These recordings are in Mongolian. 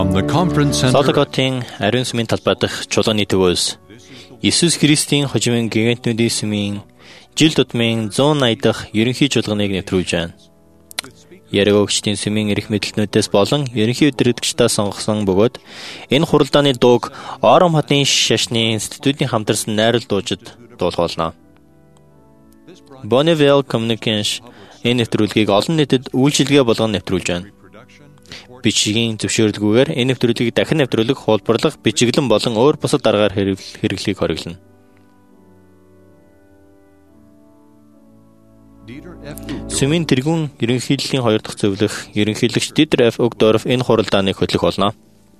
From the conference center. Солокотын ариун сүмийн талбай дахь чуулганы төвөөс Иесус Христийн хожимын гигантнүүдийн сүмийн жил тутмын 180 дахь ерөнхий чуулганыг нэвтрүүлж байна. Яриг өгчдийн сүмийн эрх мэдэлтнүүдээс болон ерөнхий өдөртөгчдөөс сонгосон бөгөөд энэ хуралдааны дууг Ором хотын шашны институтийн хамтарсан найрал дуужид дуулах болно. Bonneville Communications энэ нэвтрүүлгийг олон нийтэд үйлчилгээ болгон нэвтрүүлж байна. Бичгийн зөвшөөрлгүйгээр энэ нэвтрүүлгийг дахин нэвтрүүлэх, хуулбарлах, бичиглэн болон өөр бусад аргаар хэрэглэхийг хориглоно. Сүмийн тэргүүн ерөнхийллийн 2 дахь зөвлөх ерөнхийлөгч Dieter F. Uchtdorf энэ хуралдааныг хөтлөх болно.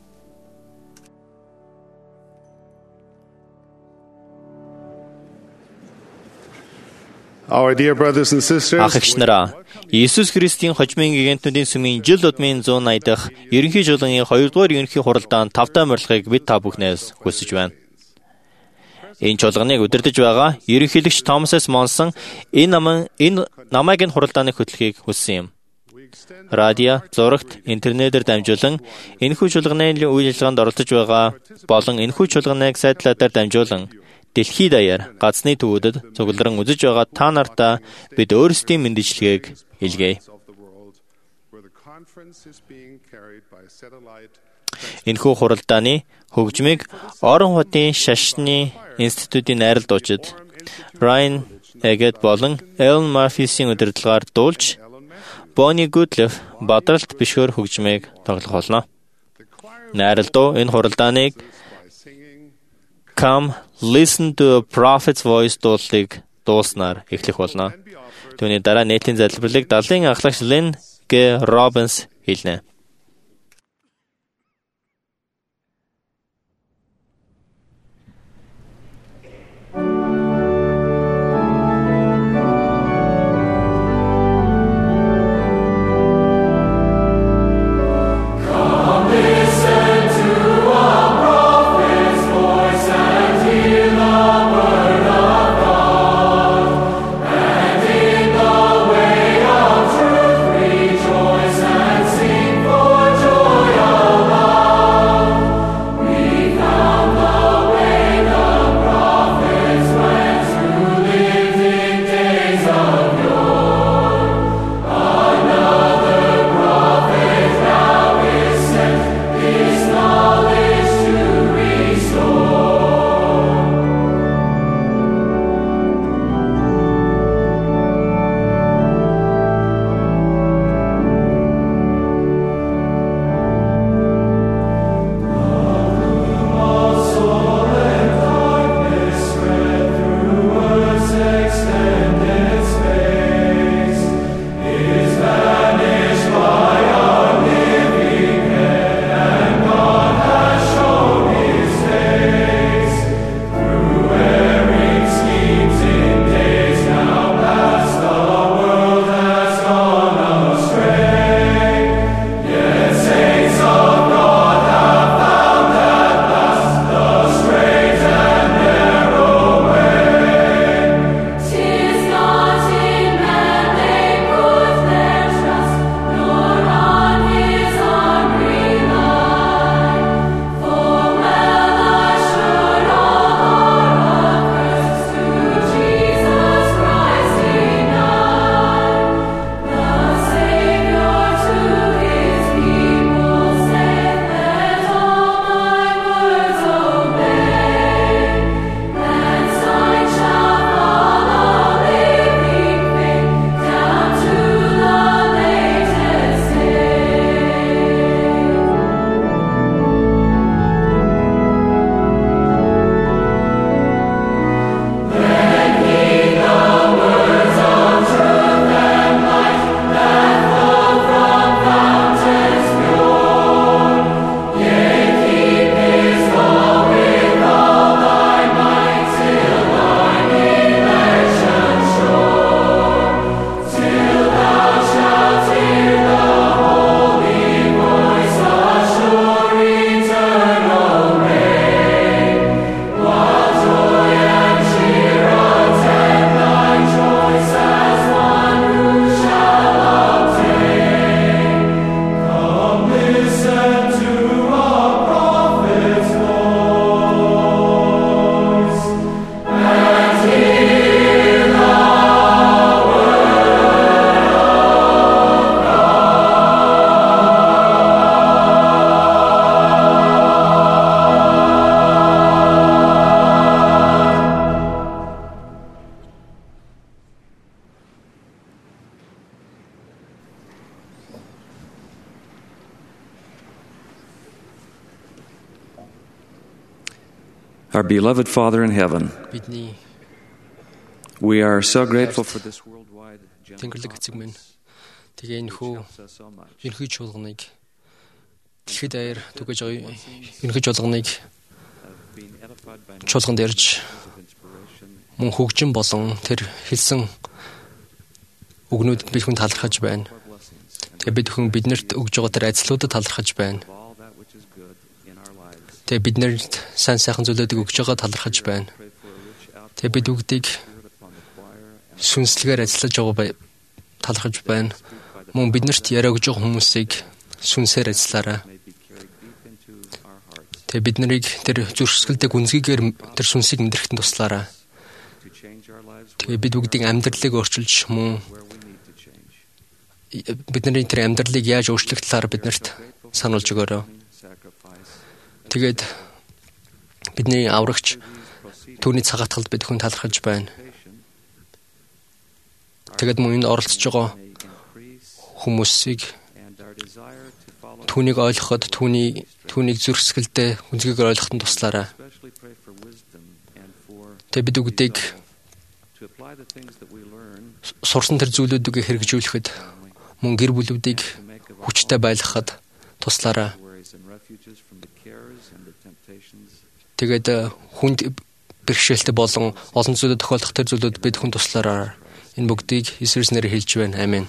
Our dear brothers and sisters, Ахигч нараа, Иесус Христийн хожимын гигантнүүдийн сүмийн жил тутмын 180 дахь ерөнхий чуулганы 2 дугаар ерөнхий хуралдаанд тавтай морилгыг бид та бүхнээс хүсэж байна. Энэ чуулганыг удирдах байгаа ерөнхийлөгч Томас С. Монсон энэ намайг энэ хуралдааныг хөтлөхийг хүссэн юм. Радио, зурагт, интернетээр дамжуулан энэхүү чуулганы үйл ажиллагаанд оролцож байгаа болон энэхүү чуулганыг сайтлаатаар дамжуулан дэлхийд даяар газны төвүүдэд цугларан үзэж байгаа та нартаа бид өөрсдийн мэндчилгээг илгээе. Энэхүү хуралдааны хөгжмийг Орон хотын шашны институтийн найрал дуучид Ryan Eggett болон Ellen Murphy-ийн удирдлагаар дуулж Bonnie Goodliff бадралт бишгээр хөгжмийг тоглох болно. Найрал дуу энэ хуралдааныг Come Listen to a Prophet's Voice дуулыг дууснаар эхлэх болно. Түүний дараа нийтийн залбирлыг далайн ахлагч Lynn G. Robbins хэлнэ. Sing Our beloved Father in heaven, Бидний we are so grateful for this worldwide Тэнгэрлэг эцэг минь. Тэгээ энэ хүү ерөнхий чуулганыг дэлхийд даяар түгэж байгаа ерөнхий чуулганыг чуулганд ярьж мөн хөгжин болон тэр хэлсэн үгнүүдэд бид хүн талархаж байна. Тэгээ бид хүн биднэрт өгж байгаа тэр ажлуудад талархаж байна. Тэгээ биднэрт сайн сайхан зүйлүүдийг өгж байгаа талархаж байна. Тэгээ бид бүгдийг сүнслэгээр ажиллаж байгаа талархаж байна. Мөн биднэрт яриа өгж байгаа хүмүүсийг сүнсээр ажиллаарай. Тэгээ бид нарыг тэр зөрчилдөлтэй гүнзгийгээр тэр сүнсийг мэдрэхэд туслаарай. Тэгээ бид бүгдийн амьдралыг өөрчилж мөн бидний тэр амьдралыг яаж өөрчлөх талаар биднэрт сануулж өгөөрэй. Тэгээд бидний аврагч түүний цагаатгалд бид хүн талархаж байна. Тэгээд мөн энэ оролцож байгаа хүмүүсийг түүнийг ойлгоход түүнийг зөрсгөлтэй хүнзгийгээр ойлгоход туслаарай. Тэгээд бид бүгдийг сурсан тэр зүйлүүдийг хэрэгжүүлэхэд мөн гэр бүлүүдийг хүчтэй байлгахад туслаарай. Тэгээд хүнд бэрхшээлтэй болон олон зүйлүүд тохиолдох тэр зүйлүүд бид хүн туслаарай. Энэ бүгдийг Иесус нэрээр хэлж байна. Амен.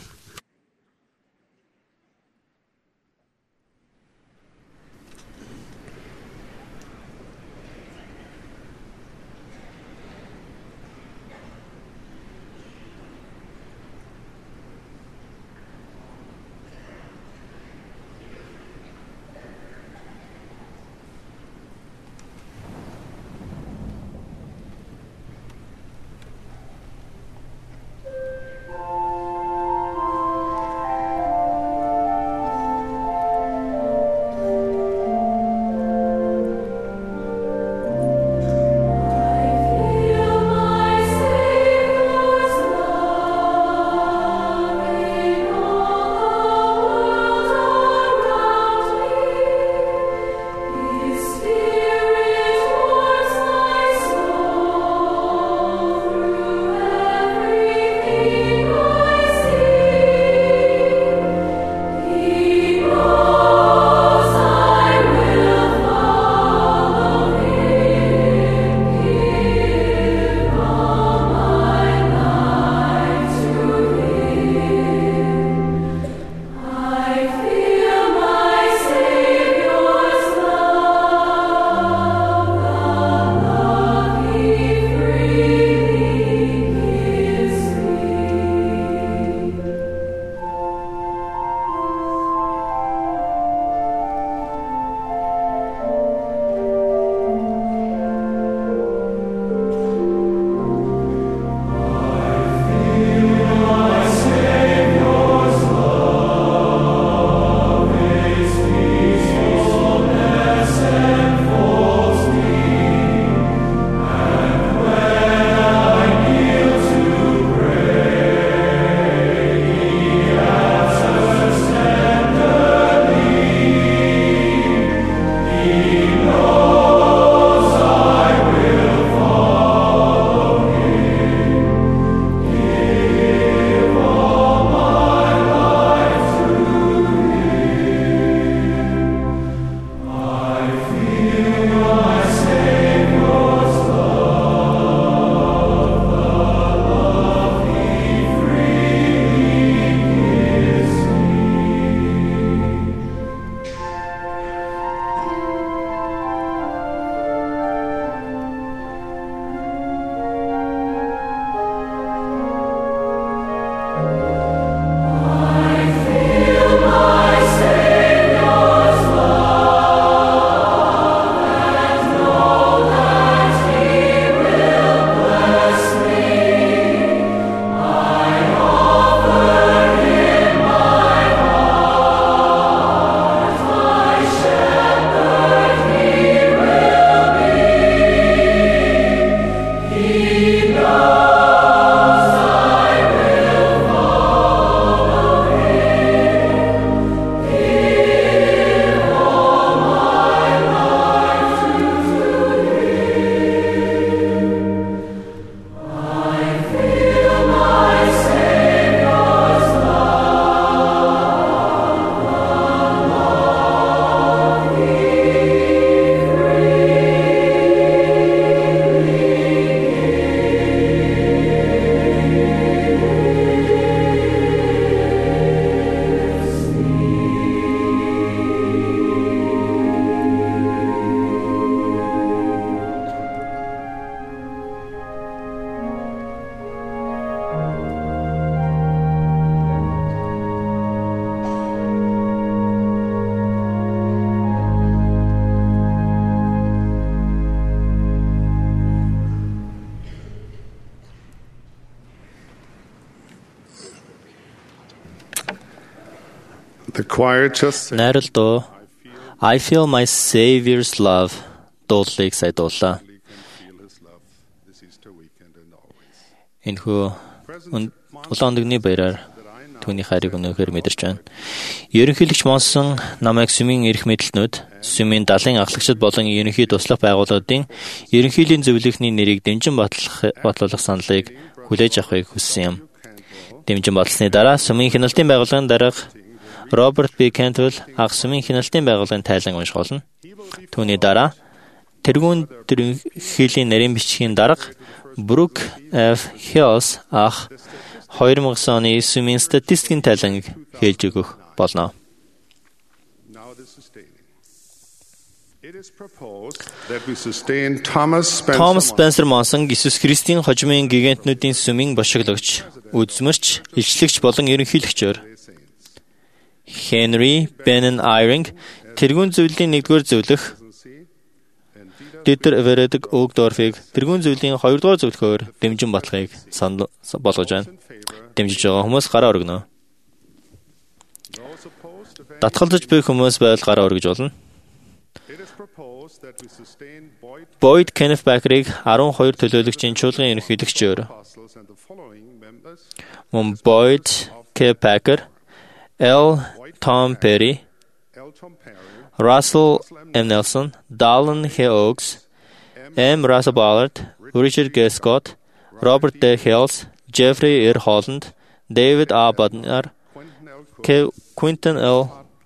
The choir just sang. Найрал дуу I feel my Savior's love дуулыг сая дуулаа. You can feel his love this Easter weekend and always. Энэхүү улаан өдрийн баяраар түүний хайрыг өнөөхөр мэдэрч байна. Ерөнхийлөгч Монсон намайг сүмийн эрх мэдэлтнүүд, сүмийн далайн ахлагчид болон ерөнхий туслах байгууллагын ерөнхийллийн зөвлөхний нэрийг дэмжин батлуулах саналыг хүлээж авахыг хүссэн юм. Дэмжин батлсны дараа сүмийн хяналтын байгууллагын дарга Роберт Б. Кентвелл ах сүмийн хяналтын байгууллагын тайлан унших болно. Түүний дараа тэргүүн ерөнхийллийн нарийн бичгийн дарга Брук Ф. Хиллс ах 2000 оны сүмийн статистикийн тайланг хэлж өгөх болно. Томас Спенсер Монсон Иесус Христийн хожимын гигантнүүдийн сүмийн бошиглогч, үзмэрч, илчлэгч болон ерөнхийлөгчөөр Henry Bennon Eyring тэргүүн зөвлөлийн 1-р зөвлөх Дитер Вередик Огдорфиг тэргүүн зөвлөлийн 2-р зөвлөхөөр дэмжин батлахыг санал болгож байна. Дэмжиж байгаа хүмүүс гараа өргөнө. Татгалзаж буй хүмүүс байвал гараа өргөж болно. Boyd Kenneth Baker-ыг 12 төлөөлөгчийн чуулган ерөнхийлөгчөөр мөн Boyd K. Baker, L. Tom Perry, Russell M. Nelson, Dallin H. Oaks, M. Russell Ballard, Richard G. Scott, Robert D. Hills, Jeffrey R. Holland, David A. Budner, Quinton L.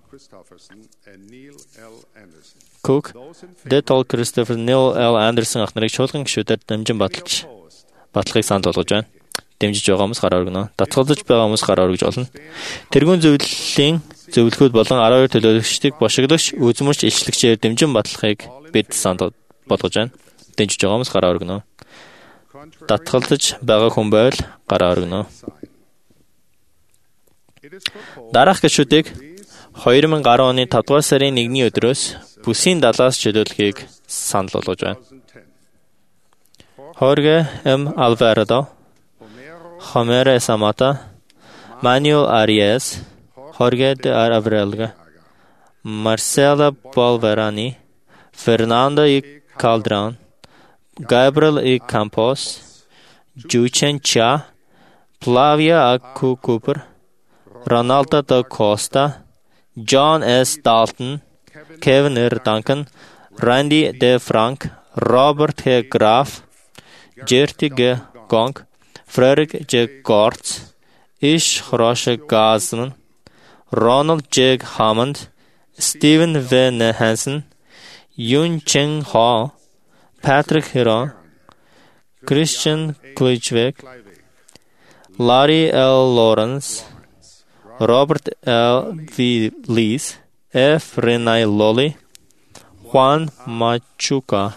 Cook, Detol Christopher, Neil L. Anderson ах нарыг чуулган гишүүдээр дэмжин батлахыг санал болгож байна. Дэмжиж байгаа хүмүүс гараа өргөнө. Татгалзаж байгаа хүмүүс гараа өргөж болно. Тэргүүн зөвлөлийн зөвлөхүүд болон 12 төлөөлөгчдийг бошиглогч, үзмэрч, илчлэгчээр дэмжин батлахыг бид санал болгож байна. Дэмжиж байгаа хүмүүс гараа өргөнө. Татгалзаж байгаа хүн байвал гараа өргөнө. Дараах гишүүдийг 2010 оны 5 дугаар сарын 1-ний өдрөөс бүсийн далаас чөлөөлөхийг санал болгож байна. Jorge M. Alvarado, Homero S. Amata, Manuel Arias, Jorge de Avrelga, Marcela Bolverani, Fernando E. Calderon, Gabriel E. Campos, Juchen Cha, Flavia A. Cooper, Ronaldo da Costa, John S. Dalton, Kevin R. Duncan, Randy D. Frank, Robert H. Graf, Jerty G. Gong, Frederick J. Gortz, Ish Roche Gazman, Ronald J. Hammond, Stephen V. Hansen, Yun Cheng Ho, Patrick Hiron, Christian Klichvik, Larry L. Lawrence, Robert L. V. Lees, F. Renai Lolly, Juan Machuca,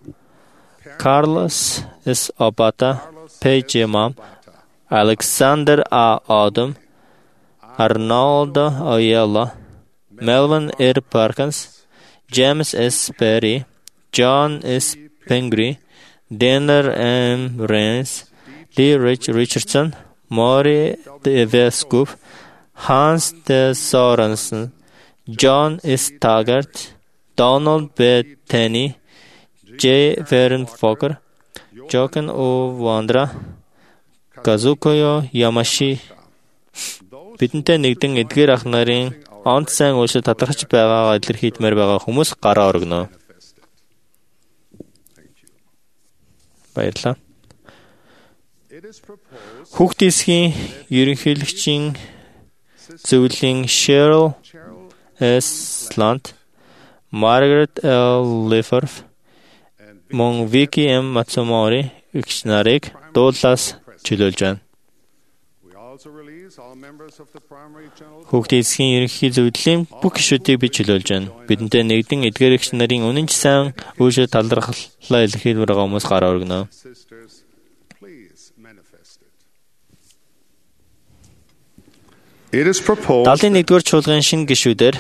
Carlos S. Obata, Paige Imam, Alexander A. Odom, Arnoldo Oyella, Melvin R. Perkins, James S. Perry, John S. Pingree, Daniel M. Rains, Lee Richardson, Maury V. Scoop, Hans D. Sorensen, John S. Taggart, Donald B. Tenney, J. Vern Fokker, Jochen O. Wandra, Kazukoyo Yamashi. Бидэнтэй нэгдэн эдгээр ах нарын онц сайн уушид татархаж байгаагаа илэрхийлмээр байгаа хүмүүс гараа өргөнө. Баярлалаа. Хүүхдийн засгийн ерөнхийлөгчийн зөвлөлийн Cheryl S. Lant, Margaret L. Lefferf, мөн Vicky M. Matsumori эгч нарыг дуулаас чөлөөлж байна. Хүүхдийн засгийн ерөнхий зөвлөлийн бүх гишүүдийг бид чөлөөлж байна. Бидэнтэй нэгдэн эдгээр эгч нарын үнэнч сайн үйлшээ талархлаа илэрхийлмээр байгаа хүмүүс гараа өргөнө. Далайн 1-р чуулган шинэ гишүүдээр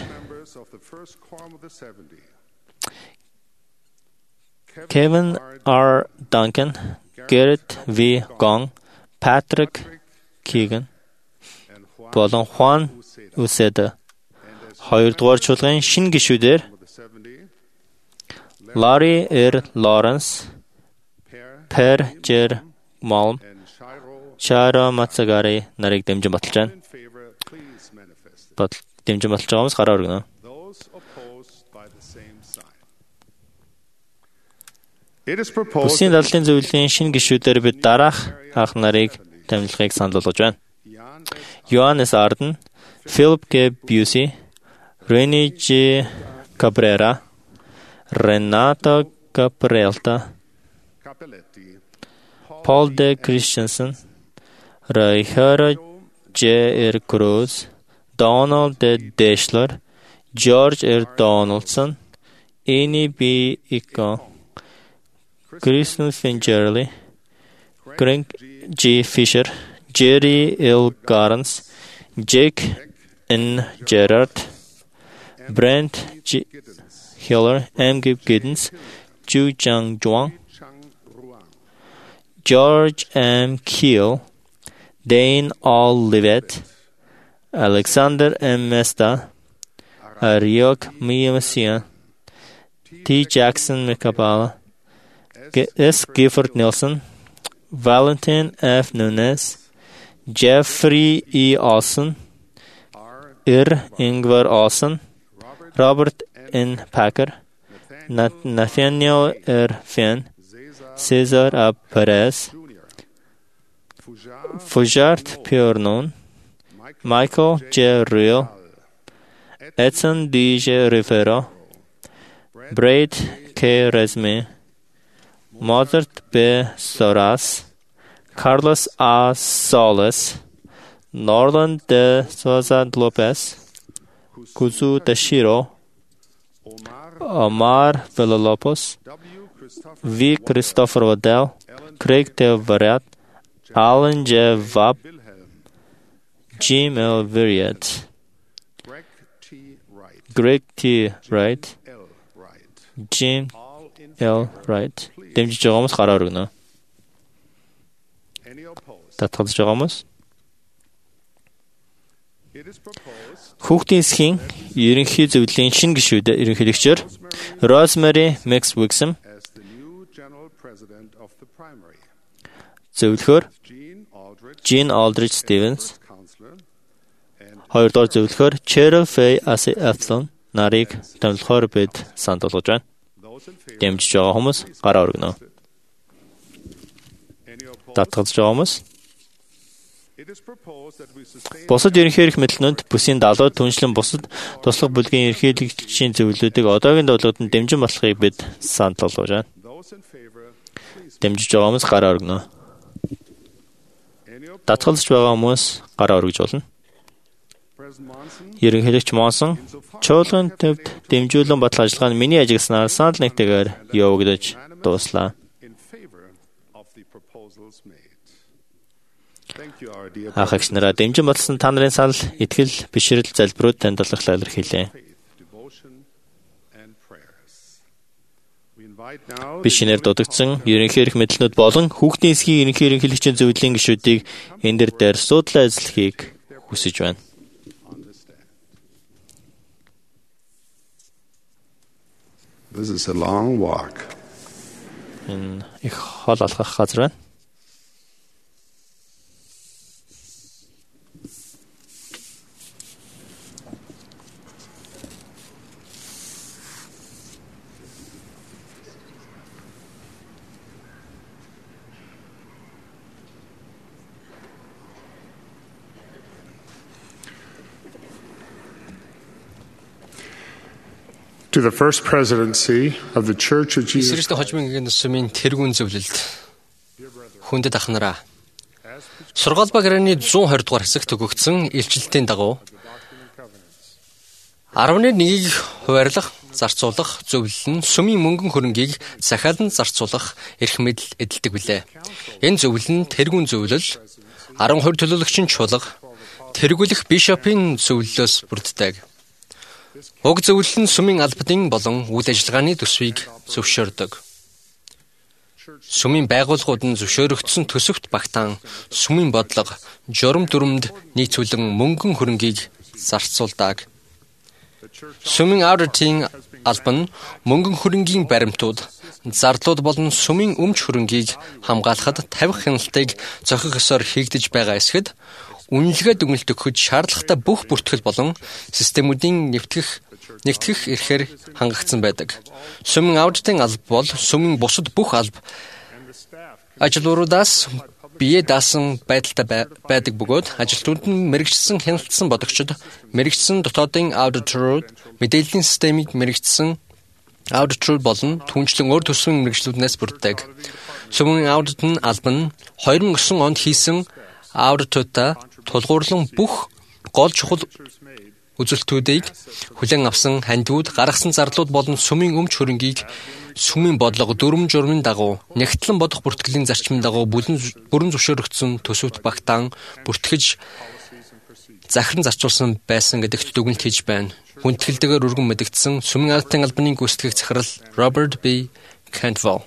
Kevin R. Duncan, Garrett V. Gong, Patrick Keegan, болон Juan Uceda, 2-р чуулган шинэ гишүүдээр Larry R. Lawrence, Per Jer Malm, Shara Matsagari нарыг дэмжин баталж байна. Дэмжин баталж байгаа хүмүүс гараа өргөнө. Бүсийн дадлын зөвлөлийн шинэ гишүүдээр бид дараах анх нарыг томилохыг санал болгож байна. Johannes Arden, Philip G. Busey, Rene G. Cabrera, Renato Caprelta, Paul D. Christensen, Richard J. R. Cruz, Donald D. Deschler, George R. Donaldson, Annie B. Icko, Kristen Fincherly, Greg G. Fisher, Jerry L. Garns, Jake N. Gerard, Brent G. Hiller, M. Giddens, Ju Chang Zhuang, George M. Keel, Dane Olivet, Alexander M. Mesta, Ariok Miyamasian, T. Jackson McCabala, S. Gifford Nelson, Valentin F. Nunes, Jeffrey E. Olson, Ingvar Olson, Robert N. Packer, Nathaniel R. Finn, Cesar A. Perez, Fujart Piornon, Michael J. Real, Edson D. J. Rivero, Braid K. Resme, Mozart B. Soras, Carlos A. Solis, Norland de Souza Lopez, Kuzu Tashiro, Omar Villalobos, V. Christopher Waddell, Craig T. Variat, Alan J. Vabb, Jim L. Variat, Greg T. Wright, Jim L. Wright. Дэмжиж байгаа хүмүүс гараа өргөнө. Татгалзаж байгаа хүмүүс. Хүүхдийн эсхийн ерөнхий зөвлөлийн шинэ гишүүд ерөнхийлөгчөөр Rosemary Max Wixom, зөвлөхөр Jean Aldrich Stevens, 2-р зөвлөхөр Cheryl Faye Athlon нарыг томилохоор бид санал болгож байна. Дэмжиж байгаа хүмүүс гараа өргөнө. Татгалзаж байгаа хүмүүс. Бусад ерөнхий эрх мэдлэлнүүд бүсийн даалгавар түншлэн бусад туслах бүлгийн ерөнхийлөгчийн зөвлөлүүдийг одоогийн долгоод нь дэмжин баталахыг бид санал болгож байна. Дэмжиж байгаа хүмүүс гараа өргөнө. Татгалзаж байгаа хүмүүс гараа өргөж болно. Ерөнхийлөгч Монсон чуулган төвд дэмжүүлэн батал ажиллагаа нь миний ажигласнаар санал нэгтэйгээр явагдаж дууслаа. Ахагч нараа дэмжин баталсан та нарын санал, итгэл, бишрэл, залбирууд танд талархлаа илэрхийлээ. Бишнэр дуудагдсан ерөнхий эрх мэдлэлнүүд болон хүүхдийн эсхийн ерөнхий ерөнхийлөгчийн зөвлөлийн гишүүдийг энэ дээр судлан ажиллахыг хүсэж байна. This is a long walk. Энэ их хол алхах газар байна. To the first presidency of the Church of Jesus Христос хожмын сүмийн тэргүүн зөвлөлд хүндэт ах нараа сургаал баграны 120 дугаар хэсэгт өгөгдсөн илчилтийн дагуу 11-ийг хуваарлах, зарцуулах зөвлөл нь сүмийн мөнгөн хөрөнгийг захиалан зарцуулах эрх мэдэл эдэлдэг билээ. Энэ зөвлөл нь тэргүүн зөвлөл, 12 төлөөлөгчийн чуулга, тэргүүлэх бишопын зөвлөлөөс бүрддэг. Уг зөвлөл нь сүмийн албадын болон үйл ажиллагааны төсвийг зөвшөөрдөг. Сүмийн байгууллагууд нь зөвшөөрөгдсөн төсөвт багтаан сүмийн бодлого, журам дүрмэнд нийцүүлэн мөнгөн хөрөнгийг зарцуулдаг. Сүмийн аудитын албан нь мөнгөн хөрөнгийн баримтууд, зардлууд болон сүмийн өмч хөрөнгийг хамгаалахад тавих хяналтыг зохих ёсоор хийгдэж байгаа эсгэд үнэлгээ дүгнэлт өгөхөд шаардлагатай бүх бүртгэл болон системүүдийн нэгтгэх эрхээр хангагдсан байдаг. Сүмийн аудитын алба бол сүмийн бусад бүх алба ажилтнуудаас бие даасан байдалтай байдаг бөгөөд ажилтнууд нь мэрэгчсэн хяналтсан бодогчид, мэрэгчсэн дотоодын аудиторууд, мэдээллийн системийг мэрэгчсэн аудитор болон түнчлэн өөр төсвийн мэрэгчлүүднээс бүрддэг. Сүмийн аудит нь алба нь 2009 онд хийсэн аудитуудаа тулгуурлан бүх гол чухал үзүүлэлтүүдийг хүлээн авсан хандиуд, гаргасан зарлууд болон сүмийн өмч хөрөнгийг сүмийн бодлого дүрм журмын дагуу нягтлан бодох бүртгэлийн зарчмын дагуу бүрэн зөвшөөрөгдсөн төсөвт багтаан бүртгэж захиран зарцуулсан байсан гэдэгт дүгнэлт хийж байна. Хүндэтгэлтэйгээр өргөн мэдэгдсэн сүмийн аудитын албаны гүйцэтгэх захирал Роберт B. Cantwell.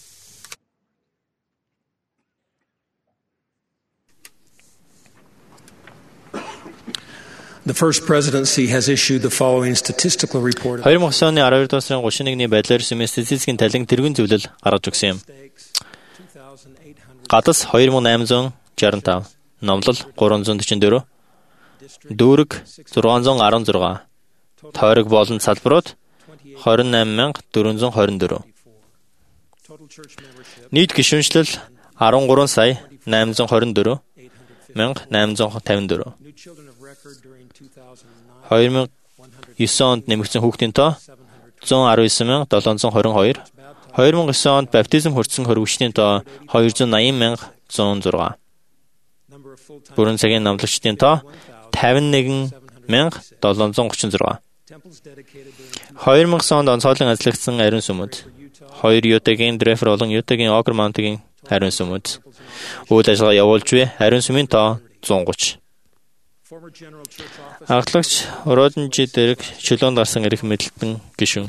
The first presidency has issued the following statistical report. 2009 оны 12 дугаар сарын 31-ний байдлаар сүмийн статистикийн талын тэргуун зөвлөл гаргаж өгсөн юм. Гадас 2865, номлол 344, дүүрэг 616, тойрог болон салбарууд 28424. Нийт гишүүнчлэл 13 сая 824 1854. 2009 онд нэмэгдсэн хүүхдийн тоо 119722. 2009 онд баптизм хүртсэн хөрвөгчдийн тоо 280106. Бүрэн цагийн номлогчдын тоо 51736. 2009 онд онцгойлон ажиллагдсан ариун сүмүүд 2 Ютагийн Дрефер болон Ютагийн Огр Маунтгийн ариун сүмүүд. Үйл ажиллагаа явуулж буй ариун сүмийн тоо 130. Ахлагч Роден Ж. Дерек чөлөөнд гарсан эрх мэдэлтэн гишүүн.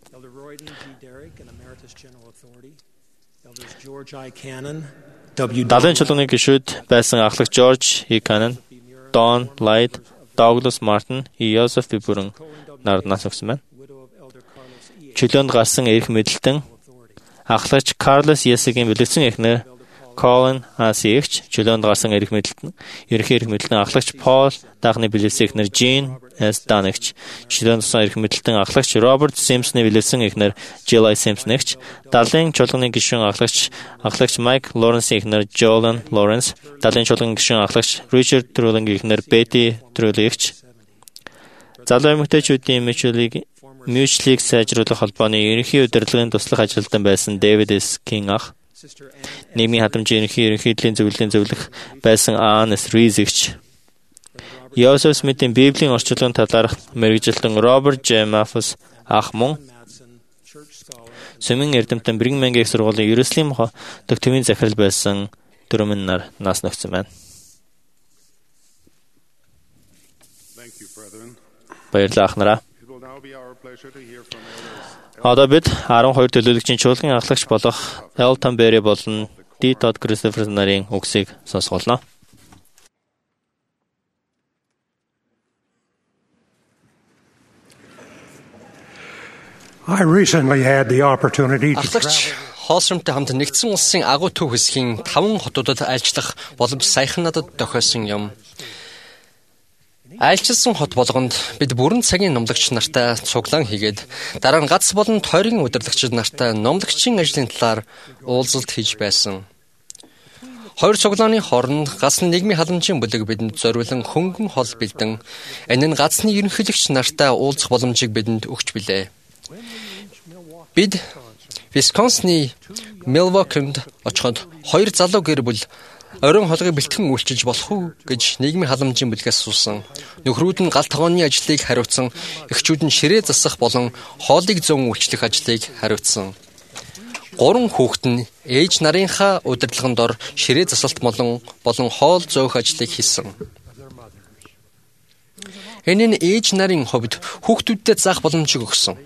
Далайн чулууны гишүүд байсан ахлагч Жорж E. Cannon, Don Light, Douglas Martin, Joseph B. Бүрэн нард нас өгсөн байна. Чөлөөнд гарсан эрх мэдэлтэн ахлагч Карлос Есегийн бэлэгдсэн эхнэр Colin Asich, чөлөөнд гарсан эрх мэдэлтэн ерөнхий эрх мэдэлтэн ахлагч Пол Дахны бэлэгдсэн эхнэр Jean S. Danich, чөлөөнд гарсан эрх мэдэлтэн ахлагч Роберт Симпсны бэлэгдсэн эхнэр Jill I. Simpson-эгч, далайн чуулганы гишүүн ахлагч Майк Лоренсийн эхнэр Jolan Lawrence, далайн чуулганы гишүүн ахлагч Richard Trulling-ийн эхнэр Betty Trulling-эгч, залуу эмэгтэйчүүдийн мөчлийг сайжруулах холбооны ерөнхий удирдлагын туслах ажилтан байсан David S. King ах, нийгмийн хадамжийн ерөнхийллийн зөвлөлийн зөвлөх байсан Анс Ризэгч, Йосеф Смитийн Библийн орчуулгын талаарх мэргэжилтэн Роберт Ж. Маффус ах мөн Сүмийн эрдэмтэн Бригмэнгийн их сургуулийн Ерөслим дэх төвийн захирал байсан дөрвөн нар нас нөхсөн байна. Баярлалаа ахнараа. Одоо бид 12 төлөөлөгчийн чуулган ахлагч болох Elton Berry болон D. Todd Christopher нарын үгсийг сонсголоо. I recently had the opportunity to Ахлагч Холсромтой хамт нэгдсэн улсын агуу төв хэсгийн 5 хотуудад айлчлах боломж саяхан надад тохиолсон юм. Айлчилсан хот болгонд бид бүрэн цагийн номлогч нартай цуглаан хийгээд дараа нь гац болон тойргийн удирдлагчид нартай номлогчийн ажлын талаар уулзалт хийж байсан. Хоёр цуглааны хооронд гацны нийгмийн халамжийн бүлэг бидэнд зориулан хөнгөн хол бэлдэн энэ нь гацны ерөнхийлөгч нартай уулзах боломжийг бидэнд өгч билээ. Бид Висконсины Милвокинд очиход хоёр залуу гэр бүл оройн холгыг бэлтгэн үйлчилж болох уу гэж нийгмийн халамжийн бүлгээс асуусан. Нөхрүүд нь гал тогооны ажлыг хариуцсан, эхчүүд нь ширээ засах болон хоолыг зөөн үйлчлэх ажлыг хариуцсан. 3 хүүхэд нь ээж нарынхаа удирдлагын дор ширээ засалт болон хоол зөөх ажлыг хийсэн. Энэ нь ээж нарын хувьд хүүхдүүдтэй заах боломжийг өгсөн.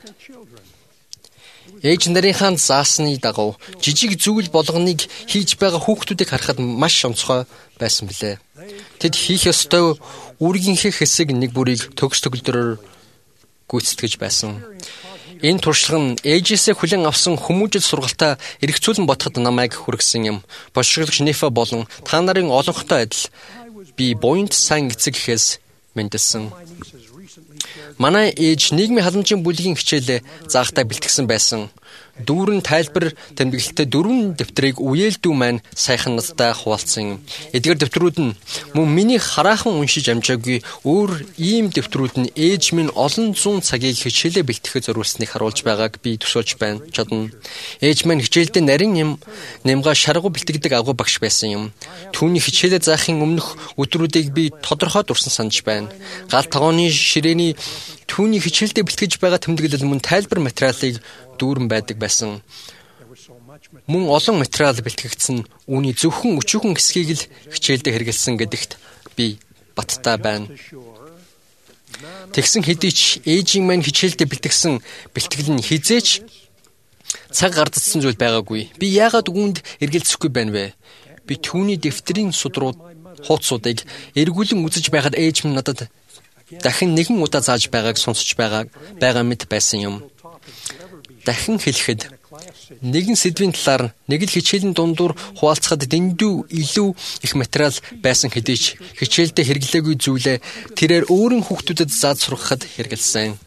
Ээж нарынхаа заасны дагуу жижиг зүйл болгоныг хийж байгаа хүүхдүүдийг харахад маш онцгой байсан билээ. Тэд хийх ёстой үргийнхээ хэсэг нэг бүрийг төгс төгөлдрөөр гүйцэтгэж байсан. Энэ туршлага нь ээжээсээ хүлээн авсан хүмүүжил сургалтаа эргцүүлэн бодоход намайг хүргэсэн юм. Бошиглагч Нефа болон та нарын олонхтой адил би буйнд сайн эцэг гэхээс мэндэлсэн. Манай ээж нийгмийн халамжийн бүлгийн хичээлээ заахтаа бэлтгэсэн байсан. Дүүрэн тайлбар тэмдэглэлтэй 4 дэвтрийг үеэлдүү маань сайхан надтай хуваалцсан. Эдгээр дэвтрүүд нь мөн миний хараахан уншиж амжаагүй өөр ийм дэвтрүүд нь ээж минь олон зуун цагийг хичээлээ бэлтгэхэд зориулсныг харуулж байгааг би төсөөлж чадна. Ээж маань хичээлдээ нарийн нямгаа шаргуу бэлтгэдэг агуу багш байсан юм. Түүний хичээлээ заахын өмнөх өдрүүдийг би тодорхой дурсан санаж байна. Гал тогооны ширээний түүний хичээлдээ бэлтгэж байгаа тэмдэглэл мөн тайлбар материалыг дүүрэн байдаг байсан. Мөн олон материал бэлтгэгдсэн үүний зөвхөн өчүүхэн хэсгийг л хичээлдээ хэрэгэлсэн гэдэгт би баттай байна. Тэгсэн хэдий ч ээжийн маань хичээлдээ бэлтгэсэн бэлтгэл нь хизээч цаг гардсан зүйл байгаагүй. Би яагаад үүнд эргэлзэхгүй байна вэ? Би түүний дэвтрийн хуудсуудыг эргүүлэн үзэж байхад ээж минь надад дахин нэгэн удаа зааж байгааг сонсож байгаа мэт байсан юм. Дахин хэлэхэд нэгэн сэдвийн талаар нэг л хичээлийн дундуур хуваалцахад дэндүү илүү их материал байсан хэдий ч хичээлдээ хэрэглээгүй зүйлээ тэрээр өөрийн хүүхдүүдэд зааж сургахад хэрэгэлсэн.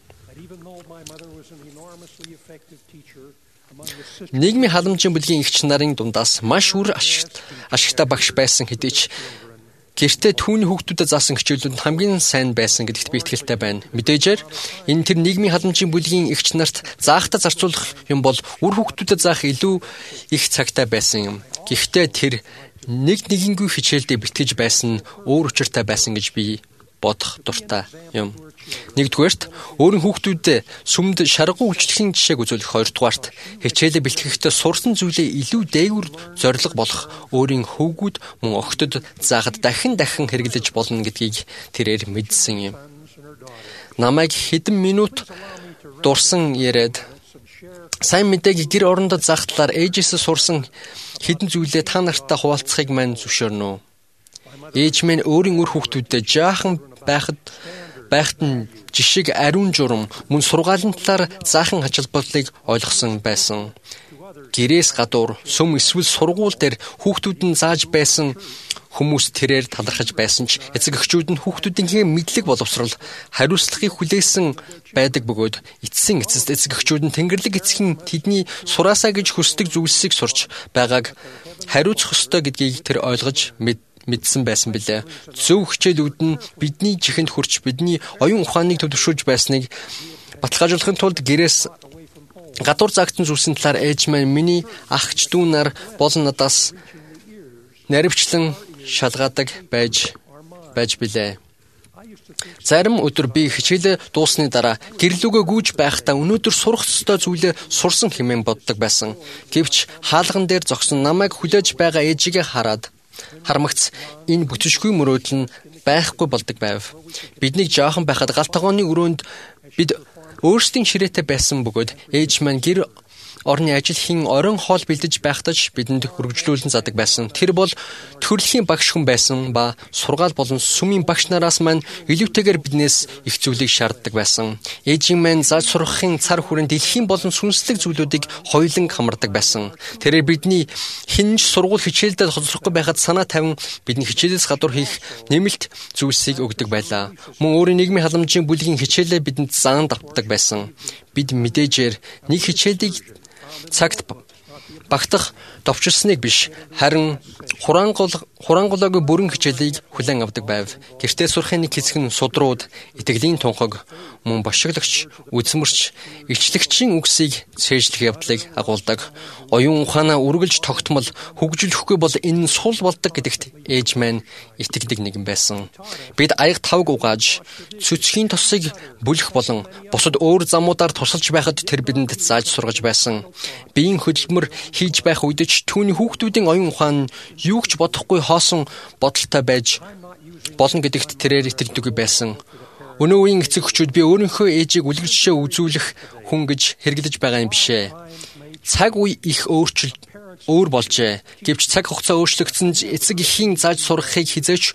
Нийгмийн халамжийн бүлгийн эгч нарын дундаас маш үр ашигтай багш байсан хэдий ч гэртээ түүний хүүхдүүдэд заасан хичээлүүд нь хамгийн сайн байсан гэдэгт би итгэлтэй байна. Мэдээжээр энэ тэр нийгмийн халамжийн бүлгийн эгч нарт заахтаа зарцуулах юм бол үр хүүхдүүдэд заах илүү их цагтай байсан юм. Гэхдээ тэр нэгэнгүй хичээлдээ бэлтгэж байсан нь өөр учиртай байсан гэж би бодох дуртай юм. Нэгдүгээрт өөрийн хүүхдүүдэд сүмд шаргуу үйлчлэхийн жишээг үзүүлэх. Хоёрдугаарт хичээлээ бэлтгэхдээ сурсан зүйлээ илүү дээгүүр зориг болох өөрийн хөвгүүд мөн охидод заахад дахин хэрэглэж болно гэдгийг тэрээр мэдсэн юм. Намайг хэдэн минут дурсан яриад сайн мэдээг гэр орондоо заах талаар ээжээсээ сурсан хэдэн зүйлээ та нартай хуваалцахыг маань зөвшөөрнө. Ээж минь өөрийн үр хүүхдүүдэд жаахан байхад нь жишиг ариун журам мөн сургаалын талаар заахан ач холбогдлыг ойлгосон байсан. Гэрээс гадуур сүм эсвэл сургууль дээр хүүхдүүд нь зааж байсан хүмүүс тэрээр талархаж байсан ч эцэг эхчүүд нь хүүхдүүдийн мэдлэг боловсрол хариуцлагыг хүлээсэн байдаг бөгөөд эцсийн эцэст эцэг эхчүүд нь Тэнгэрлэг эцгийн тэдний сураасаа гэж хүсдэг зүйлсийг сурч байгааг хариуцах ёстой гэдгийг тэр ойлгож мэдсэн байсан билээ. Зөв хичээлүүд нь бидний чихэнд хүрч бидний оюун ухааныг төвшүүлж байсныг баталгаажуулахын тулд гэрээс гадуур заагдсан зүйлсийн талаар ээж маань миний ахч дүү нар болон надаас наривчлан шалгаадаг байж билээ. Зарим өдөр би хичээлээ дуусны дараа гэрлүүгөө гүйж байхдаа өнөөдөр сурах ёстой зүйлээ сурсан хэмээн боддог байсан. Гэвч хаалган дээр зогсон намайг хүлээж байгаа ээжигээ харамгц энэ бүтшгүй мөрөөдөл нь байхгүй болдог байв. Биднийг жоохон байхад гал тогооны өрөөнд бид өөрсдийн ширээтэй байсан бөгөөд ээж маань гэр орны ажил хийн орон хоол бэлдэж байхдаж бидэнд хөргөжлүүлэн задаг байсан. Тэр бол төрөлхийн багш хүн байсан ба сургаал болон сүмийн багш нараас маань илүүтэйгээр биднээс их зүйлийг шаарддаг байсан. Ээжийн маань зааж сургахын цар хүрэн дэлхийн болон сүнслэг зүйлүүдийг хоёуланг хамардаг байсан. Тэрээр бидний хинж сургууль хичээлдээ хоцрохгүй байхад санаа тавин бидний хичээлээс гадуур хийх нэмэлт зүйлсийг өгдөг байлаа. Мөн өөрийн нийгмийн халамжийн бүлгийн хичээлээ бидэнд заанд авдаг байсан. Бид мэдээжээр нэг хичээлийг цагт багтах довчилсныг биш харин хураангуулаагүй бүрэн хичээлийг хүлээн авдаг байв. Гэртээ сурахын нэг хэсэг нь судрууд, итгэлийн тунхаг, мөн бошиглагч, үзмэрч, илчлэгчийн үгсийг цээжлэх явдлыг агуулдаг. Оюун ухаанаа үргэлж тогтмол хөгжүүлэхгүй бол энэ нь сул болдог гэдэгт ээж маань итгэдэг нэгэн байсан. Бид аяг тавг угааж, цөцгийн тосыг бүлэх болон бусад өөр замуудаар тусалж байхад тэр бидэнд зааж сургаж байсан. Биеийн хөдөлмөр хийж байх үед ч түүний хүүхдүүдийн оюун ухаан нь юу ч бодохгүй хоосон бодолтой байж болно гэдэгт тэрээр итгэдэг байсан. Өнөө үеийн эцэг эхчүүд би өөрийнхөө ээжийг үлгэр жишээ үзүүлэх хүн гэж хэрэглэж байгаа юм бишээ. Цаг үе их өөр болжээ. Гэвч цаг хугацаа өөрчлөгдсөн эцэг эхийн зааж сургахыг хизээч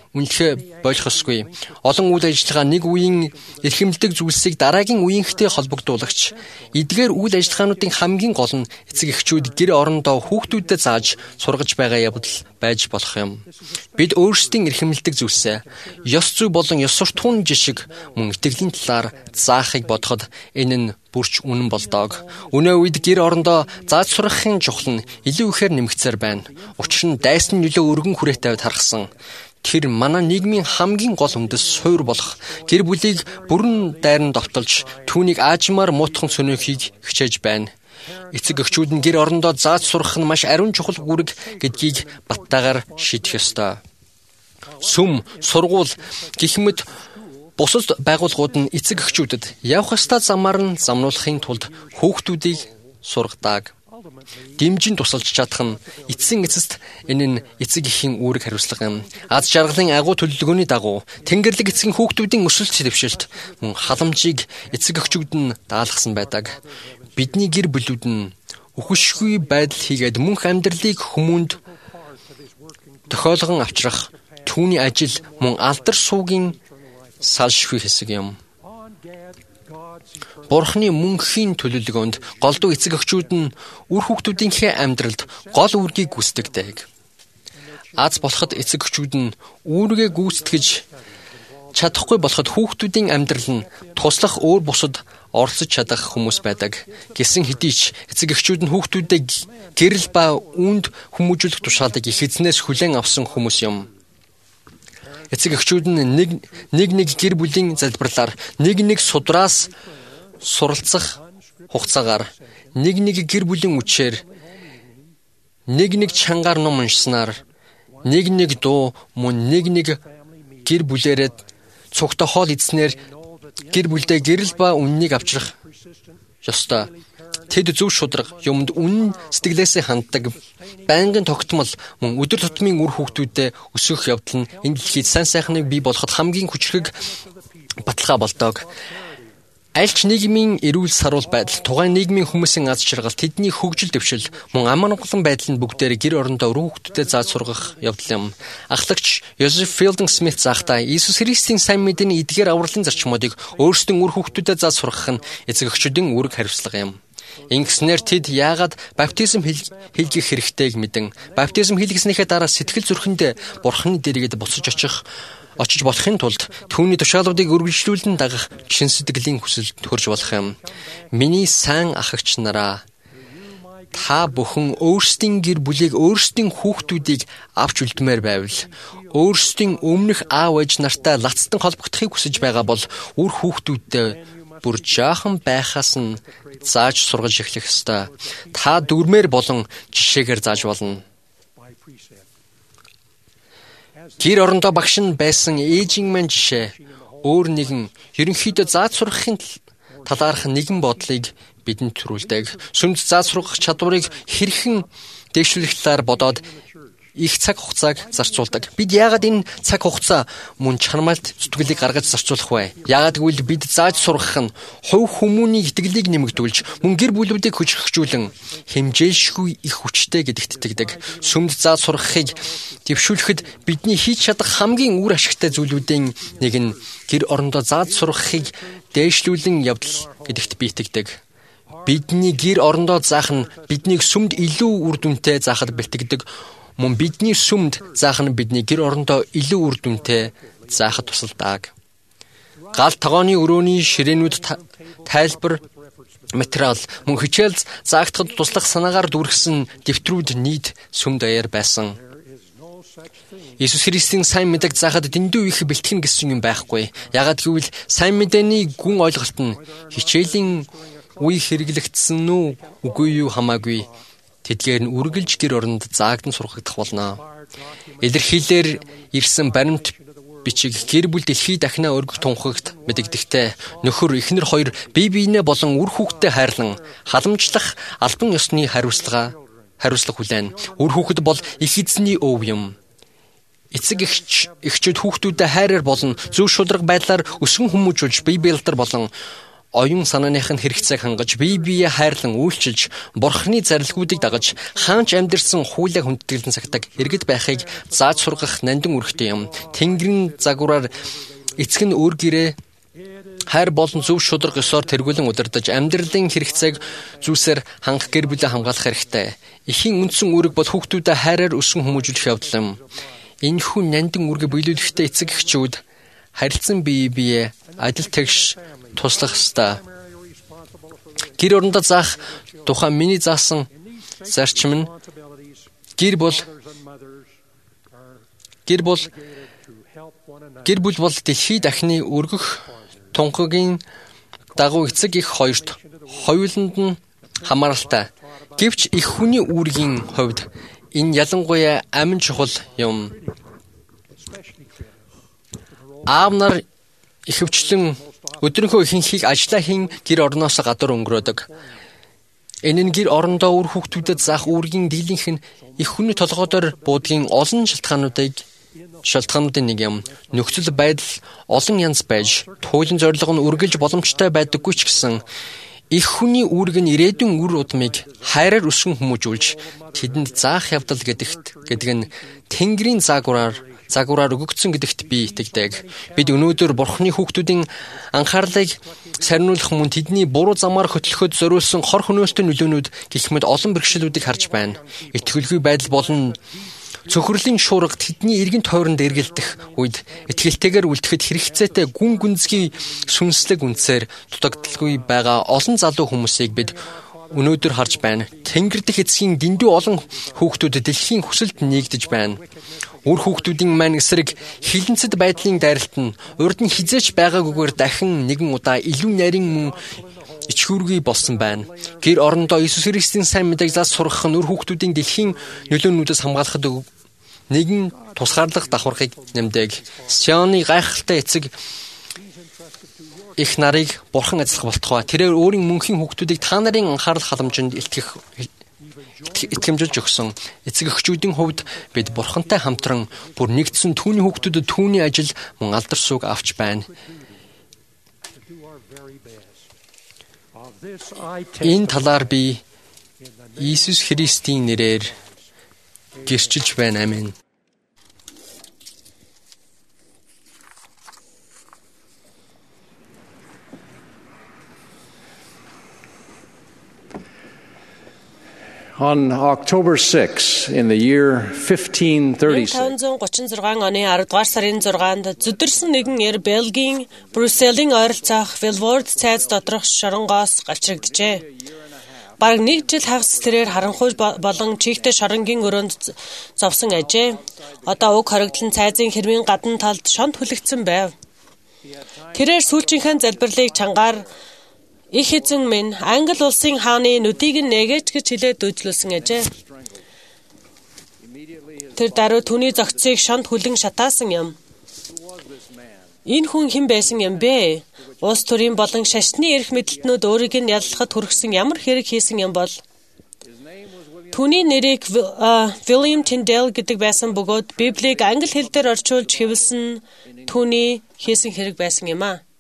үнэлэх болох ёсгүй. Олон үйл ажиллагаа нэг үеийн эрхэмлдэг зүйлсийг дараагийн үеийнхтэй холбогдуулагч. Эдгээр үйл ажиллагаануудын хамгийн гол нь эцэг эхчүүд гэр орондоо хүүхдүүдэд зааж сургаж байгаа явдал байж болох юм. Бид өөрсдийн эрхэмлдэг зүйлсээ ёс зүй болон ёс суртахууны жишг мөн итгэлийн талаар заахыг бодоход энэ нь бүрч үнэн болдог. Өнөө үед гэр орондоо зааж сургахын чухал нь илүү ихээр нэмэгцээр байна. Учир нь дайсны нөлөө өргөн хүрээтэй тархсан. Тэр манай нийгмийн хамгийн гол үндэс суурь болох гэр бүлийг бүрэн дайран довтолж түүнийг аажмаар муутхан сөнөөхийг хичээж байна. Эцэг эхчүүд нь гэр орондоо зааж сурах нь маш ариун чухал үүрэг гэдгийг баттайгаар шийдэх ёстой. Сүм, сургууль гэх мэт бусад байгууллагууд нь эцэг эхчүүдэд явах ёстой замаар нь замнуулахын тулд хүүхдүүдийг сургадаг. Дэмжин тусалж чадах нь эцсийн эцэст энэ нь эцэг эхийн үүрэг хариуцлага юм. Аз жаргалын агуу төлөвлөгөөний дагуу Тэнгэрлэг эцгийн хүүхдүүдийн өсөлт дэвшилт мөн халамжийг эцэг эхчүүд нь даалгасан байдаг. Бидний гэр бүлүүд нь үхшгүй байдал хийгээд мөнх амьдралыг хүмүүнд тохиолгон авчрах түүний ажил мөн алдар суугийн салшгүй хэсэг юм. Бурхны мөнхийн төлөвлөгөөнд голдуу эцэг эхчүүд нь үр хүүхдүүдийнхээ амьдралд гол үүргийг гүйцэтгэдэг. Аз болоход эцэг эхчүүд нь үүргээ гүйцэтгэж чадахгүй болоход хүүхдүүдийн амьдрал нь туслах өөр бусад оролцож чадах хүмүүс байдаг. Гэсэн хэдий ч эцэг эхчүүд нь хүүхдүүдэд гэрэл ба үүнд хүмүүжүүлэх тушаалыг их эзнээс хүлээн авсан хүмүүс юм. Эцэг эхчүүд нь нэг гэр бүлийн залбирлаар нэг судраас суралцах хугацаагаар нэг гэр бүлийн үчээр нэг чангаар ном уншсанаар нэг дуу мөн нэг гэр бүлээрээ цугта хоол идснээр гэр бүлдээ гэрэл ба үннийг авчрах ёстой. Тэд зөв шударга юмд үнэн сэтгэлээсээ ханддаг байнгын тогтмол мөн өдөр тутмын үр хүүхдүүдэд өсөх явдал нь энэ дэлхийд сайн сайхныг бий болгоход хамгийн хүчрэг баталгаа болдог. Аль ч нийгмийн эрүүл саруул байдал, тухайн нийгмийн хүмүүсийн аз жаргал, тэдний хөгжил дэвшил, мөн ам амгалан байдал нь бүгдээр гэр орондоо үр хүүхдүүдэд зааж сургах явдал юм. Ахлагч Йозеф Филдинг Смит заахтаа Иесус Христийн сайн мэдээний эдгээр авралын зарчмуудыг өөрсдийн үр хүүхдүүдэд зааж сургах нь эцэг эхчүүдийн үүрэг хариуцлага юм. Ингэснээр тэд яагаад баптизм хийх хэрэгтэйг мэдэн баптизм хийлгэснийхээ дараа сэтгэл зүрхэндээ Бурхны дэргэд очиж болохын тулд түүний тушаалуудыг үргэлжлүүлэн дагах чин сэтгэлийн хүсэлд хүрж болох юм. Миний сайн ахагч нараа, та бүхэн өөрсдийн гэр бүлийг өөрсдийн хүүхдүүдийг авч үлдмээр байвал өөрсдийн өмнөх аав ээж нартай лацтан холбогдохыг хүсэж байгаа бол үр хүүхдүүдэд бүр жаахан байхаас нь зааж сургаж эхлэх ёстой. Та дүрмээр болон жишээгээр зааж болно. Гэр орондоо багш нь байсан ээжийн маань жишээ өөр нэгэн ерөнхийдөө зааж сургахын талаарх нэгэн бодлыг бидэнд төрүүлдэг. Сүмд зааж сургах чадварыг хэрхэн дэвшүүлэх талаар бодоод их цаг хугацааг зарцуулдаг. Бид яагаад энэ цаг хугацаа мөн чанармайлт зүтгэлийг гаргаж зарцуулах вэ? Яагаад гэвэл бид зааж сургах нь хувь хүмүүний итгэлийг нэмэгдүүлж, мөн гэр бүлүүдийг хүчрхжүүлэн хэмжээлшгүй их хүчтэй гэдэгт итгэдэг. Сүмд зааж сургахыг дэвшүүлэхэд бидний хийж чадах хамгийн үр ашигтай зүйлүүдийн нэг нь гэр орондоо зааж сургахыг дээшлүүлэн явдал гэдэгт би итгэдэг. Бидний гэр орондоо заах нь биднийг сүмд илүү үр дүнтэй заахад бэлтгэдэг. Мөн бидний сүмд заах нь бидний гэр орондоо илүү үр дүнтэй заахад тусалдаг. Гал тогооны өрөөний ширээнүүд тайлбар материал мөн хичээл заагдахад туслах санаагаар дүрхсэн дэвтрүүд нийт сүмд даяар байсан. Иесус Христийн сайн мэдээг заахад дэндүү их бэлтгэн гэсэн юм байхгүй. Ягаад гэвэл сайн мэдээний гүн ойлголт нь хичээлийн үе хэрэглэгдсэн үү үгүй юу хамаагүй. Тэдгээр нь үргэлж гэр оронд заагдан сургагдах болно. Илэрхийлэр ирсэн баримт бичиг гэр бүл дэлхий дахина өргөх тунхагт мэдэгдэхтэй нөхөр эхнэр хоёр бие биенээ болон үр хүүхдэд хайрлан халамжлах албан ёсны хариуцлага хүлээн. Үр хүүхэд бол их эзний өв юм. Эцэг эхчүүд хүүхдүүдэд хайраар болон зөв шударга байдлаар өсгөн хүмүүжүүлж бие биелдэр болон оюун санааных нь хэрэгцээг хангаж, бие хайрлан үйлчилж, Бурхны зарилгуудыг дагаж, хаанч амьдэрсэн хуулиа хүндэтгэлэн цагтаг иргэд байхыг зааж сургах нандин үүрэгтэй юм. Тэнгэрийн загвараар эцэг нь өөр гэрээ хайр болон зөв шударга ёсоор тэргүүлэн удирдах, амьдралын хэрэгцээг зүйлсээр хангах, гэр бүлээ хамгаалах хэрэгтэй. Эхийн үндсэн үүрэг бол хүүхдүүдэд хайраар өсгөн хүмүүжүүлэх явдал юм. Энэхүү нандин үүргээ биелүүлэхдээ эцэг эхчүүд харилцан бие адил тэгш туслах ёстой. Гэр орондоо заах тухайн миний заасан зарчим нь гэр бүл бол дэлхий дахны өргөх тунхагийн дагуу эцэг их хоёрт хоёуланд нь хамааралтай. Гэвч их хүний үүргийн хувьд энэ ялангуяа амин чухал юм. Аав нар ихэвчлэн өдрийнхөө ихэнхийг ажиллаа хийн гэр орноос гадуур өнгөрөөдөг. Энэ нь гэр орондоо үр хүүхдүүдэд заах үүргийн дийлэнх нь их хүний толгойдоор буудгийн олон шалтгаануудын нэг юм. Нөхцөл байдал олон янз байж, туйлын зорилго нь үргэлж боломжтой байдаггүй ч гэсэн их хүний үүрэг нь ирээдүйн үр удмыг хайраар өсгөн хүмүүжүүлж, тэдэнд заах явдал гэдэг нь Тэнгэрийн загвараар өгөгдсөн гэдэгт би итгэдэг. Бид өнөөдөр Бурхны хүүхдүүдийн анхаарлыг сарниулах мөн тэдний буруу замаар хөтлөхөд зориулсан хор хөнөөлтөй нөлөөнүүд гэх мэт олон бэрхшээлүүдийг харж байна. Итгэлгүй байдал болон цөхрөлийн шуурга тэдний эргэн тойронд эргэлдэх үед итгэлтэйгээр үлдэхэд хэрэгцээтэй гүн гүнзгий сүнслэг үнсээр дутагдaltaгүй байгаа олон залуу хүмүүсийг бид өнөөдөр харж байна. Тэнгэр дэх эцгийн дэндүү олон хүүхдүүд дэлхийн хүсэлд нэгдэж байна. Үр хүүхдүүдийн маань эсрэг хилэнцэд байдлын дайралт нь урд нь хизээч байгаагүйгээр дахин нэгэн удаа илүү нарийн мөн ичхүүргүй болсон байна. Гэр орондоо Иесус Христийн сайн мэдээг зас сургах нь үр хүүхдүүдийн дэлхийн нөлөөнүүдээс хамгаалахад нэгэн тусгаарлах давхархыг нэмдэг. Сионы гайхалтай эцэг их нарыг Бурхан ажиллах болтугай. Тэрээр өөрийн мөнхийн хүүхдүүдийг та нарын анхаарал халамжинд итгэмжилж өгсөн. Эцэг эхчүүдийн хувьд бид Бурхантай хамтран бүр нэгдсэн түүний хүүхдүүдэд түүний ажил мөн алдар сүг авч байна. Энэ талаар би Иесус Христийн нэрээр гэрчилж байна. Амин. On October 6 in the year 1536, 1536 оны 10 дугаар сарын 6-нд зүдэрсэн нэгэн эр Бельгийн Брюсселийн ойролцоох Вилворд цайз доторх шоронгоос галчрагджээ. Бараг нэг жил хагас тэрээр харанхуй болон чигтэй шоронгийн өрөөнд зовсон ажээ. Одоо уг хоригдлон цайзын хэрвийн гадна талд шонт хүлэгдсэн байв. Тэрээр сүүлчийнхэн залбирлыг чангаар их эзэн минь Англи улсын хааны нүдийг нэгээч гэж хэлээд дүүжлүүлсэн ажээ. Тэр даруй түүний зохицыг шонт хүлэн шатаасан юм. Энэ хүн хэн байсан юм бэ? Улс төрийн болон шашны эрх мэдэлтнүүд өөрийг нь яллахад хүргэсэн ямар хэрэг хийсэн юм бол? Түүний нэрийг William Tyndale гэдэг байсан бөгөөд Библийг англи хэл дээр орчуулж хэвлсэн түүний хийсэн хэрэг байсан юм а.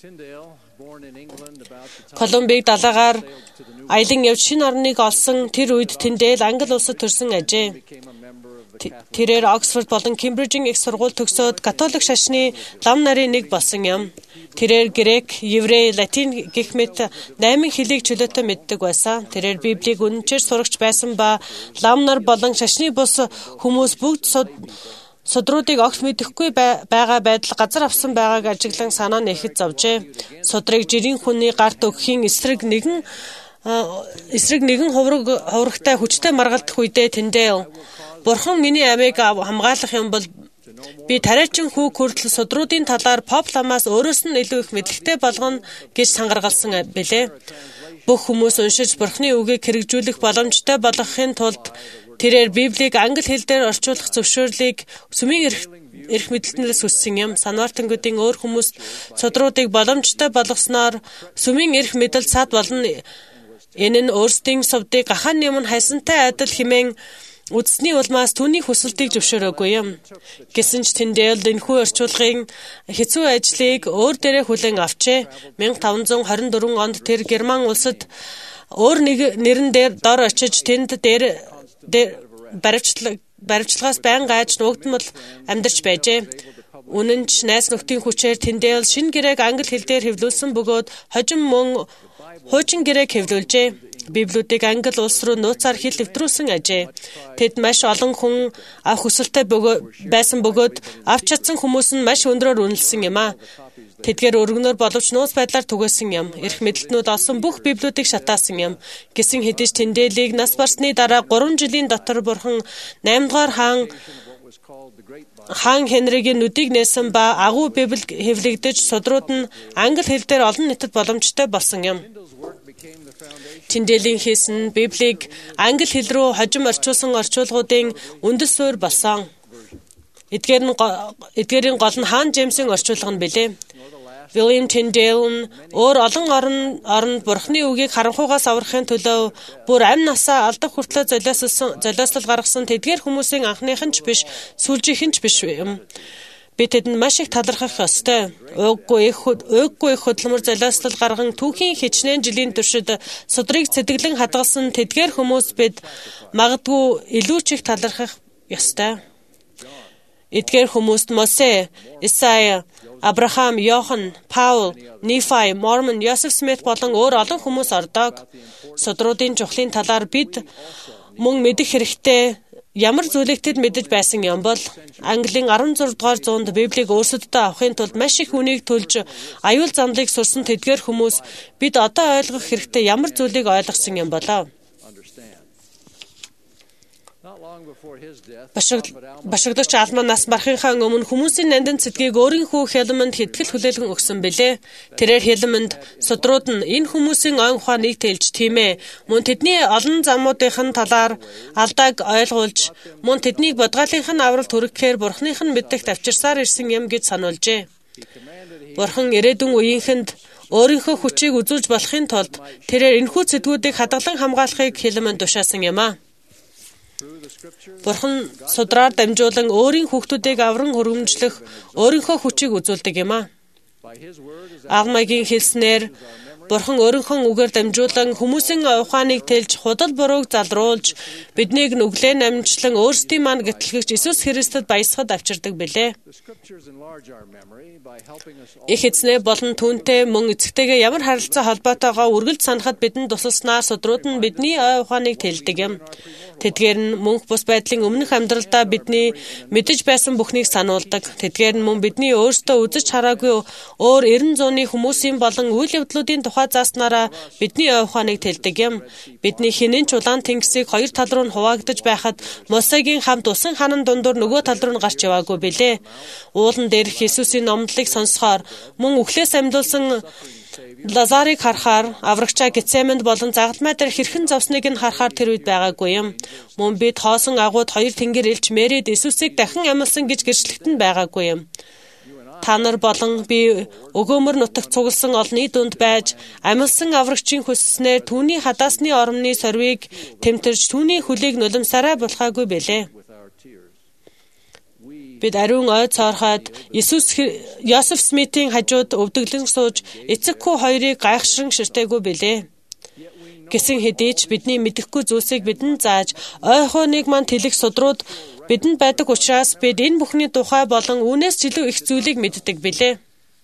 Колумбиг далайгаар аялан явж шинэ орныг олсон тэр үед Tyndale Англи улсад төрсэн ажээ. Тэрээр Оксфорд болон Кембрижийн их сургууль төгсөөд католик шашны лам нарын нэг болсон юм. Тэрээр грек, еврей, латин гэх мэт 8 хэлийг чөлөөтэй мэддэг байсан. Тэрээр Библийг үнэнчээр сурагч байсан ба лам нар болон шашны бус хүмүүс бүгд судруудыг огт мэдэхгүй байгаа байдал газар авсан байгааг ажиглан санаа нэхэд зовжээ. Судрыг жирийн хүний гарт өгөхийн эсрэг нэгэн хуврагтай хүчтэй маргалдах үедээ Tyndale Бурхан миний амийг хамгаалах юм бол би тариачин хүүг хүртэл судруудын талаар поп ламаас өөрөөс нь илүү их мэдлэгтэй болгоно гэж сангаргалсан билээ. Бүх хүмүүс уншиж Бурханы үгийг хэрэгжүүлэх боломжтой болгохын тулд тэрээр Библийг англи хэл дээр орчуулах зөвшөөрлийг сүмийн эрх мэдэлтнээс хүссэн юм. Санвартангуудын өөр хүмүүст судруудыг боломжтой болгосноор сүмийн эрх мэдэл сад болно. Энэ нь өөрсдийн сувдыг гахаан юм хайсантай адил хэмээн Үдсний улмаас түүний хүсэлтийг зөвшөөрөөгүй юм. Гэсэн ч Тиндейлд энэхүү орчуулгын хэцүү ажлыг өөр дээрээ хүлээн авчээ. 1524 онд тэр Герман улсад өөр нэг нэрэн дээр дор очиж тэнд дээр баривчлагаас байн гайж нуугдмал амьдарч байжээ. Үнэн ч найз нөхдийн хүчээр Тиндейл шинэ гэрээг англи хэл дээр хэвлүүлсэн бөгөөд хожим мөн хуучин гэрээг хэвлүүлжээ. Библиудыг англи улс руу нууцаар хэл нэвтрүүлсэн ажээ. Тэд маш олон хүн авах хүсэлтэй байсан бөгөөд авч чадсан хүмүүс нь маш өндрөөр үнэлсэн юм а. Тэдгээр өргөнөөр боловч нууц байдлаар түгээсэн юм. Эрх мэдлтнүүд олсон бүх библиудыг шатаасан юм. Гэсэн хэдий ч Тиндейлийг нас барсны дараа 3 жилийн дотор Бурхан 8 дугаар хаан Хенригийн нүдийг нээсэн ба агуу библи хэвлэгдэж судрууд нь англи хэл дээр олон нийтэд боломжтой болсон юм. Тиндейлийн хийсэн Библийг англи хэл рүү хожим орчуулсан орчуулгуудын үндэс суурь болсон. Эдгээрийн гол нь хаан Джеймсийн орчуулга нь билээ. William Tyndale нь өөр олон оронд Бурхны үгийг харанхуйгаас аврахын төлөө бүр амь насаа алдах хүртлээр золиослол гаргасан тэдгээр хүмүүсийн анхных нь ч биш, сүүлжийнх нь ч биш юм. Би тэдэнд маш их талархах ёстой. Уггүй их хөдөлмөр золиослол гарган түүхийн хичнээн жилийн туршид судрыг цэдэглэн хадгалсан тэдгээр хүмүүс бид магадгүй илүү ч их талархах ёстой. Эдгээр хүмүүст Мосе, Исая, Абрахам, Йохан, Паул, Нефай, Мормон, Йосеф Смит болон өөр олон хүмүүс ордог. Судруудын чухлын талаар бид мөн мэдэх хэрэгтэй. Ямар зүйлийг тэд мэдэж байсан юм бол Английн 16 дугаар зуунд Библийг өөрсөддөө авахын тулд маш их хүнийг төлж аюул замлыг сурсан тэдгээр хүмүүс бид одоо ойлгох хэрэгтэй ямар зүйлийг ойлгосон юм болоо. Башигдагч Алман нас барахынхаа өмнө хүмүүсийн нандин цэдгийг өөрийнхөө Хелмэнд хэтгэл хүлээлгэн өгсөн бэлээ. Тэрээр Хелмэнд судрууд нь энэ хүмүүсийн ойн ухааныг тэлж тиймээ мөн тэдний олон замуудын талаар алдааг ойлгуулж мөн тэднийг бодгаалынх нь авралт хүргэхээр Бурханых нь мэддэгт авчирсаар ирсэн юм гэж сануулжээ. Бурхан ирээдүйн үеийнхэнд өөрийнхөө хүчийг үзүүлж болохын тулд тэрээр энэхүү цэдгүүдийг хадгалан хамгаалахыг Хелмэнд тушаасан юм а. Бурхан судраар дамжуулан өөрийн хүүхдүүдийг авран хөргөмжлөх өөрийнхөө хүчийг үзүүлдэг юм а. Агмагийн хэлснээр Бурхан өөрийнхөө үгээр дамжуулан хүмүүсийн ухааныг тэлж худал бурууг залруулж биднийг нүглээ намжлан өөрсдийн маань гэтлэгч Иесус Христэд баясгад авчирдаг билээ. Их эзнээ болон түүнтэй мөн эцэгтэйгээ ямар харилцаа холбоотойгоо үргэлж санахад бидэнд тусалснаар судрууд нь бидний ой ухааныг тэлдэг юм. Тэдгээр нь мөнх бус байдлын өмнөх амьдралдаа бидний мэдэж байсан бүхнийг сануулдаг. Тэдгээр нь мөн бидний өөрсдөө үзэж хараагүй өөр 90 зууны хүмүүсийн болон үйл явдлуудын тухай зааснараа бидний ой ухааныг тэлдэг юм. Бидний хинэн ч улаан тэнгисийг хоёр тал руу нь хуваагдаж байхад Мосегийн хамт усан ханан дундуур нөгөө тал руу нь гарч яваагүй билээ. Уулан дээрх Иесусийн номлолыг сонсохоор мөн үхлээс амьдуулсан Лазарыг харахаар аврагчаа Гетсеманд болон загалмай дээр хэрхэн зовсныг нь харахаар тэр үед байгаагүй юм. Мөн бид хоосон агууд хоёр тэнгэр элч Мэрид Иесусыг дахин амьлсан гэж гэрчлэгт нь байгаагүй юм. Та нар болон би өгөөмөр нутагт цугласан олны дунд байж амьлсан аврагчийн хүсснээр түүний хадаасны ормны сорвийг тэмтэрж түүний хөлийг нулимсараа булхаагүй бэлээ. Бид ариун ой цоорхоод Йосеф Смитийн хажууд өвдөглөн сууж эцэг хүү хоёрыг гайхшран ширтээгүй бэлээ. Гэсэн хэдий ч бидний мэдэхгүй зүйлсийг бидэнд зааж ой хооныг маань тэлэх судрууд бидэнд байдаг учраас бид энэ бүхний тухай болон үүнээс ч илүү их зүйлийг мэддэг билээ.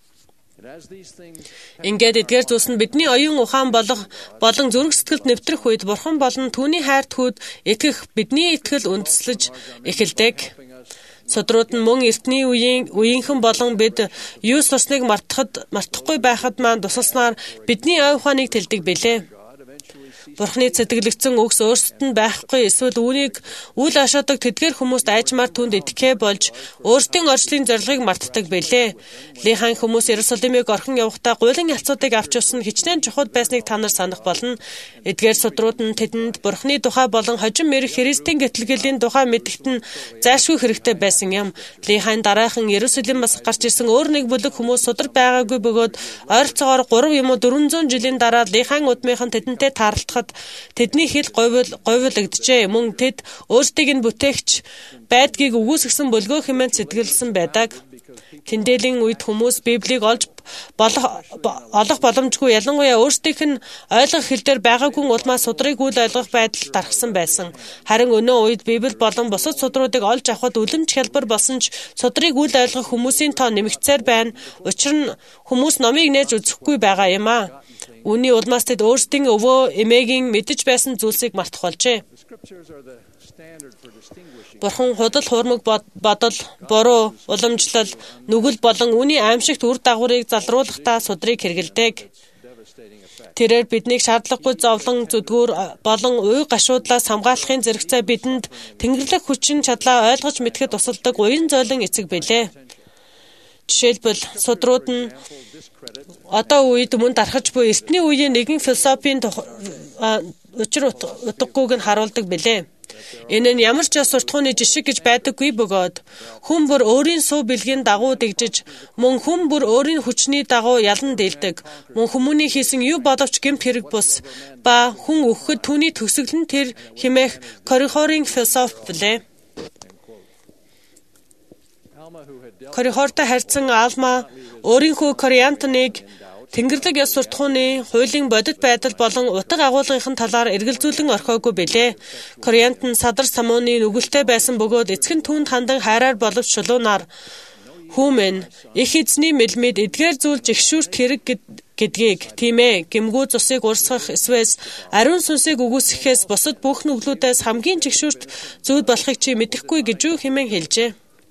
Ингээд эдгээр зүйлс нь бидний оюун ухаан болон зүрх сэтгэлд нэвтрэх үед Бурхан болон түүний хайрт хүүд итгэх бидний итгэл үндэслэж эхэлдэг. Судрууд нь мөн эртний үеийнхэн болон бид юу сусныг мартахгүй байхад маань тусалснаар бидний ой ухааныг тэлдэг билээ. Бурхны цэдэглэгдсэн үгс өөрсдөд нь байхгүй эсвэл үүнийг үл ашаадаг тэдгээр хүмүүст айжмаар түнд итгэхэ болж өөрсдийн орчлын зорилгыг мартдаг билээ. Лихан хүмүүс Иерусалимыг орхон явахдаа гуйлын ялцуудыг авч явсан хичнээн чухал байсныг та нар санах болно. Эдгээр судрууд нь тэдэнд Бурхны тухай болон хожим мэрэх Христийн гэтлэгийн тухай мэдэгт нь зайлшгүй хэрэгтэй байсан юм. Лихан дараахан Иерусалимаас гарч ирсэн өөр нэг бүлэг хүмүүс судар байгаагүй бөгөөд ойролцоогоор 3 юм уу 400 жилийн дараа Лихан удмынхан тэдэнтэй таарлах байхад тэдний хэл говьлогджээ. Мөн тэд өөрсдийг нь бүтээгч байдгийг үгүйсгсэн бөлгөө хэмээн сэтгэлсэн байдаг. Тэндээлийн үед хүмүүс Библийг олох боломжгүй, ялангуяа өөрсдийнх нь ойлгох хэл дээр байгаагүй улмаас судрыг үл ойлгох байдал дарахсан байсан. Харин өнөө үед Библи болон бусад судруудыг олж авахд үлэмж хялбар болсон ч судрыг үл ойлгох хүмүүсийн тоо нэмэгцээр байна. Учир нь хүмүүс номыг нээж үзэхгүй байгаа юм аа. Үүний улмаас тэд өөрсдийн өвөө эмээгийн мэдэж байсан зүйлсийг мартах болжээ. Бурхан худал хуурмаг бодол, буруу, уламжлал, нүгэл болон үүний аимшигт үр дагаврыг залруулахдаа судрыг хэрэгэлдэг. Тэрээр биднийг шаардлагагүй зовлон, зүдгүүр болон уй гашуудлаас хамгаалахын зэрэгцээ бидэнд тэнгэрлэг хүчин чадлаа ойлгож мэдэхэд тусалдаг уян зойлон эцэг билээ. Жишээлбэл судрууд нь одоо үед мөн дарахж буй эртний үеийн нэгэн философийн учир утгагүйг нь харуулдаг билээ. Энэ нь ямар ч суртахууны жишг гэж байдаггүй бөгөөд хүн бүр өөрийн суу бэлгийн дагуу дэгжиж, мөн хүн бүр өөрийн хүчний дагуу ялан дийлдэг. Мөн хүмүүний хийсэн юу боловч гэмт хэрэг бус ба хүн өгөхөд түүний төгсгөл нь тэр хэмээх Корихорын философи билээ. Корихортой харьцан Алма өөрийнхөө Кориантныг Тэнгэрлэг ёс суртахууны хуулийн бодит байдал болон утга агуулгын талаар эргэлзүүлэн орхиогүй билээ. Кориант нь садар самууны нүгэлтэй байсан бөгөөд эцэг нь түүнд хандан хайраар боловч шулуунаар хүмүн их эзний мэлмид эдгээр зүйл жигшүүрт хэрэг гэдгийг тийм ээ гэмгүү цусыг урсгах эсвэл ариун сүнсийг үгүйсгэхээс бусад бүх нүглүүдээс хамгийн жигшүүрт зүйл болохыг чи мэдэхгүй гэж юу хэмээн хэлжээ.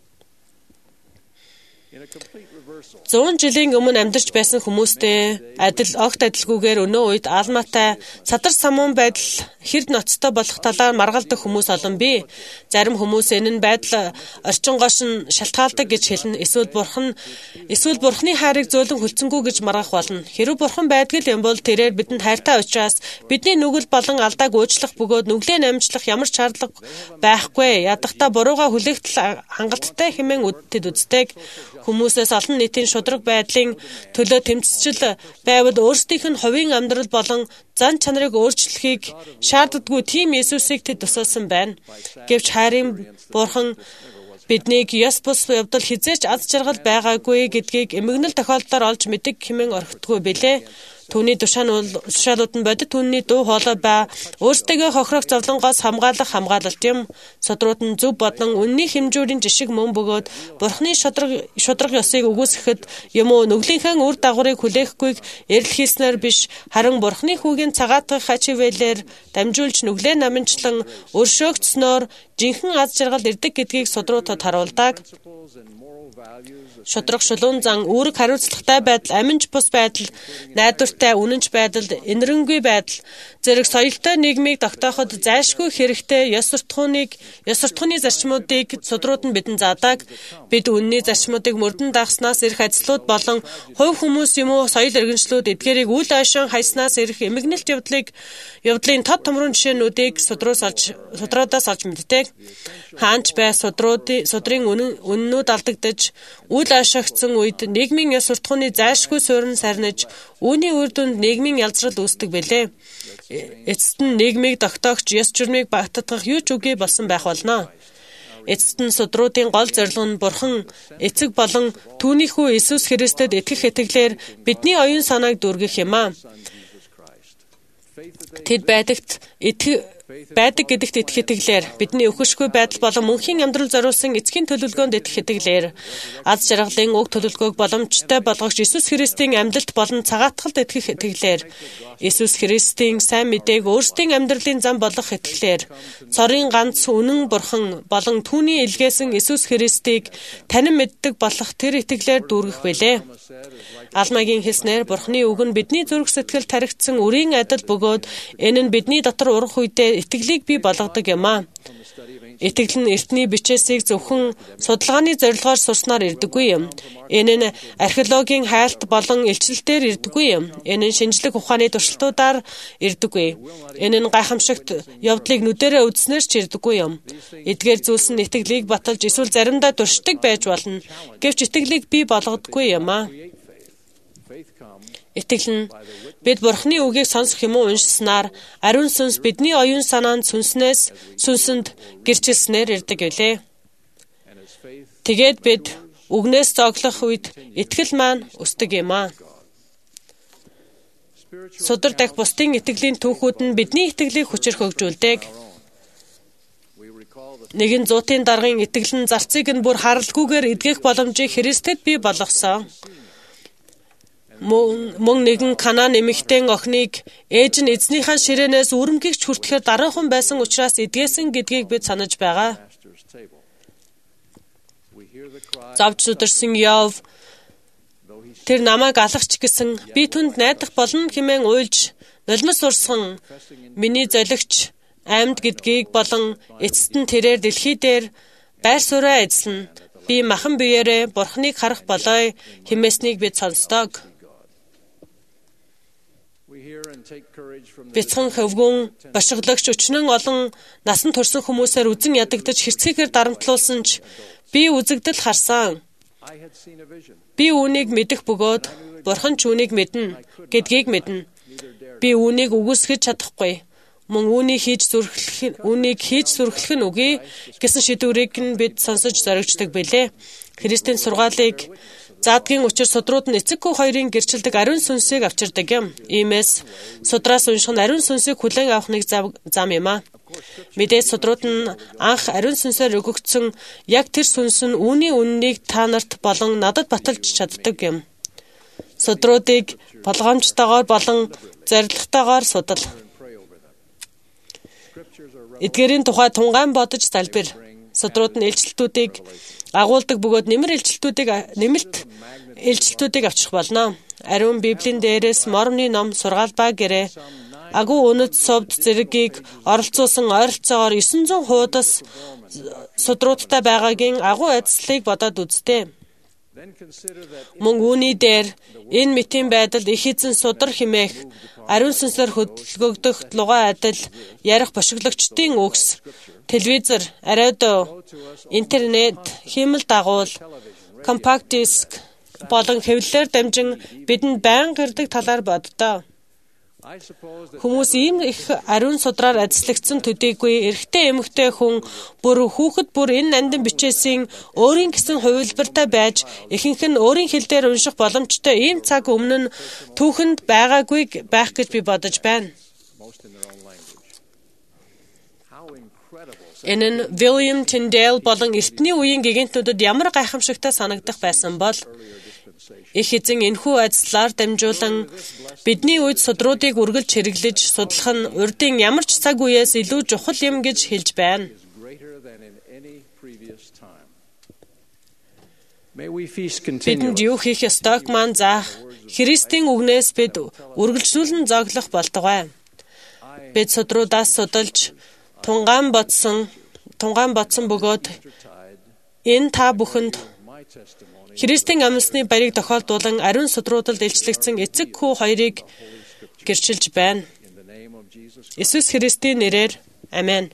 100 жилийн өмнө амьдарч байсан хүмүүстэй огт адилгүйгээр өнөө үед Алматай садар самуун байдал хэрд ноцтой болох талаар маргалдах хүмүүс олон бий. Зарим хүмүүс энэ нь байдал орчингоос нь шалтгаалдаг гэж хэлнэ. Эсвэл бурхны хайрыг зөөлөн хүлцэнгүй гэж маргах болно. Хэрэв бурхан байдаг юм бол тэрээр бидэнд хайртай учраас бидний нүгэл болон алдааг уучлах бөгөөд нүглээ намжлах ямар ч шаардлага байхгүй. Ядахта бурууга хүлээхтэл хангалттай хэмээн тэд үздэг. Хүмүүсээс олон нийтийн шудраг байдлын төлөө тэмцэл байвал өөрсдийнх нь хувийн амьдрал болон зан чанарыг өөрчлөхийг шаарддаггүй тийм Есүсийг тэд тусалсан байна. Гэвч хайрын бурхан биднийг ёс бус явдал хизээч аз жаргал байгаагүй гэдгийг эмгэнэл тохиолдолд олж мэдэг хэмээн орхитгүй билээ. Түүний тушаалууд нь бодит түүний дуу хоолой ба өөрсдөө хохирох зовлонгоос хамгаалах хамгаалалт юм. Судрууд нь зөв бодлон үнний хэмжүүрийн жишг мөн бөгөөд бурхны шудраг ёсыг үгүйсгэхэд юм уу нүглийнхээ үр дагаврыг хүлээхгүйг эрэл хийснээр биш харин бурхны хүүгийн цагаатгах хачивэлээр дамжуулж нүглээ намынчлан өршөөгдснөөр жинхэнэ аз жаргал ирдэг гэдгийг судруудад харуулдаг. Шудраг шулуун зан үүрэг хариуцлагатай байдал, аминч бус байдал, найдвартай үнэнч байдал, инэрэнгүй байдал зэрэг соёлтой нийгмийг тогтооход зайлшгүй хэрэгтэй ёс суртахууны зарчмуудыг судрууд нь бидэнд заадаг. Бид үнний зарчмуудыг мөрдөн дагснаас ирэх ажлууд болон хувь хүмүүс юм уу соёл иргэншлүүд эдгээрийг үл ойшон хайснаас ирэх эмгэнэлт явдлын тод томрон жишээнүүдийг судруудаас олж мэддэг. Хаанч бай судрын үннүүд алдагдаж үл ойшогдсон үед нийгмийн ёс суртахууны зайлшгүй суурин сарниж үүний үр дүнд нийгмийн ялзрал үүсдэг билээ. Эцэст нь нийгмийг тогтоогч ёс журмыг багтаах юу ч үгүй болсон байх болно. Эцэст нь судруудын гол зорилго нь бурхан эцэг болон түүний хүү Иесус Христэд итгэх итгэлээр бидний оюун санааг дүргэх юм аа. Тэд байдаг гэдэгт итгэх итгэлээр бидний өхөшгүй байдал болон мөнхийн амьдрал зориулсан эцгийн төлөвлөгөөнд итгэх итгэлээр аз жаргалын уг төлөвлөгөөг боломжтой болгогч Иесус Христийн амьдлалт болон цагаатгалд итгэх итгэлээр Иесус Христийн сайн мэдээг өөрсдийн амьдралын зам болгох итгэлээр цорын ганц үнэн бурхан болон түүний илгээсэн Иесус Христийг танин мэддэг болох тэр итгэлээр дүүргэх билээ. Алмагийн хэлснээр бурхны үг нь бидний зүрх сэтгэл тархицсан үрийн адил бөгөөд энэ нь бидний дотор урах үедээ итгэлийг бий болгодог юм аа. Итгэл нь эртний бичээсийг зөвхөн судалгааны зорилгоор сурснаар ирдэггүй юм. Энэ нь археологийн хайлт болон илчлэлтээр ирдэггүй юм. Энэ нь шинжлэх ухааны туршилтуудаар ирдэггүй. Энэ нь гайхамшигт явдлыг нүдэрээ үзснээр ч ирдэггүй юм. Эдгээр зүйлс нь итгэлийг баталж эсвэл заримдаа дуршдаг байж болно. Гэвч итгэлийг бий болгодоггүй юм аа. Итгэл нь бид Бурхны үгийг сонсох юм уу уншснаар ариун сүнс бидний оюун санаанд сүнсэнд гэрчилснээр ирдэг гэлээ. Тэгээд бид үгнээс зоглох үед итгэл маань өсдөг юм аа. Судар дахь бусдын итгэлийн түүхүүд нь бидний итгэлийг хүчрэх хөгжүүлдэг. Нэгэн зуутын даргын итгэл нь зарцыг нь бүр харалгүйгээр эдгэх боломжийг Христэд бий болгосон. Мөн нэгэн Канаан эмэгтэй охиныг ээж нь эзнийхэн ширээнээс үрэмгийгч хүртэхээр дараахан байсан учраас эдгээсэн гэдгийг бид санаж байгаа. Завж зүдэрсэн Йов тэр намайг алгах гэсэн би түнд найдах болно хэмээн уйлж нулимс урсган миний золигч амьд гэдгийг болон эцэст нь тэрээр дэлхий дээр байр сууриа эзлэн би махан биеэрээ Бурхныг харах болой хэмээснийг бид сонсдог. Бяцхан хөвгүн башиглагч өчнөн олон насан турсан хүмүүсээр үзэн ядагдаж хэрцгийгээр дарамтлуулсан ч би үзэгдэл харсан. Би үүнийг мэдэх бөгөөд Бурхан ч үүнийг мэднэ гэдгийг мэднэ. Би үүнийг үгүйсгэж чадахгүй. Мөн үүнийг хийж зүрхлэх нь үгүй гэсэн шийдвэрийг нь бид сонсож зоригчдаг билээ. Христийн сургаалыг заадгийн учир судрууд нь эцэг хүү хоёрын гэрчилдэг ариун сүнсийг авчирдаг юм. Иймээс судраас унших нь ариун сүнсийг хүлээн авах нэг зам юм аа. Мэдээж судрууд нь анх ариун сүнсээр өгөгдсөн яг тэр сүнс нь үүний үннийг та нарт болон надад баталж чаддаг юм. Судруудыг болгоомжтойгоор болон зоригтойгоор судал. Эдгээрийн тухай тунгаан бодож залбир. Судрууд нь илчлэлтүүдийг агуулдаг бөгөөд нэмэлт илчлэлтүүдийг авчрах болно. Ариун Библийн дээрээс Мормны ном, сургаал ба гэрээ агуу үнэт совд зэргийг оролцуулсан ойролцоогоор 900 хуудас судруудтай байгаагийн агуу айдслыг бодоод үзтээ. Мөн үүний дээр энэ мэтийн байдал их эзэн судар хэмээх ариун сүнслээр хөдөлгөгдөх лугай адил ярих бошиглогчдын үгс, телевизор, радио, интернет, хиймэл дагуул, компакт диск болон хэвлэлээр дамжин бидэнд байнга ирдэг талаар боддоо. Хүмүүс ийм их ариун судраар ажиллагдсан төдийгүй эрэгтэй эмэгтэй хүн хүүхэд энэ нандин бичээсийн өөрийн гэсэн хувилбартай байж ихэнх нь өөрийн хэл дээр унших боломжтой ийм цаг өмнө нь түүхэнд байгаагүй байх гэж би бодож байна. Энэ нь William Tyndale болон эртний үеийн гигантнүүдэд ямар гайхамшигтай санагдах байсан бол их эзэн энэхүү ажлаар дамжуулан бидний үед судруудыг үргэлж хэрэглэж судлах нь урдын ямар ч цаг үеэс илүү чухал юм гэж хэлж байна. Бидэнд юу хийх ёстойг маань заах Христийн үгнээс бид үргэлжлүүлэн зоглох болтугай. Бид судруудаас судалж тунгаан бодсон бөгөөд энэ та бүхэнд Христийн амьсны баярыг тохиолдуулан ариун судруудад илчлэгдсэн эцэг хүү хоёрыг гэрчилж байна. Иесус Христийн нэрээр амен.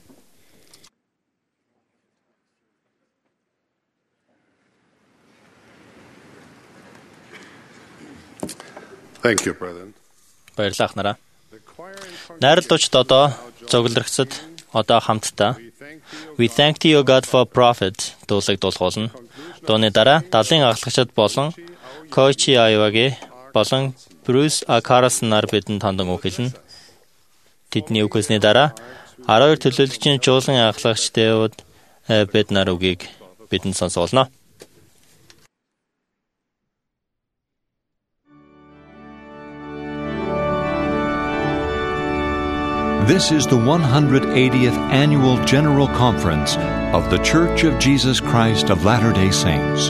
Thank you, brother. Баярлалаа ахнараа. Найрлууч одоо зоглогчдод одоо хамтдаа We thank thee, O God, for prophet дуулыг дуулахулна. Дууны дараа далайн аглагчид болон Кочи Аювагийн болон Брюс Акарас нар бидэнд хандан үг хэлнэ. Тэдний үг хэлсний дараа 12 төлөөлөгчийн чуулган аглагч Дэвид бид нар үгийг бидэнд сонсуулна. This is the 180th Annual General Conference of The Church of Jesus Christ of Latter-day Saints.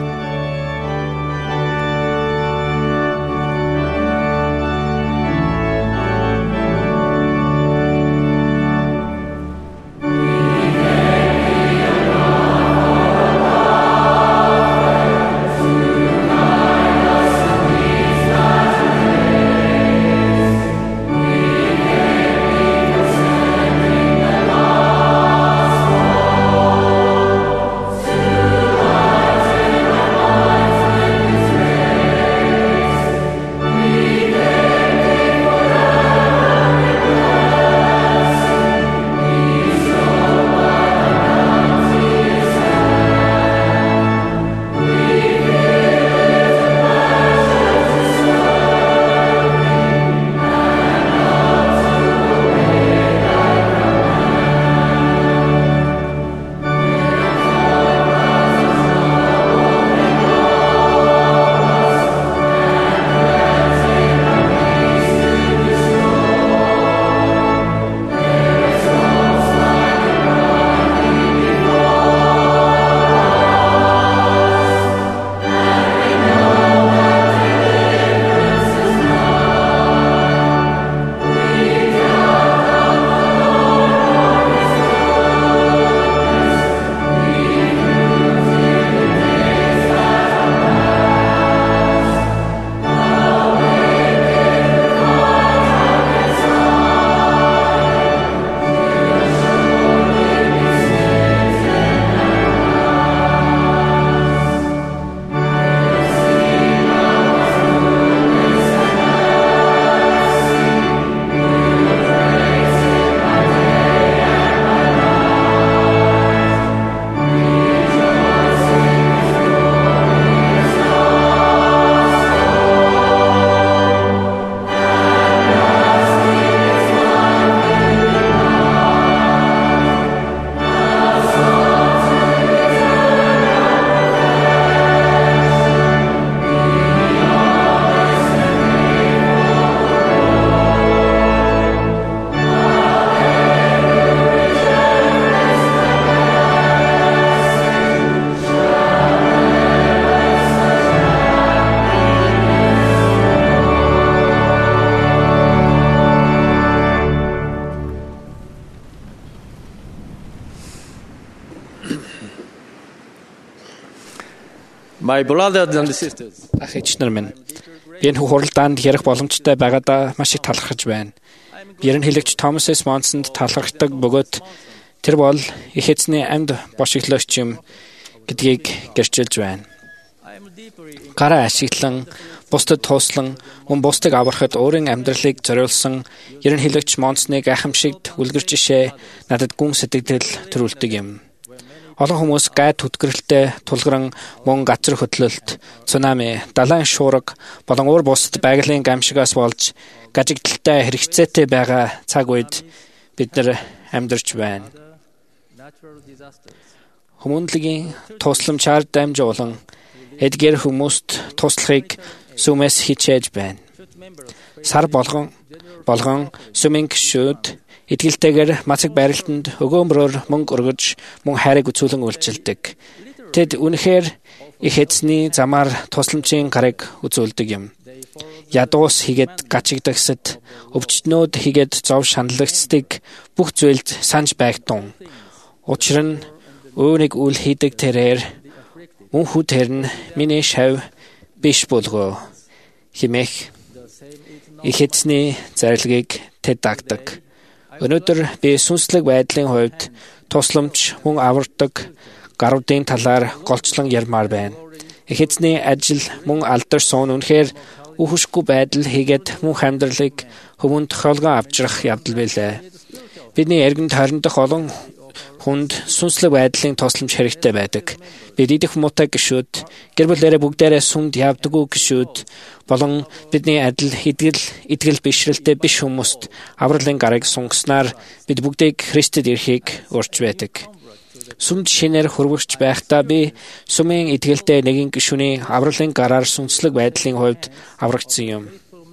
My brothers and sisters. Ах ичнэр минь. Би энэ хуралдаанд ярих боломжтой байгаадаа маш их талархаж байна. Ерөн хэлэгч Томас С. Монсонд талархдаг бөгөөд тэр бол их эзний амьд бошиглогч юм гэдгийг гэрчилж байна. Гараа ашиглан, бусдад туслан, бусдыг аврахад өөрийн амьдралыг зориулсан ерөн хэлэгч Монсны гайхамшигт үлгэр жишээ надад гүн сэтгэл төрүүлдэг юм. Олон хүмүүс гайд түтгэрэлтэй тулгаран мөн газар хөдлөлт, цунами, далайн шуурга болон өөр бусад байгалийн гамшигаас болж гажигдaltaй хэрэгцээтэй байгаа цаг үед бид нар амьдарч байна. Хүмүүнлэгийн тусламжаар дамжуулан эдгээр хүмүүст туслахыг сүмээс хичээж байна. Сар болгон сүмийн гишүүд итгэлтэйгээр мацаг байралтанд өгөөмрөөр мөнгө өргөж мөн хайрыг үзүүлэн үйлчилдэг. Тэд үнэхээр их эзний замаар тусламжийн гарыг үзүүлдэг юм. Ядуус хийгээд гачигдагсад, өвчтнүүд хийгээд зов шаналгацдаг бүх зүйлд санаж байгтун. Учир нь өөрийг үл хийдэг тэрээр мөн хүтэр нь миний шав биш болгоо химэх их эзний зарилгыг тэд дагдаг. Өнөөдөр би сүнслэг байдлын хувьд тусламж мөн авардаг гаруудын талаар голчлон ярмаар байна. Их эзний ажил мөн алдар суун үнэхээр үхшгүй байдал хийгээд мөн амьдралыг хүмүүнд тохиолгон авчрах явдал билээ. Бидний эргэн тойрондох олон хүнд сүнслэг байдлын тусламж хэрэгтэй байдаг. Бид идэх муутай гишүүд, гэр бүлээрээ бүгдээрээ сүмд явдаггүй гишүүд болон бидний адил итгэл бишрэлтэй биш хүмүүст авралын гарыг сунгаснаар бид бүгдийг Христэд ирэхийг урьж байдаг. Сүмд шинээр хөрвөгч байхдаа би сүмийн итгэлтэй нэгэн гишүүний авралын гараар сүнслэг байдлын хувьд аврагдсан юм.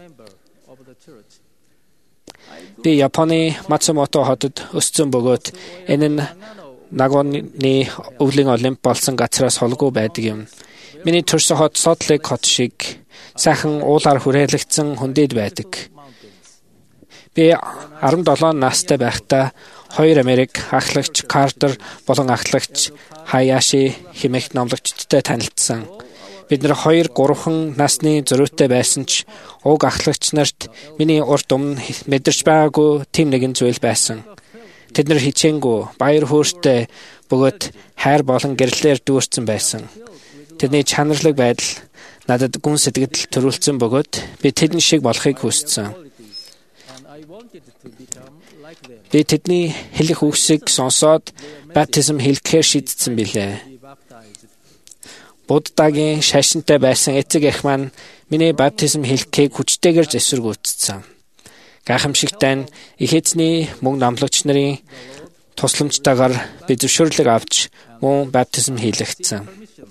Би Японы Мацумото хотод өссөн бөгөөд энэ нь Нагоны өвлийн олимп болсон газраас холгүй байдаг юм. Миний төрсөн хот Сотлейк хот шиг сайхан уулаар хүрээлэгдсэн хүндэд байдаг. Би 17 настай байхдаа 2 Америк ахлагч Картер болон ахлагч Хаяши хэмээх номлогчдтой танилцсан. Бид нар 2-3 насны зөрүүтэй байсан ч уг ахлагч нарт миний урт өмнө мэдэрч байгаагүй тийм нэгэн зүйл байсан. Тэд нар хичээнгүй, баяр хөөртэй бөгөөд хайр болон гэрлэлээр дүүрсэн байсан. Тэдний чанарлаг байдал надад гүн сэтгэл төрүүлсэн бөгөөд би тэдэн шиг болохыг хүссэн. Би тэдний хэлэх үгсийг сонсоод баптизм хийлгэхээр шийдсэн билээ. Буддагийн шашинтай байсан эцэг эх маань миний баптизм хийлгэхийг хүчтэйгээр эсэргүүцсэн. Гайхамшигтай нь их эзний мөн номлогч нарын тусламжтайгаар би зөвшөөрлөг авч мөн баптизм хийлгэгдсэн.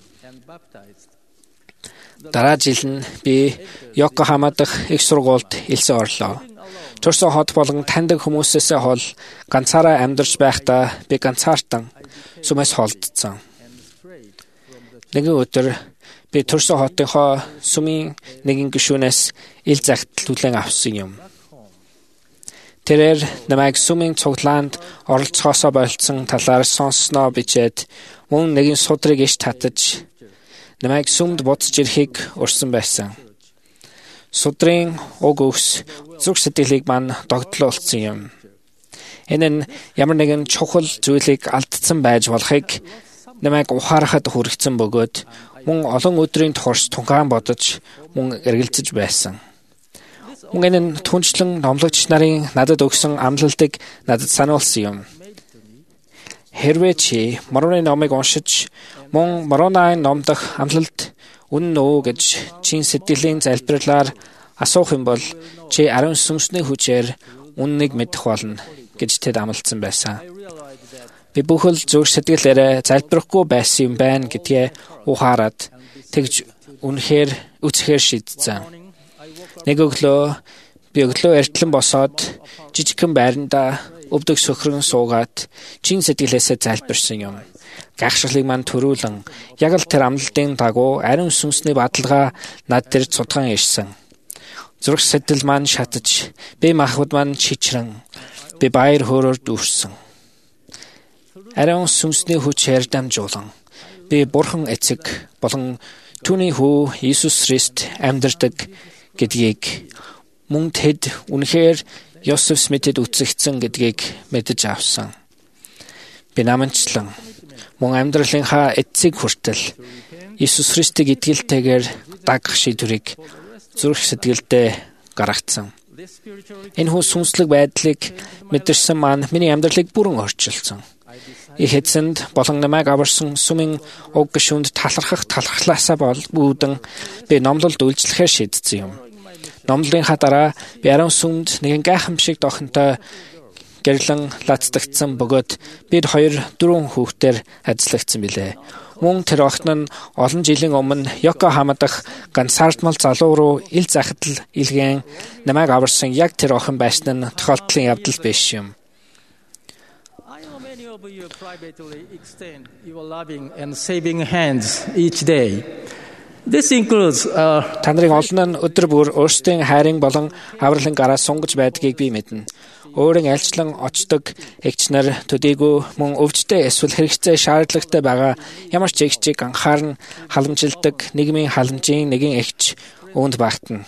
Дараа жил нь би Йокохама дахь их сургуульд элсэн орлоо. Төрсөн хот болон таньдаг хүмүүсээс хол ганцаараа амьдарч байхдаа би ганцаартан сүмээс холдсон. Нэгэн өдөр би төрсөн хотынхоо сүмийн нэгэн гишүүнээс ил загтал түлэн авсан юм. Тэрээр намайг сүмийн цуглаанд оролцохоосоо болцсон талаар сонссноо бичээд мөн нэгэн судрыг иш татаж намайг сүмд буцаж ирэхийг урьсан байсан. Судрын уг өгс зүрх сэтгэлийг мань догтлуулсан юм. Энэ нь ямар нэгэн чухал зүйлийг алдсан байж болохыг намайг ухаарахад хүргэсэн бөгөөд мөн олон өдрийн турш тунгаан бодож мөн эргэлзэж байсан. Мөн энэ нь түнчлэн номлогч нарын надад өгсөн амлалтыг надад сануулсан юм. Хэрвээ чи Мороны номыг уншиж мөн Мороны ном дах амлалт үнэн үү гэж чин сэтгэлийн залбирлаар асуух юм бол чи ариун сүнсний хүчээр үннийг мэдэх болно гэж тэд амласан байсан. Би бүхэл зүрх сэтгэлээрээ залбирахгүй байсан юм байна гэдгээ ухаарад тэгж үнэхээр үцхээр шийдсэн. Нэг өглөө би өглөө эртлэн босоод жижигхэн байранда өвдөг сөхрөн суугаад чин сэтгэлээсээ залбирсан юм. Гайхшилыг мань төрүүлэн яг л тэр амлалтын дагуу ариун сүнсний бадалгаа над дээр цудгаан ирсэн. Зүрх сэтгэл маань шатаж, би махбод маань чичрэн, би баяр хөөрөөр дүүрсэн. Ариун сүнсний хүчээр дамжуулан би бурхан эцэг болон түүний хүү Иесус Христ амьдардаг гэдгийг мөн тэд үнэхээр Йосеф Смитэд үцэгдсэн гэдгийг мэдэж авсан. Би наманчлан мөн амьдралынхаа эцэг хүртэл Иесус Христийг итгэлтэйгээр дагах шийдвэрийг зүрх сэтгэлдээ гаргацсан. Энэ хүү сүнслэг байдлыг мэдэрсэн маань миний амьдралыг бүрэн өөрчилсөн. Их эзэнд болон намайг аварсан сүмийн уг гишүүнд талархлаасаа үүдэн би номлолд үйлчлэхээр шийдсэн юм. Номлолынхаа дараа би ариун сүмд нэгэн гайхамшиг дохонтой гэрлэн лацдагдсан бөгөөд бид 2-4 хүүхдээр ажиллагдсан билээ. Мөн тэр охин нь олон жилийн өмнө Йокохама дахь ганцаардмал залуу руу ил захидал илгээн намайг аварсан яг тэр охин байсан нь тохиолдлын явдал биш юм. You privately extend your loving and saving hands each day. This includes Танарын олон нь өдөр бүр өөрсдийн хайрын болон авралын гараа сунгаж байдгийг би мэднэ. Өөрийн альчлан очдог эгч нар төдийгүй мөн өвчтэй эсвэл хэрэгцээ шаардлагатай байгаа ямар ч эгчийг анхаарн халамжилдаг нийгмийн халамжийн нэгэн эгч үүнд багтана.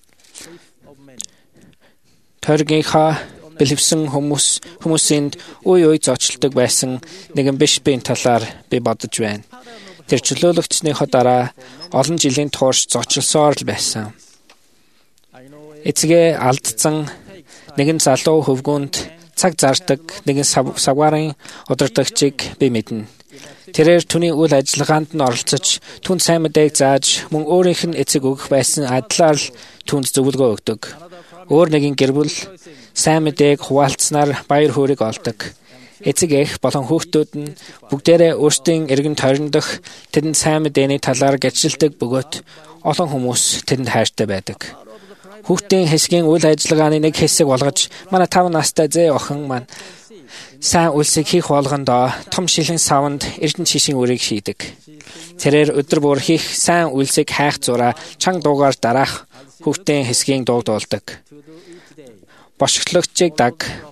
Төргийнхаа бэлэвсэн хүмүүсийн үе зочилдог байсан нэгэн биш биеийн талаар би бодож байна. Тэр чөлөөлөгчнийхөө дараа олон жилийн турш зочилсоор л байсан. Эцгээ алдсан нэгэн залуу хөвгүүнд цаг зардаг нэгэн савгарын удирдагчийг би мэднэ. Тэрээр түүний үйл ажиллагаанд нь оролцож, түүнд сайн мэдээг зааж, мөн өөрийнх нь эцэг өгөх байсан адлаар л түүнд зөвлөгөө өгдөг. Өөр нэгэн гэр бүл сайн мэдээг хуваалцсанаар баяр хөөргийг олдог. Эцэг эх болон хүүхдүүд нь бүгдээрээ өөрсдийн эргэн тойрон дох тэдэнд сайн мэдээний талаар гялжилдаг бөгөөд олон хүмүүс тэдэнд хайртай байдаг. Хүүхдийн хэсгийн үйл ажиллагааны нэг хэсэг болгож манай 5 настай зээ охин маань сайн үйлсийг хийх болгондоо том шилэн савнд эрдэнэ шишин үрийг шийдэг. Тэрээр өдөр бүр хийх сайн үйлсийг хайх зураа чанга дуугаар дараах хүүхдийн хэсгийн дуулдаг. Бошиглогчийг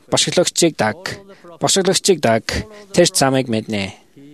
даг, тэр замыг мэднэ.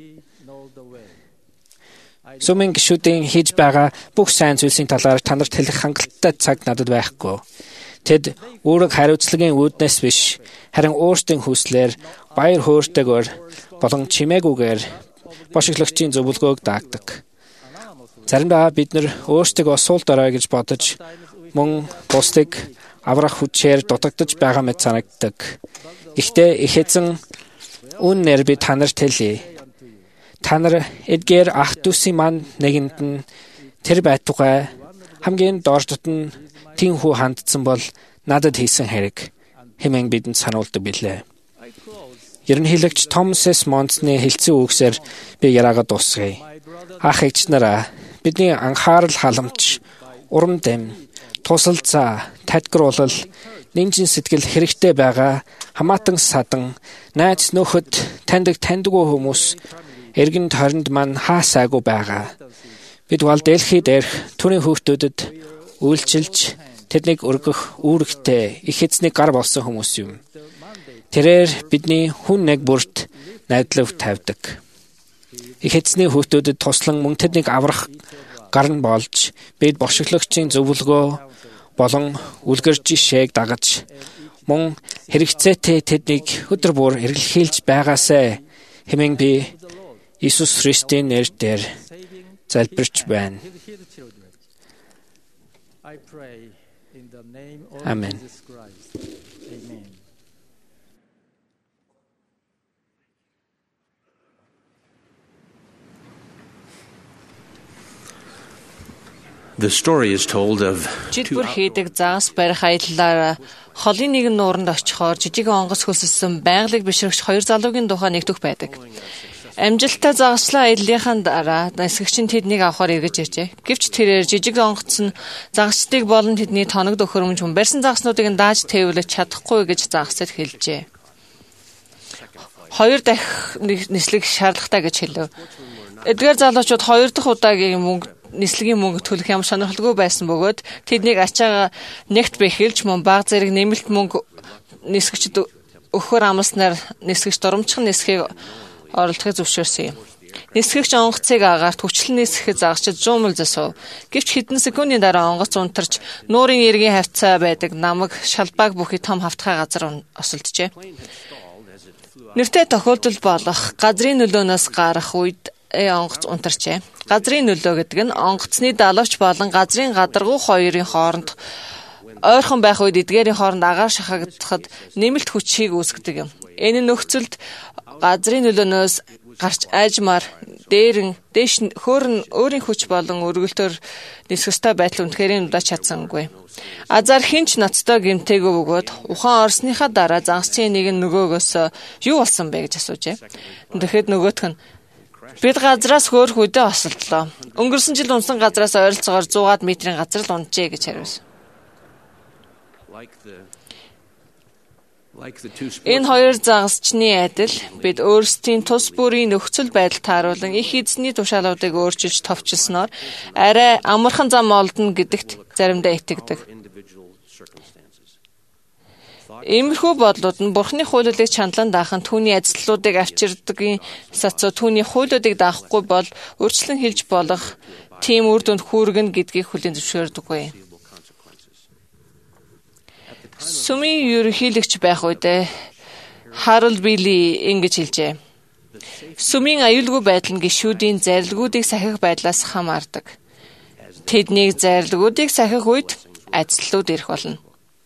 Сүмийн гишүүдийн хийж байгаа бүх сайн зүйлсийн талаар танарт хэлэх хангалттай цаг надад байхгүй. Тэд үүрэг хариуцлагын үүднээс биш, харин өөрсдийн хүслээр баяр хөөртэйгээр болон чимээгүйгээр бошиглогчийн зөвлөгөөг даагдаг. Заримдаа бид нар өөрсдөө сул дорой гэж бодож мөн бусдыг аврах хүчээр дутагдж байгаа мэт санагддаг. Гэхдээ их эзэн үнээр би танарт хэлье. Та нар эдгээр ах дүүсийн маань нэгэнд нь тэр байтугай хамгийн дордод нь тийхүү хандсан бол надад хийсэн хэрэг хэмээн бидэнд сануулдаг билээ. Ерөнхийлөгч Томас С. Монсны хэлсэн үгсээр би яраагаад дуусгая. Ах эгч нараа, бидний анхаарал халамж, урам дэм, тусалцаа, тайлбарлал, нэмжин сэтгэл хэрэгтэй байгаа хамаатан садан, найз нөхөд, таньдгүй хүмүүс эргэн тойронд маань хаасаагүй байгаа. Бид бол дэлхийд дээрх түүний хүүхдүүдэд үйлчилж тэднийг өргөх үүрэгтэй их эзний гар болсон хүмүүс юм. Тэрээр бидний хүн нэг бүрт найдлав тавьдаг. Их эзний хүүхдүүдэд туслан мөн тэднийг аврах гар нь болж бид бошиглогчийн зөвлөгөө болон үлгэр жишээг дагаж мөн хэрэгцээтэй тэднийг өдөр бүр эргэлхийлж байгаасай хэмээн би Иесус Христийн нэрээр залбирч байна. Амен. The story is told of Жидбүр хийдэг загас барих аяллаараа холын нэгэн нууранд очихоор жижигэн онгоц хөлсөсөн байгалыг бишрэгч 2 залуугийн тухай нэгдэх байдаг. Амжилттай загаслаа аяллынхаа дараа нисгэгч нь тэднийг авахар эргэж иржээ. Гэвч тэрээр жижиг онгоц нь загасчдыг болон тэдний тоног төхөөрөмж хүн барьсан загаснуудыг дааж тээвлэж чадахгүй гэж загасад хэлжээ. 2 дахь нислэг шаардлагатай гэж хэлв. Эдгээр залуучууд 2 дахь удаагийн нислэгийн мөнгө төлөх ямар сонирхолгүй байсан бөгөөд тэднийг ачаага нэгт бэхэлж мөн баг зэрэг нэмэлт мөнгө нисгэгчд өгөхөр амласнаар нисгэгч дурамчхан нисхийг оролдохыг зөвшөөрсөн юм. Нисгэгч онгоцыг агаарт хүчлэн нисгэхэд загасчид 100 миль засв. Гэвч хэдэн секундын дараа онгоц унтарч нуурын эргийн хавцаа байдаг намаг шалбааг бүхий том хавтгай газар осолджээ. Нэртэй тохиолдол болох газрын нөлөөнөөс гарах үед онгоц унтарчээ. Газрын нөлөө гэдэг нь онгоцны далавч болон газрын гадаргуу хоёрын хооронд ойрхон байх үед эдгээрийн хооронд агаар шахагдахад нэмэлт хүчийг үүсгэдэг юм. Энэ нөхцөлд газрын нөлөөнөөс гарч айжмаар дээш хөөрн өөрийн хүч болон өргөлтөөр нисэх ёстой байдал үнэхээр удаач чадсангүй. Азар хинч ноцтой гэмтээгүй бөгөөд ухаан орсныхаа дараа загасчийн нэг нь нөгөөгөөс юу болсон бэ гэж асуужээ. Тэгэхэд нөгөөх нь бид газраас хөөрх үедээ осолдлоо. Өнгөрсөн жил унсан газраас ойролцоогоор 100 метрийн газар л унджээ гэж хариулсан. Энэ хоёр загасчны адил бид өөрсдийн тус бүрийн нөхцөл байдал тааруулан их эзний тушаалуудыг өөрчилж товчилсноор арай амархан зам олдно гэдэгт заримдаа итгэдэг. Иймэрхүү бодлууд нь Бурхны хуулийг чандлан даах нь түүний ажлуудыг авчирдагын сацуу түүний хуулийг даахгүй бол өөрчлөн хэлж болох тийм үр дүнд хүргэнэ гэдгийг хүлээн зөвшөөрдөггүй. Сүмийн ерөнхийлөгч байх үедээ Харалд Билли ингэж хэлжээ. Сүмийн аюулгүй байдал нь гишүүдийн зарилгуудыг сахих байдлаас хамаардаг. Тэднийг зарилгуудыг сахих үед ажлууд ирэх болно.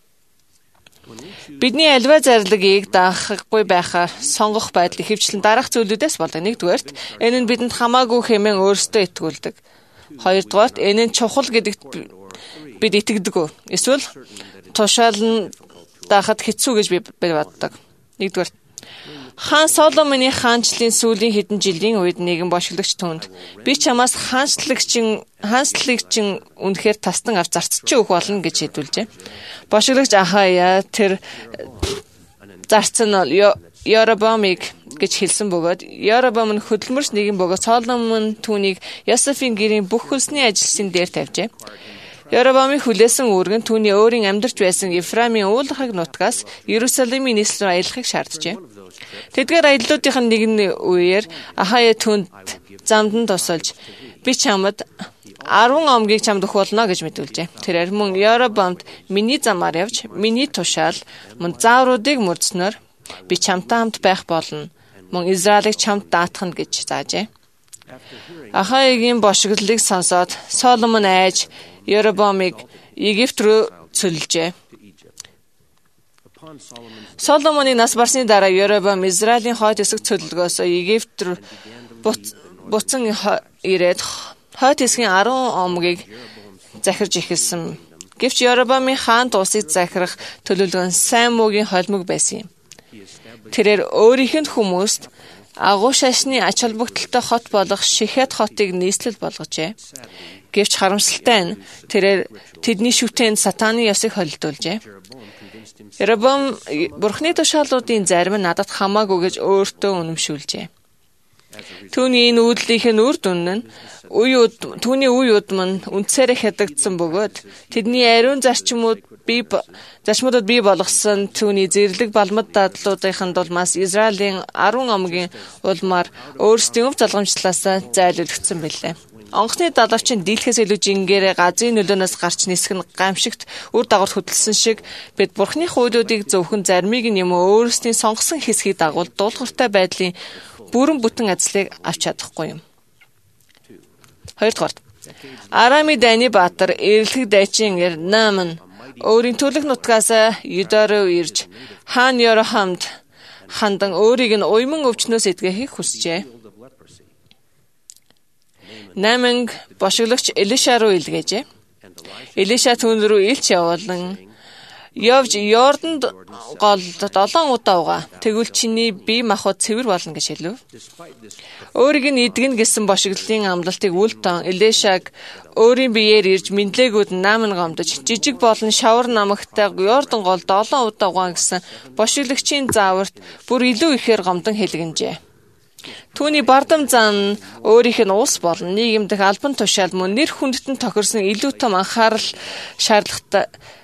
Бидний альва зарилгыг даахгүй байхаар сонгох байдал ихэвчлэн дараах зүйлүүдээс болдог. Нэгдүгээрт энэ нь бидэнд хамаагүй хэмээн өөрсдөө итгүүлдэг. Хоёрдугаарт энэ нь чухал гэдэгт бид итгэдэг. Эсвэл тушаалн даахад хэцүү гэж би боддог. Нэгдүгээр хаан Соломоны хаанчлалын сүүлийн хэдэн жилийн үед нэгэн бошиглагч түнд би чамаас хаанчлагчин үнэхээр тастан авч зарцчих өгөх болно гэж хэлүүлжээ. Бошиглагч Ахая тэр зарцсан нь Яробамыг гэж хэлсэн бөгөөд Яробам нь хөдөлмөрч нэгэн бөгөөд Соломон түүнийг Йосефийн гэрийн бүх хөлсний ажилчдын дээр тавьжээ. Яробамын хүлээсэн үүрэг нь түүний өөрийн амьдарч байсан Ефраимын уулахыг нутгаас Иерусалимын нийслэл рүү аялахыг шаарджээ. Тэдгээр аяллуудын нэг нь үеэр Ахая түнд замд нь тусалж би чамд 10 омгийг чамд өгөх болно гэж мэдүүлжээ. Тэрээр мөн Яробамд миний замаар явж миний тушаал мөн заавруудыг мөрдснөөр би чамтай хамт байх болно. Мөн Израилийг чамд даатгах гэж заажээ. Ахаягийн бошиглолыг сонсоод Соломон айж Яробамыг Египт рүү цөлжээ. Соломоны нас барсны дараа Яробам Израилийн хойд хэсэг цөллөгөөс Египт рүү буцан ирээд хойд хэсгийн 10 омгийг захирж эхэлсэн. Гэвч Яробамын хаан улсыг захирах төлөвлөгөө нь сайн муугийн холимог байсан юм. Тэрээр өөрийнх нь хүмүүст агуу шашны ач холбогдолтой хот болох Шихэд хотыг нийслэл болгожээ. Гэвч харамсалтай нь тэрээр тэдний шүтээнд сатаны ёсыг холилдуулжээ. Яробам Бурхны тушаалуудын зарим нь надад хамаагүй гэж өөртөө үнэмшүүлжээ. Түүний энэ үйлдэлийнх нь үр дүн нь түүний үе удам нь үндсээрээ хядагдсан бөгөөд тэдний ариун зарчмуудад бий болгосон түүний зэрлэг балмад дадлуудын дулмаас Израилийн 10 омгийн улмаар өөрсдийн өв залгамжлалаас зайлуулагдсан билээ. Онгоцны далавчин дийлхээс илүү жингээрээ газрын нөлөөнөөс гарч нисэх нь гамшигт үр дагавар хөдөлсөн шиг бид Бурхны хуулиудыг зөвхөн заримыг нь юм өөрсдийн сонгосон хэсгийг дагуул дуулууртай байдлын бүрэн бүтэн ажлыг авч чадахгүй юм. Хоёрдугаар Арамын дайны баатар эрлэг дайчин Нааман өөрийн төлөв нутгаас Юда руу ирж хаан Йорохамд хандан өөрийг нь уйман өвчнөөс эдгэхийг хүсжээ. Нааман бошиглагч Элиша руу илгээжээ. Элиша түүн рүү илч явуулан явж Йорданд гол 7 удаа угаа. Тэгвэл чиний бие махбод цэвэр болно гэж хэлв. Өөрийг нь идэгнэ гэсэн бошиглолын амлалтыг үлдэн Элишаг өөрийн биеэр ирж мэдлээгүүд Нааман гомдож жижиг болон шавар намагтай Йордан гол 7 удаа угаа гэсэн бошиглагчийн зааварт бүр илүү ихээр гомдон хэлгэнжээ. Түүний бардам зан өөрийнх нь улс болон нийгэмдэх албан тушаал мөн нэр хүндэт нь тохирсон илүү том анхаарал шаардлагатай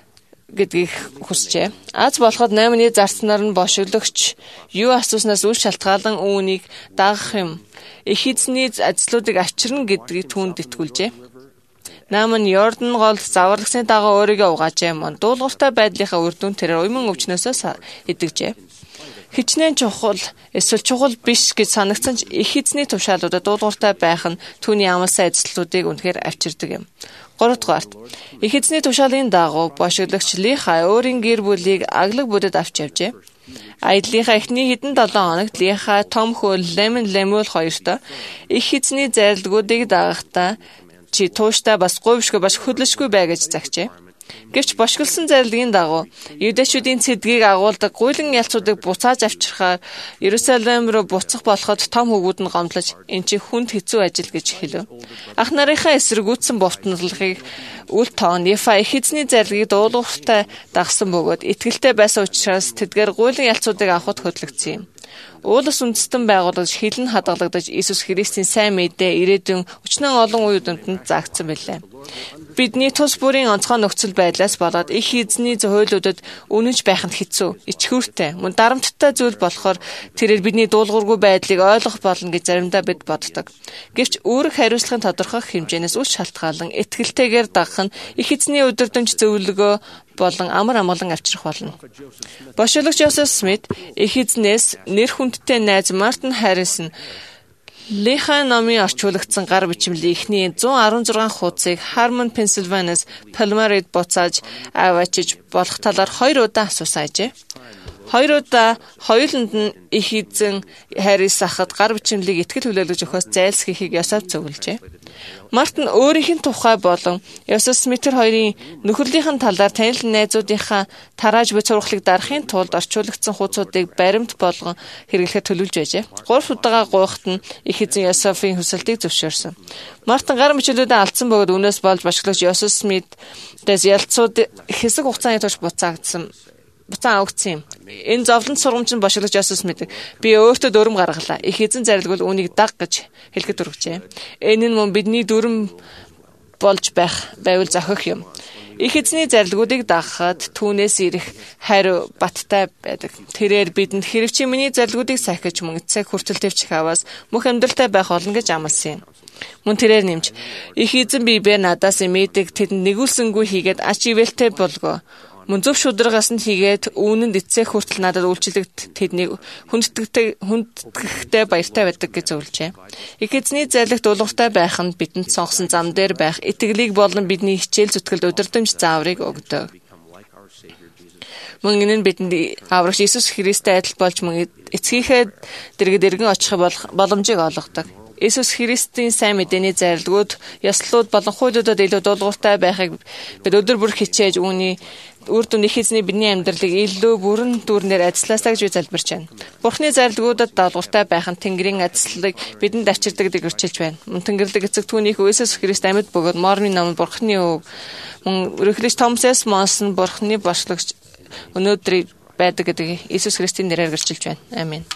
гэдгийг хүсжээ. Аз болоход 8-ны зарцнаар нь бошиглогч юу асууснаас үл шалтгаалan үүнийг дагах юм. Их эзний ажлуудыг авчирна гэдгийг түүнд итгүүлжээ. Нааман Йордан гол заварлагсны дагуу өөрийгөө угаажээ. Мөн дуулууртай байдлынхаа үр дүн тэрээр уйман өвчнөөсөө идэвжээ. Хичнээн чухал эсвэл чухал биш гэж санагдсан ч их эзний тушаалуудад дуулууртай байх нь түүний амлсан ажлуудыг үнэхээр авчирдаг юм. 3 дугаарт их эзний тушаалын дагуу бошиглогч Лихай өөрийн гэр бүлийг аглаг бүдэд авч явжээ. Аяллахаа эхний хэдэн 7 хоногт Лихай том хөл Лемүл хоёртой их эзний зайрлагуудыг дагахдаа чи тууштай бас говьшгүй бас хөдлөшгүй бай гэж загчээ. Гэвч бошиглсон зайрлагын дагуу Юдэшүүдийн цэдгийг агуулдаг гуйлан ялцуудыг буцааж авчрахаар Иерусалим руу буцах болоход том хөвгүүд нь гомдлож эн чинь хүнд хэцүү ажил гэж хэлв. Ах нарынхаа эсрэгүүдсэн бовтнодлогыг үл тоон Ефа их эзний зайрлагыг дуулууртай дагсан бөгөөд итгэлтэй байсан учраас тэдгээр гуйлан ялцуудыг авахд хөдлөгдсөн юм. Уулс үндэстэн байгууллагч хилэн хадгалагдаж Иесус Христийн сайн мэдээ ирээдүйн өчнөн олон үе үдэнд заагдсан билээ. Бидний тус бүрийн онцгой нөхцөл байдлаас болоод их эзний зөвхөйлөлтөд үнэнч байх нь хэцүү, ичхүүртэй, мөн дарамттай зүйл болохоор тэрээр бидний дуулуургүй байдлыг ойлгох болно гэж заримдаа бид боддог. Гэвч үүрэг хариуцлагын тодорхой хэмжээнээс үл шалтгаалan итгэлтэйгээр дагах нь их эзний өдөрдөнч зөвлөгөө болон амар амгалан авчрах болно. Бошиглогч Йосеф Смит их эзнээс нэр хүндтэй найз Мартин Харрисон Лихай номын орчуулагдсан гар бичмлийн эхний 116 хуудсыг Хармон, Пенсильваниас Палмерид буцааж аваачиж болох талаар 2 удаа асуусан ажээ. 2 удаа хоёуланд нь их эзэн Харрис ахад гар бичмлийг итгэл хүлээлгэж өгөхөөс зайлсхийхийг Йосеф зөвлөжээ. Мартин өөрийнх нь тухай болон Йосеф Смитер хоёрын нөхөрлийнхэн талаар танил найзуудынхаа тарааж буй сургалтыг дарахын тулд орчуулагдсан хуудсуудыг баримт болгон хэрэглэхэд төлөвлөж байжээ. 3 удаагаа гуйхад нь их эзэн Йосефийн хүсэлтийг зөвшөөрсөн. Мартин гар бичмлүүдэд алдсан бөгөөд үнээс болж бошиглогч Йосеф Смитээс ялцууд хэсэг хугацааны турш буцаан авагдсан юм. Энэ зовлонт сургамж нь бошиглогч Йосеф Смит би өөртөө дүрм гаргалаа. Их эзэн зарилгуул үүнийг даг гэж хэлэхэд хүргэжээ. Энэ нь мөн бидний дүрм болж байвал зохих юм. Их эзний зарилгуудыг дагахад түүнээс ирэх хариу баттай байдаг. Тэрээр бидэнд хэрвээ миний зарилгуудыг сахиж мөн эцэг хүртэл төвчих аваас мөх амьдралтай байх болно гэж амласан юм. Мөн тэрээр нэмж их эзэн бибээр надаас имэдэг тэдэнд нэгүүлсэнгүй хийгээд ач ивэлтэй болгоо. Мөн зөв шударгаас нь хийгээд үүнэнд эцэг хүртэл надад үйлчлэгт тэднийг хүндтгэхтэй баяртай байдаг гэж зөвлөжээ. Их эзний зайлагт дуулууртай байх нь бидэнд сонгосон зам дээр байх итгэлийг болон бидний хичээл зүтгэлд удирдамж зааврыг өгдөг. Мөн энэ нь бидэнд аврагч Иесус Христтэй адил болж мөн эцгийнхээ дэргэд эргэн очих боломжийг олгодог. Иесус Христийн сайн мэдээний зарилгууд, ёслолууд болон хуулиудад илүү дуулууртай байхыг бид өдөр бүр хичээж үүний үр дүн их эзний бидний амьдралыг илүү бүрэн дүүрнээр ажилласаа гэж би залбирч байна. Бурхны зарилгуудад дуулууртай байх нь Тэнгэрийн ажлыг бидэнд авчирдаг гэж өрчилж байна. Мөн Тэнгэрлэг эцэг түүнийх Иесус Христ амьд бөгөөд Морны ном Бурхны үг мөн Рөхлөж Томсэс Монсон Бурхны бошлогч өнөөдөр байдаг гэдэг Иесус Христийн нэрээр гэрчилж байна. Амин.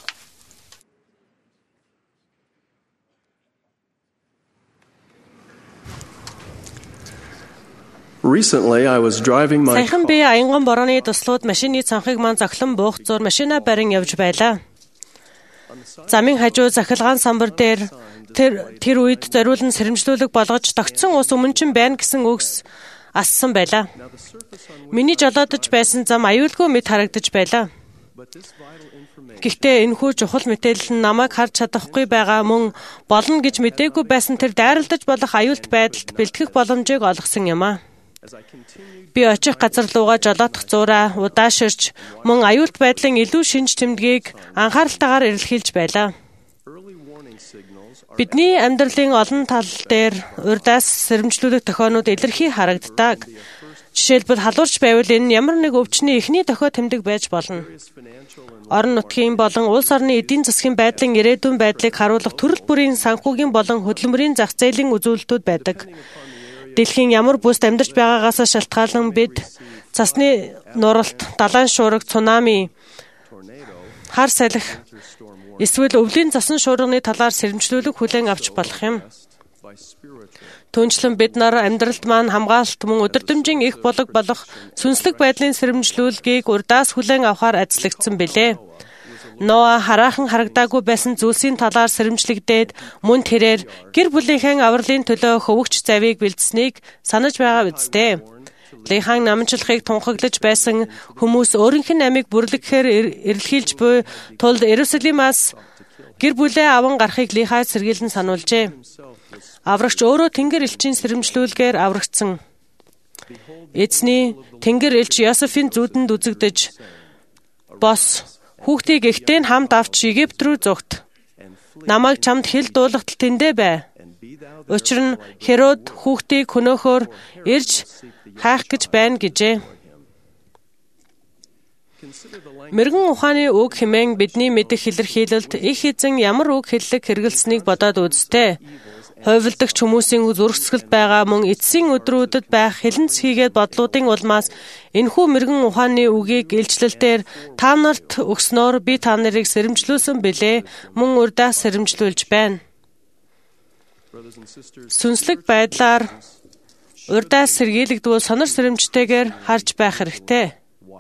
Саяхан би Аянган борооны туслууд машины цанхыг маань зохлон буух зур машина барин явж байлаа. Замын хажуу захилгаан самбар дээр тэр үед зориулан сэрэмжлүүлэг болгож тогтсон ус өмнө чинь байна гэсэн үгс ассан байлаа. Миний жолоодож байсан зам аюулгүй мэд харагдаж байлаа. Гэхдээ энэхүү чухал мэдээлэл нь намайг харж чадахгүй байгаа мөн болно гэж мэдээгүй байсан тэр дайралтаж болох аюулт байдалд бэлтгэх боломжийг олгосон юм а. Би очих газар руугаа жолоодох зураа удааширч мөн аюулт байдлын илүү шинж тэмдгийг анхааралтайгаар илэрхийлж байлаа. Бидний амьдралын олон тал дээр урдаас сэрэмжлүүлэх тохиолнууд илэрхий харагддаг. Жишээлбэл халуурч байвал энэ ямар нэг өвчний эхний тохио тэмдэг байж болно. Орон нутгийн болон улс орны эдийн засгийн байдлын ирээдүйн байдлыг харуулах төрөл бүрийн санхүүгийн болон хөдөлмөрийн зах зээлийн үзүүлэлтүүд байдаг. Дэлхийн ямар бүст амьдарч байгаагаас шалтгаалan бид цасны нуралт, далайн шуурга, цунами, хар салхи, эсвэл өвлийн цасан шуурганы талаар сэрэмжлүүлэг хүлээн авч болох юм. Түүнчлэн бид нар амьдралд маань хамгаалалт мөн өдөртөмжийн их болох сүнслэг байдлын сэрэмжлүүлгийг урдаас хүлээн авахар ажиллагдсан билээ. Ноа хараахан харагдаагүй байсан зүйлсийн талаар сэрэмжлэгдээд мөн тэрээр гэр бүлийнхээ авралын төлөө хөвөгч завийг бэлдсэнийг санаж байгаа үстэй. Лихан намжлахыг тунхаглаж байсан хүмүүс өөрийнх нь амийг бүрлэхээр эрэлхийлж буй тулд Иерусалимаас гэр бүлээ аван гарахыг Лихай сэргийлэн сануулжээ. Аврагч өөрөө Тэнгэр элчийн сэрэмжлүүлгээр аврагдсан. Эзний Тэнгэр элч Йосефийн зүудэнд үзэгдэж бос хүүхдийг ихтэй хамт авч Египт рүү зүгт. Намайг чамд хэл дуулахтал тэндэ бай. Учир нь Херод хүүхдийг хөнөөхөөр ирж хайх гэж байна гэжээ. Мэргэн ухааны үг хэмээн бидний мэдэх илэрхийлэлд их эзэн ямар үг хэллэг хэрэгэлсэнийг бодоод үзтээ. Хойволдогч хүмүүсийн зүрхсгэлд байгаа мөн эцсийн өдрүүдэд байх хилэнц хийгээд бодлуудын улмаас энэхүү мэргэн ухааны үгийг илчлэлтээр та нарт өгснөөр би та нарыг сэрэмжлүүлсэн билээ, мөн урдаас сэрэмжлүүлж байна. Сүнслэг байдлаар урдаас сэргийлэгдвэл сонор сэрэмжтэйгээр харж байх хэрэгтэй.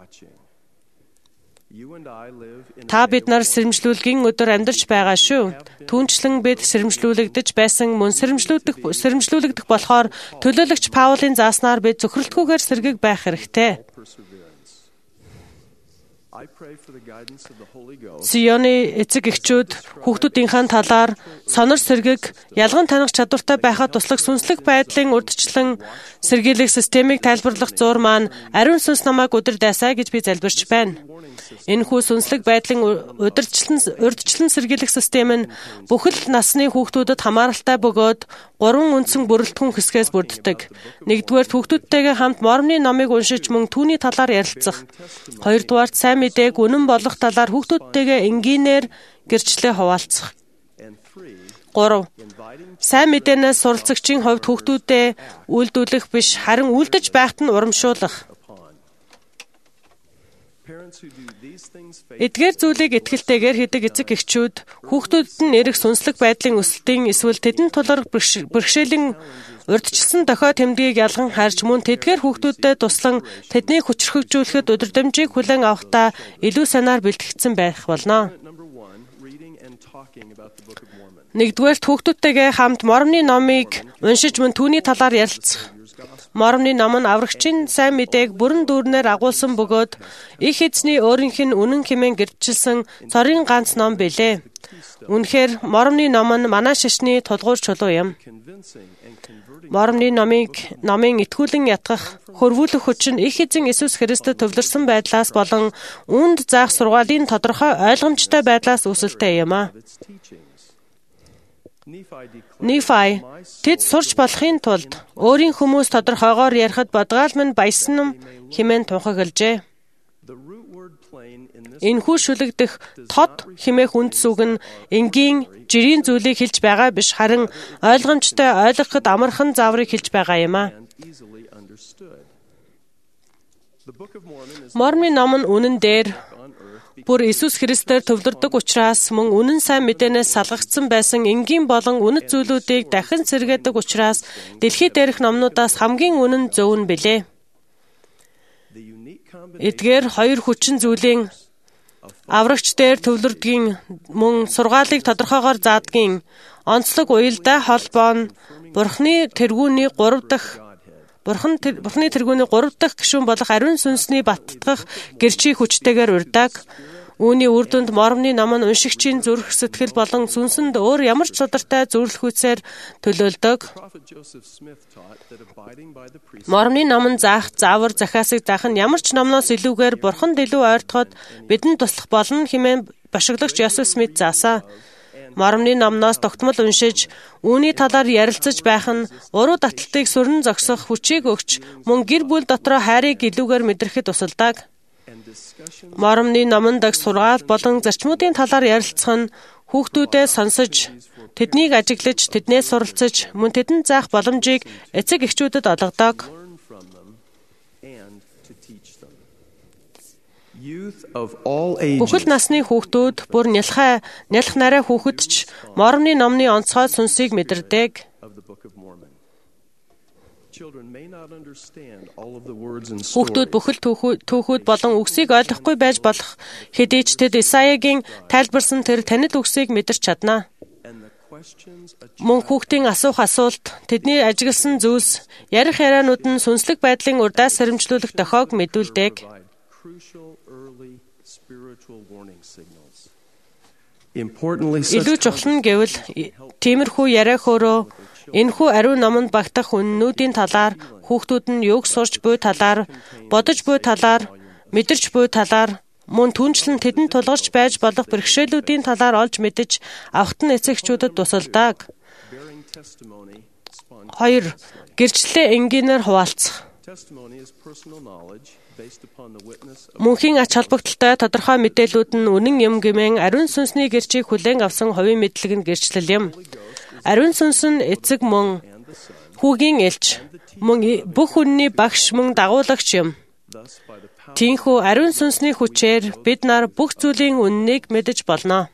Та бид нар сэрэмжлүүлгийн өдөр амьдарч байгаа шүү. Түүнчлэн бид сэрэмжлүүлэгдэж байсан мөн сэрэмжлүүлэгдэх болохоор төлөөлөгч Паулийн зааснаар бид зөвхөрлөлтгүйгээр сэргийг байх хэрэгтэй. Сионы эцэг эхчүүд хүүхдүүдийнхээ талаар сонор сэргийг ялган таних чадвартай байхад туслах сүнслэг байдлын урдчлан сэргийлэх системийг тайлбарлах зур маань ариун сүнс намайг удирдаасаа гэж би залбирч байна. Энэхүү сүнслэг байдлын урдчлан сэргийлэх систем нь бүхэл насны хүүхдүүдэд хамааралтай бөгөөд 3 үндсэн бүрэлдэхүүн хэсгээс бүрддэг. Нэгдүгээр хүүхдүүдтэйгээ хамт Мормны номыг уншиж мөн түүний талаар ярилцах. Хоёрдугаар сайн мэдээг үнэн болох талаар хүүхдүүдтэйгээ энгийнээр гэрчлээ хуваалцах. 3. Сайн мэдээнээс суралцагчийн хувьд хүүхдүүдэд үйлдүүлэх биш харин үйлдэж байхад нь урамшуулах. Эдгээр зүйлийг итгэлтэйгээр хийдэг эцэг эхчүүд хүүхдүүдэд нь эрэх сүнслэг байдлын өсөлтийн эсвэл тэдэнд тулгарх бэрхшээлийн урьдчилсан дохио тэмдгийг ялган харж мөн тэдгээр хүүхдүүдэд туслан тэднийг хүчрхэгжүүлэхэд удирдамжийг хүлээн авахдаа илүү санаар бэлтгэгдсэн байх болно. Нэгдүгээр хүүхдүүдтэйгээ хамт Мормны номыг уншиж мөн түүний талаар ярилцах. Мормны ном нь аврагчийн сайн мэдээг бүрэн дүүрнээр агуулсан бөгөөд их эзний өөрийнх нь үнэн хэмээн гэрчилсэн цорын ганц ном билээ. Үнэхээр Мормны ном нь манай шашны тулгуур чулуу юм. Мормны номын итгүүлэн ятгах, хөрвүүлэх хүч нь их эзэн Иесус Христэд төвлөрсөн байдлаас болон үүнд заах сургаалын тодорхой ойлгомжтой байдлаас үүсэлтэй юм а. Нефай тэд сурч болохын тулд өөрийн хүмүүс тодорхойгоор ярихад бодгаал минь баясан хэмээн тунхаглажээ. Энэхүү шүлэгдэх тод хэмээх үндс үг нь энгийн жирийн зүйлийг хэлж байгаа биш харин ойлгомжтой ойлгоход амархан зааврыг хэлж байгаа юм а. Мормны ном нь үнэн дээр бүр Иесус Христээр төвлөрдөг учраас мөн үнэн сайн мэдээнээс салгагдсан байсан энгийн болон үнэт зүйлүүдийг дахин сэргээдэг учраас дэлхий дээрх номнуудаас хамгийн үнэн зөв нь билээ. Эдгээр хоёр хүчин зүйлийн аврагч дээр төвлөрдгийн мөн сургаалыг тодорхойгоор заадгийн онцлог уялдаа холбоо нь Бурхны тэргүүний 3 дахь гишүүн болох ариун сүнсний баттгах гэрчийн хүчтэйгээр урьдаг. Үүний үр дүнд Мормны ном нь уншигчийн зүрх сэтгэл болон сүнсэнд өөр ямар ч судартай зөвлөхүйсээр төлөөлдөг. Мормны ном нь заавар захиасыг заах нь ямар ч номноос илүүгээр Бурханд илүү ойртоход бидэнд туслах болно хэмээн бошиглогч Йосеф Смит заасан. Мормны номноос тогтмол уншиж, үүний талаар ярилцаж байх нь уруу таталтыг сүрэн зогсох хүчийг өгч, мөн гэр бүл дотроо хайрыг илүүгээр мэдрэхэд тусалдаг. Мормны номон дагш сургаал болон зарчмуудын талаар ярилцах нь хүүхдүүдэд сонсож, тэднийг ажиглаж, тэднээс суралцаж, мөн тэдэнд заах боломжийг эцэг эхчүүдэд олгодог. Бүхэл насны хүүхдүүд бүр нялх нарай хүүхэд ч Мормны номны онцгой сүнсийг мэдэрдэг. Хүүхдүүд бүхэл түүхүүд болон үгсийг ойлгохгүй байж болох хэдий ч тэд Исаягийн тайлбарсан тэр танил үгсийг мэдэрч чадна. Мөн хүүхдийн асуулт, тэдний ажигласан зүйлс, ярих ярианууд нь сүнслэг байдлын урдаас сэрэмжлүүлэх дохойг мэдүүлдэг. Илүү чухал нь гэвэл тиймэрхүү яриа хөөрөө энэхүү ариун номонд багтах үннүүдийн талаар хүүхдүүд нь юуг сурч буй талаар, бодож буй талаар, мэдэрч буй талаар мөн түнчлэн тэдэнд тулгарч байж болох бэрхшээлүүдийн талаар олж мэдэж авахт нь эцэгчүүдэд тусалдаг. 2. Гэрчлэлээ энгийнээр хуваалцах. Мөнхийн ач холбогдолтой тодорхой мэдээлүүд нь үнэн юм гэмээн ариун сүнсний гэрчийг хүлээн авсан хувийн мэдлэг нь гэрчлэл юм. Ариун сүнс нь эцэг мөн хүүгийн элч, мөн бүх үнний багш мөн дагуулагч юм. Тиймээс ариун сүнсний хүчээр бид нар бүх зүйлийн үннийг мэдэж болно.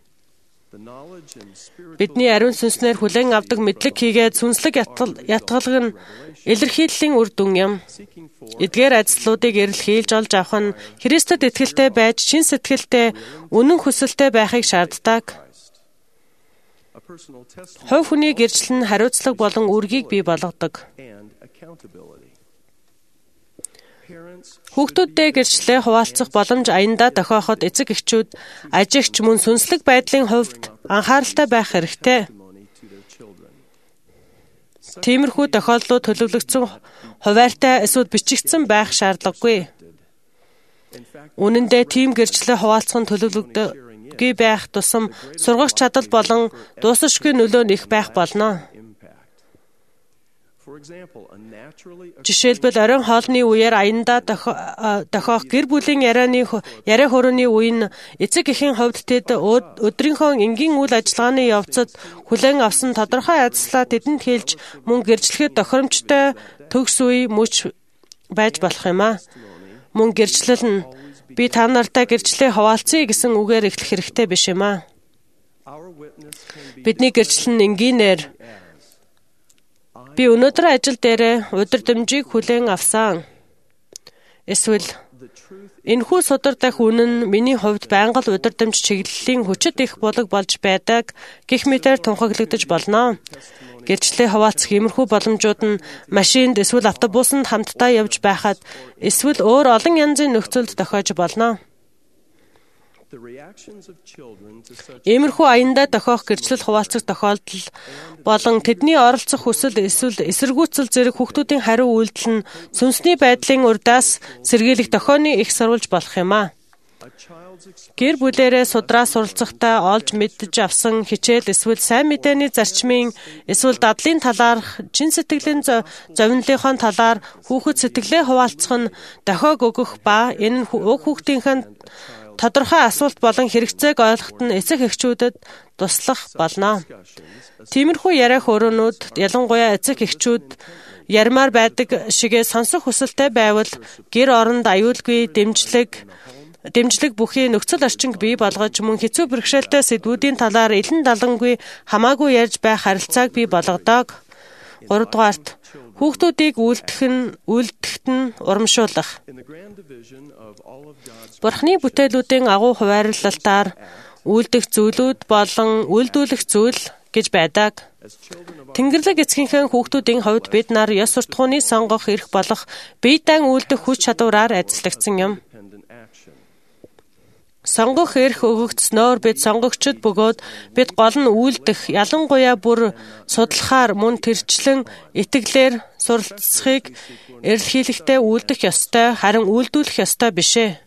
Бидний ариун сүнснээр хүлээн авдаг мэдлэг хийгээд сүнслэг ятгалаг нь илэрхийллийн үр дүн юм. Эдгээр ажлуудыг эрэлхийлж олж авах нь Христэд итгэлтэй байж, чин сэтгэлтэй, үнэн хүсэлтэй байхыг шаарддаг. Хувь хүний гэрчлэл нь хариуцлага болон үргийг бий болгодог. Хүүхдүүдтэй гэрчлэлээ хуваалцах боломж аяндаа тохиоход эцэг эхчүүд ажигч мөн сүнслэг байдлын хувьд анхааралтай байх хэрэгтэй. Тиймэрхүү тохиолдлууд төлөвлөгдсөн хуваартай эсвэл бичигдсэн байх шаардлагагүй. Үнэн дээр тийм гэрчлэлээ хуваалцах нь төлөвлөгдөггүй байх тусам сургах чадал болон дуусахгүй нөлөө нэх байх болно. Жишээлбэл оройн хоолны үеэр аяндаа дохиох гэр бүлийн яриа хөрөөний үе нь эцэг эхийн хувьд тэд өдрийнхөө энгийн үйл ажиллагааны явцад хүлээн авсан тодорхой ажлаа тэдэнд хэлж мөн гэрчлэхэд тохиромжтой төгс үе мөч байж болох юм аа. Мөн гэрчлэл нь би та нартай гэрчлэлээ хуваалцъя гэсэн үгээр эхлэх хэрэгтэй биш юм аа. Бидний гэрчлэл нь энгийнээр би өнөөдөр ажил дээрээ удирдамжийг хүлээн авсан. Эсвэл энэхүү судар дах үнэн нь миний хувьд байнга л удирдамж чиглэлийн хүчит их булаг болж байдаг гэх мэтээр тунхаглагдаж болно. Гэрчлэлээ хаваалцах иймэрхүү боломжууд нь машинд эсвэл автобусанд хамтдаа явж байхад эсвэл өөр олон янзын нөхцөлд тохиож болно. Иймэрхүү аяндаа тохиох гэрчлэл хуваалцах тохиолдол болон тэдний оролцох хүсэл эсвэл эсэргүүцэл зэрэг хүүхдүүдийн хариу үйлдэл нь сүнсний байдлын урдаас сэргийлэх тохионы их сурвалж болох юм аа. Гэр бүлэрээ судраа суралцахтаа олж мэдж авсан хичээл эсвэл сайн мэдээний зарчмын эсвэл дадлын талаарх чин сэтгэлийн зовнилынхон талаар хүүхэд сэтгэлээ хуваалцах нь дохиог өгөх ба энэ уг хүүхдийнхэн тодорхой асуулт болон хэрэгцээг ойлгоход нь эцэг эхчүүдэд туслах болно. Тиймэрхүү яриа хөөрөнүүд ялангуяа эцэг эхчүүд ярмаар байдаг шигээ сонсох хүсэлтэй байвал гэр оронд аюулгүй дэмжлэг бүхий нөхцөл орчинг бий болгож мөн хэцүү бэрхшээлтэй сэдвүүдийн талаар илэн далангүй хамаагүй ярьж байх харилцааг бий болгодог. 3 дугаарт хүүхдүүдийг үлдэхэд нь урамшуулах. Бурхны бүтээлүүдийн агуу хуваарлалтаар үлдэх зүйлүүд болон үлдүүлэх зүйл гэж байдаг. Тэнгэрлэг эцгийнхэн хүүхдүүдийн хувьд бид нар ёс суртахууны сонгох эрх болох бие даан үлдэх хүч чадвараар ажиллагдсан юм. Сонгох эрх өгөгдснөөр бид сонгогчд бөгөөд бид гол нь үлдэх, ялангуяа бүр судлахаар мөн тэрчлэн итгэлээр суралцахыг эрэлхийлэхдээ үлдэх ёстой, харин үлдүүлэх ёстой бишээ.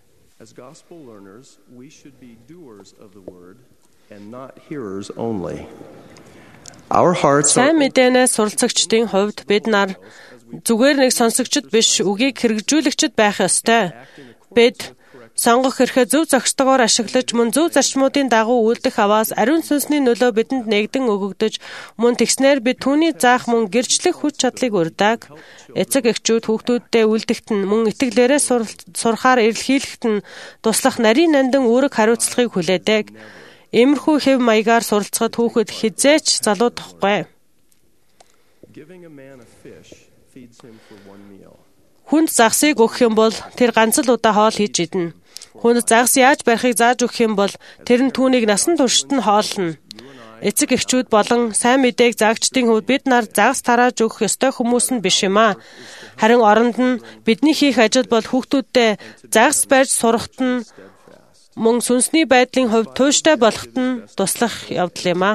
Сайн мэдээнээс суралцагчдын хувьд бид нар зүгээр нэг сонсогчд биш, үгийг хэрэгжүүлэгчд байх ёстой. Бид сонгох эрхээ зөв зохистойгоор ашиглаж мөн зөв зарчмуудын дагуу үлдэх аваас ариун сүнсний нөлөө бидэнд нэгдэн өгөгдөж мөн тэгснээр бид түүний заах мөн гэрчлэх хүч чадлыг урьдаг. Эцэг эхчүүд хүүхдүүддээ үлдэхт нь мөн итгэлээрээ сурахаар эрэлхийлэхт нь туслах нарийн нандин үүрэг хариуцлагыг хүлээдэг. Иймэрхүү хэв маягаар суралцахад хүүхэд хизээч залуудахгүй. Хүнд загсыг өгөх юм бол тэр ганц л удаа хоол хийж идэнэ. Хүнд загс яаж барихыг зааж өгөх юм бол тэр нь түүнийг насан туршид нь хоолно. Эцэг эхчүүд болон сайн мэдээг заагчдын хувьд бид нар загас тарааж өгөх ёстой хүмүүс нь биш юм аа. Харин оронд нь бидний хийх ажил бол хүүхдүүддээ загас барьж сурахт нь мөн сүнсний байдлын хувьд тууштай болоход нь туслах явдал юм аа.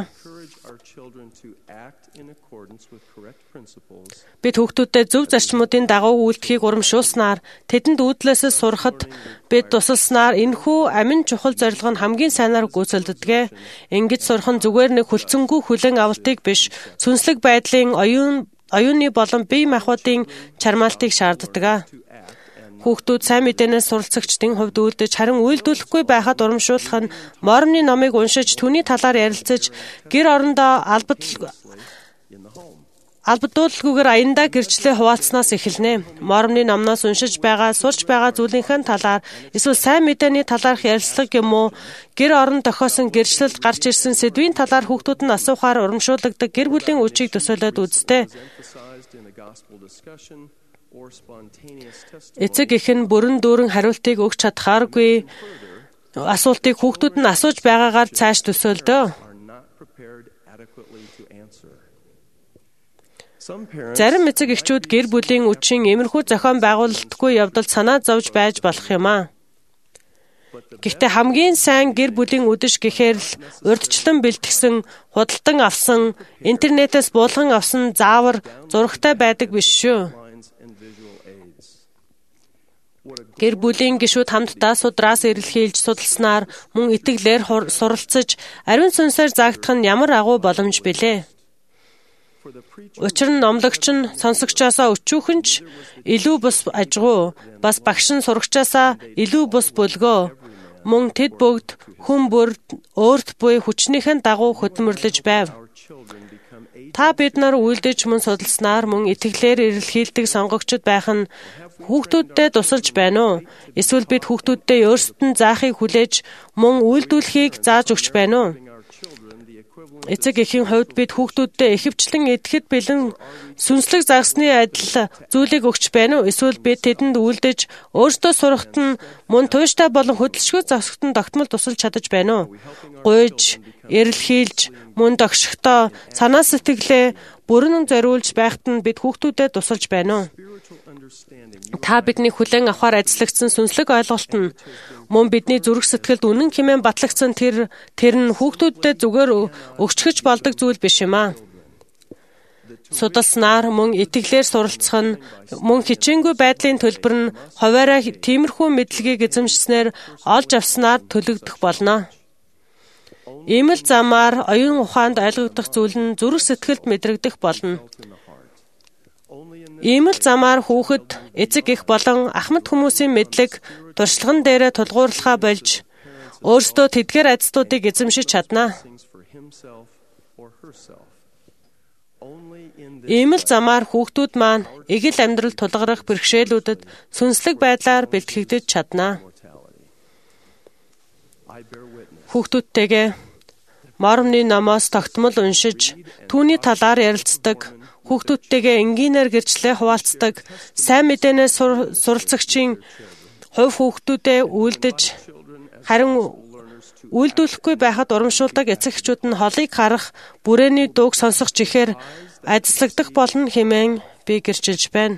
Бид хүүхдүүдэд зөв зарчмуудын дагуу үйлдэхийг урамшуулснаар тэдэнд үүдлээсээ сурахад бид тусалснаар энэхүү амин чухал зорилго нь хамгийн сайнаар гүйцэлддэг. Ингэж сурах нь зүгээр нэг хүлцэнгүй хүлээн авалтыг биш, сүнслэг байдлын оюуны болон бие махбодын чармаалтыг шаарддаг. Хүүхдүүд сайн мэдээнээс суралцагчдын хувьд үлдэж харин үйлдвэрлэхгүй байхад урамшуулах нь Моромны номыг уншиж түүний талаар ярилцаж гэр орондоо албадуулгүйгээр аяндаа гэрчлээ хуваалцснаас эхэлнэ. Моромны номноос уншиж байгаа, сурч байгаа зүйлийнхэн талаар эсвэл сайн мэдээний талаарх ярилцлага юм уу? Гэр орон тохиосон гэрчлэлд гарч ирсэн сэдвийн талаар хүүхдүүд нь асуухаар урамшуулдаг гэр бүлийн үчиг төсөөлөд үзтээ. Эцэг эх нь бүрэн дүүрэн хариултыг өгч чадхааргүй асуултыг хүүхдүүд нь асууж байгаагаар цааш төсөөлдөө. Зарим эцэг эхчүүд гэр бүлийн үчийн иймэрхүү зохион байгуулалтгүй явдалд санаа зовж байж болох юм аа. Гэхдээ хамгийн сайн гэр бүлийн үдэш гэхээр л урьдчилан бэлтгэсэн, худалдан авсан, интернетээс буулган авсан заавар зурагтай байдаг биш шүү. Гэр бүлийн гишүүд хамтдаа судраас эрэлхийлж судалснаар мөн итгэлээр суралцаж, ариун сүнсээр заагдах нь ямар агуу боломж билээ. Учир нь номлогч нь сонсогчоосоо өчүүхэн ч илүү бус ажгуу, бас багш нь сурагчаасаа илүү бус бөлгөө. Мөн тэд бүгд хүн бүр өөрт буй хүчнийхэн дагуу хөдөлмөрлөж байв. Та бид нар үйлдэж мөн судалснаар мөн итгэлээр эрэлхийлдэг сонгогчд байх нь хүүхдүүддээ тусалж байна уу? Эсвэл бид хүүхдүүддээ өөрсдөд нь заахыг хүлээж мөн үйлдүүлэхийг зааж өгч байна уу? Эцэг эхийн хувьд бид хүүхдүүддээ ихэвчлэн идэхэд бэлэн сүнслэг загсны адил зүйлийг өгч байна уу? Эсвэл бид тэдэнд үйлдэж өөрсдөө сурахт нь мөн тууштай болон хөдөлшгүй засахт нь тогтмол тусалж чадаж байна уу? Гуйж, эрэлхийлж, мөн догшихдоо санаа сэтгэлээ бүрэн зориулж байхад нь бид хүүхдүүдэд тусалж байна уу? Та бидний хүлээн авахар ажиллагдсан сүнслэг ойлголт нь мөн бидний зүрх сэтгэлд үнэн хэмээн батлагдсан тэр нь хүүхдүүдэд зүгээр өгчгөж болдог зүйл биш юм аа. Судалснаар мөн итгэлээр суралцах нь мөн хичээнгүй байдлын төлбөр нь хуваараа тиймэрхүү мэдлэгийг эзэмшснээр олж авснаар төлөгдөх болно. Ийм л замаар оюун ухаанд ойлгогдох зүйл нь зүрх сэтгэлд мэдрэгдэх болно. Ийм л замаар хүүхэд эцэг эх болон ахмад хүмүүсийн мэдлэг туршлаган дээрээ тулгуурлахаа болж өөрсдөө тэдгээр айдастуудыг эзэмшиж чадна. Ийм л замаар хүүхдүүд маань эгэл амьдрал тулгарах бэрхшээлүүдэд сүнслэг байдлаар бэлтгэгдэж чадна. Хүүхдүүдтэйгээ Моромны номоос тогтмол уншиж, түүний талаар ярилцдаг, хүүхдүүдтэйгээ энгийнээр гэрчлээ хуваалцдаг, сайн мэдээнээс суралцагчийн хувь хүүхдүүдэд үйлдэж, харин үйлдүүлэхгүй байхад урамшуулдаг эцэг эхчүүд нь холыг харах, бүрээний дууг сонсох чихээр ажиллагдах болно хэмээн би гэрчилж байна.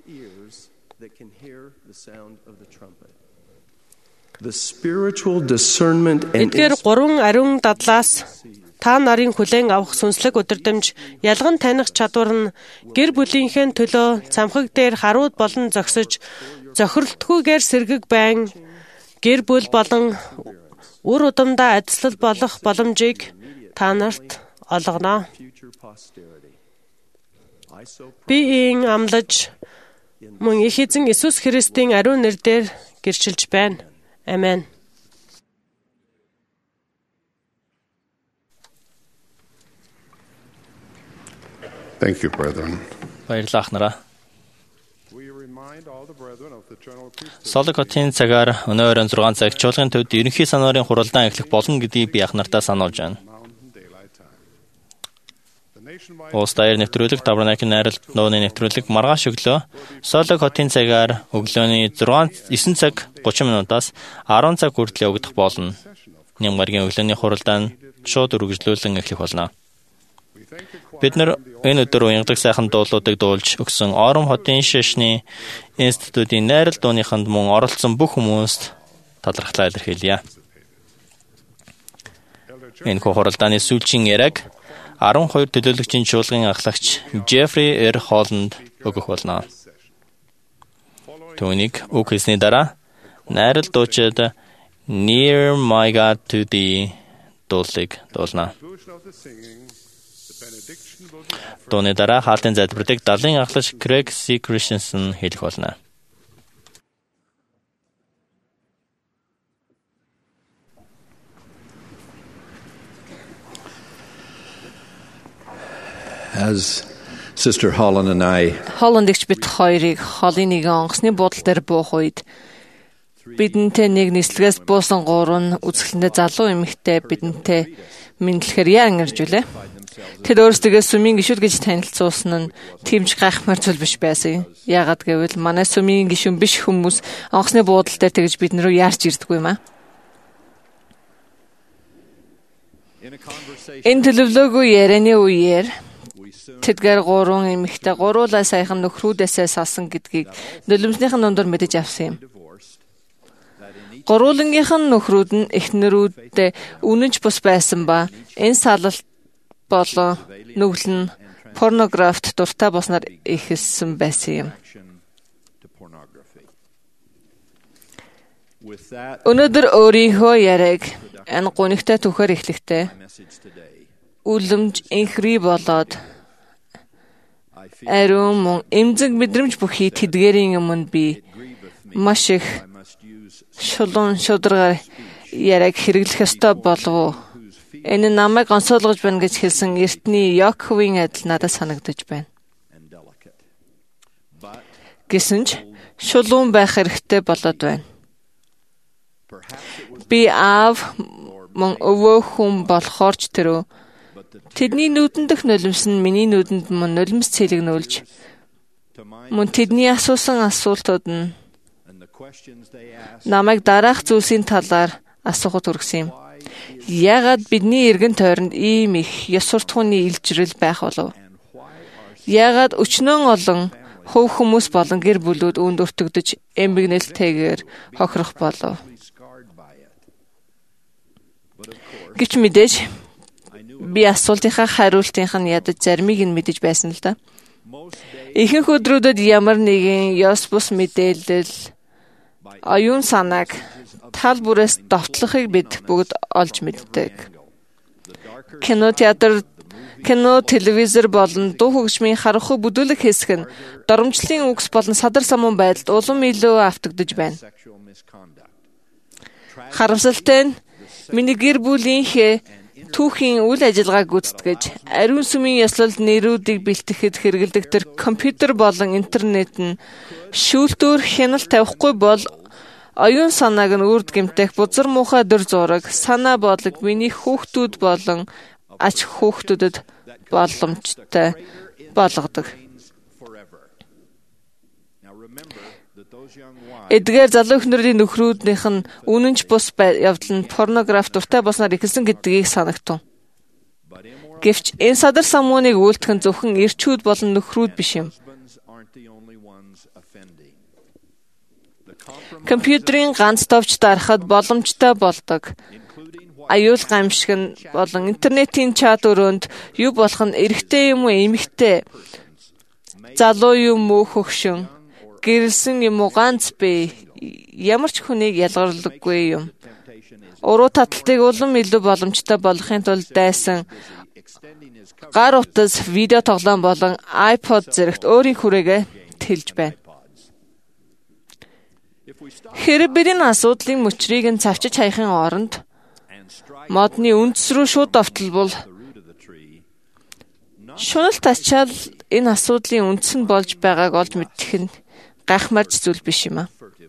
Эдгээр гурван ариун дадлаас та нарын хүлээн авах сүнслэг өдөрдмж ялган таних чадвар нь гэр бүлийнхээ төлөө цамхаг дээр харууд болон зогсож зохиролтгүйгээр сэргэг байн гэр бүл болон үр удамдаа адислал болох боломжийг та нарт олгоно. Би ийн амлаж мөн их эзэн Иесус Христийн ариун нэрээр гэрчилж байна. Амен. Thank you, brethren. Баярлалаа ахнараа. Солог хотын цагаар өнөө оройн 6 цаг чуулгын төвд ерөнхий санаарын хуралдаан эхлэх болно гэдгийг би ахнартаа сануулж байна. Уус даяар нэвтрүүлэг, Табернаклийн найралт нууны нэвтрүүлэг маргааш өглөө Солог хотын цагаар өглөөний 9 цаг 30 минутаас 10 цаг хүртэл явагдах болно. Нямгаргийн өглөөний хуралдаан нь шууд үргэлжлүүлэн эхлэх болно. Бид нар энэ өдөр уянгадаг сайхан дуулуудыг дуулж өгсөн Ором хотын шашны институтын найрал дууныханд мөн оролцсон бүх хүмүүст талархлаа илэрхийлье. Энэ хуралдааны сүүлчийн яриаг 12 төлөөлөгчийн чуулган ахлагч Джеффри Р. Холланд өгөх болно. Түүнийг үг хэлсний дараа найрал дуучид Near My God to Thee дуулыг дуулна. Дууны дараа хаалтын залбиралыг далайн ахлагч Craig C. Christensen хэлэх болно. As Sister Holland and I Холландч бид хоёрыг холын нэгэн онгоцны буудал дээр буух үед бидэнтэй нэг нислэгээс буусан гурван үзэсгэлэнтэй залуу эмэгтэй бидэнтэй мэдлэхээр яан иржүүлээ. Тэд өөрсдөө сүмийн гишүүд гэж танилцуулсан нь тэмж гайхмаар зүйл биш байсан. Яагаад гэвэл манай сүмийн гишүүн биш хүмүүс онгоцны буудал дээр тэгж бид наруу яарч ирдэггүй юм аа. Энэ төлөвлөгөө ярианы үеэр тэдгээр гурван эмэгтэй гуруулаа саяхан нөхрүүдээсээ салсан гэдгийг нулимсныхын дундор мэдэж авсан юм. Гуруулангийнх нь нөхрүүд нь эхнэрүүдтэй үнэнч бус байсан ба энэ салалт болон нүгэл нь порнографт дуртай болсноор ихэлсэн байсан юм. Өнөөдөр өөрийнхөө яриаг энэ гунигтай түүхээр эхлэхдээ үлэмж инхри болоод ариун мөн эмзэг мэдрэмж бүхий тэдгэрийн өмнө би маш их шулуун шударгаар яриаг хэрэглэх ёстой болов. Энэ намайг онцоолгож байна гэж хэлсэн эртний Яковын адил надад санагдаж байна. Гэсэн ч шулуун байх хэрэгтэй болоод байна. Би аав мөн өвөө хүн болохоор ч тэрөө тэдний нүдэндх нулимс нь миний нүдэнд мөн нулимс цэлэгнүүлж мөн тэдний асуусан асуултууд нь намайг дараах зүйлсийн талаар асуухад хүргэсэн юм. Яагаад бидний эргэн тойронд ийм их ёс суртахууны илжирэл байх болов? Яагаад өчнөн олон хөв хүмүүс болон гэр бүлүүд үүнд өртөгдөж эмгэнэлтэйгээр хохирох болов? Гэвч мэдээж би асуултынхаа хариултынх нь ядаж заримыг нь мэдэж байсан л да. Ихэнх өдрүүдэд ямар нэгэн ёс бус мэдээлэл оюун санааг тал бүрээс довтлохыг бид бүгд олж мэддэг. Кино, театр, телевизэр болон дуу хөгжмийн харанхуй бүдүүлэг хэсэг нь доромжлын үгс болон садар самуун байдалд улам илүү автагдж байна. Харамсалтай нь миний гэр бүлийнхээ түүхийн үйл ажиллагааг гүйцэтгэж, ариун сүмийн ёслолд нэрүүдийг бэлтгэхэд хэрэглэдэг тэр компьютер болон интернет нь шүүлтүүр хяналт тавихгүй бол оюун санааг нь үрд гэмтэх бузар муухай дөр зураг, санаа бодлого миний хүүхдүүд болон ач хүүхдүүдэд боломжтой болгодог. Эдгээр залуу эхнэрийн нөхрүүднийх нь үнэнч бус явдал нь порнограф дуртай болсноор ихэлсэн гэдгийг санагтун. Гэвч энэ садар самууныг үйлдэх нь зөвхөн эрчүүд болон нөхрүүд биш юм. Компьютерийн ганц товч дарахад боломжтой болдог. Аюул гамшиг нь болон интернетийн чат өрөөнд юу болох нь эрэгтэй юм уу эмэгтэй, залуу юм уу хөгшин, гэрэлсэн юм уу ганц бие, ямар ч хүнийг ялгарлagгүй юм. Уруу таталтыг улам илүү боломжтой болгохын тулд дайсан гар утас, видео тоглоом болон iPod зэрэгт өөрийн хүрээгээ тэлж байна. Хэрэг бидний асуудлын мөчрийг нь цавчиж хайхын оронд модны үндэс рүү шууд довтлбол шунал тачаал энэ асуудлын үндэс нь болж байгааг олж мэдэх нь гайхмарч зүйл биш юм аа.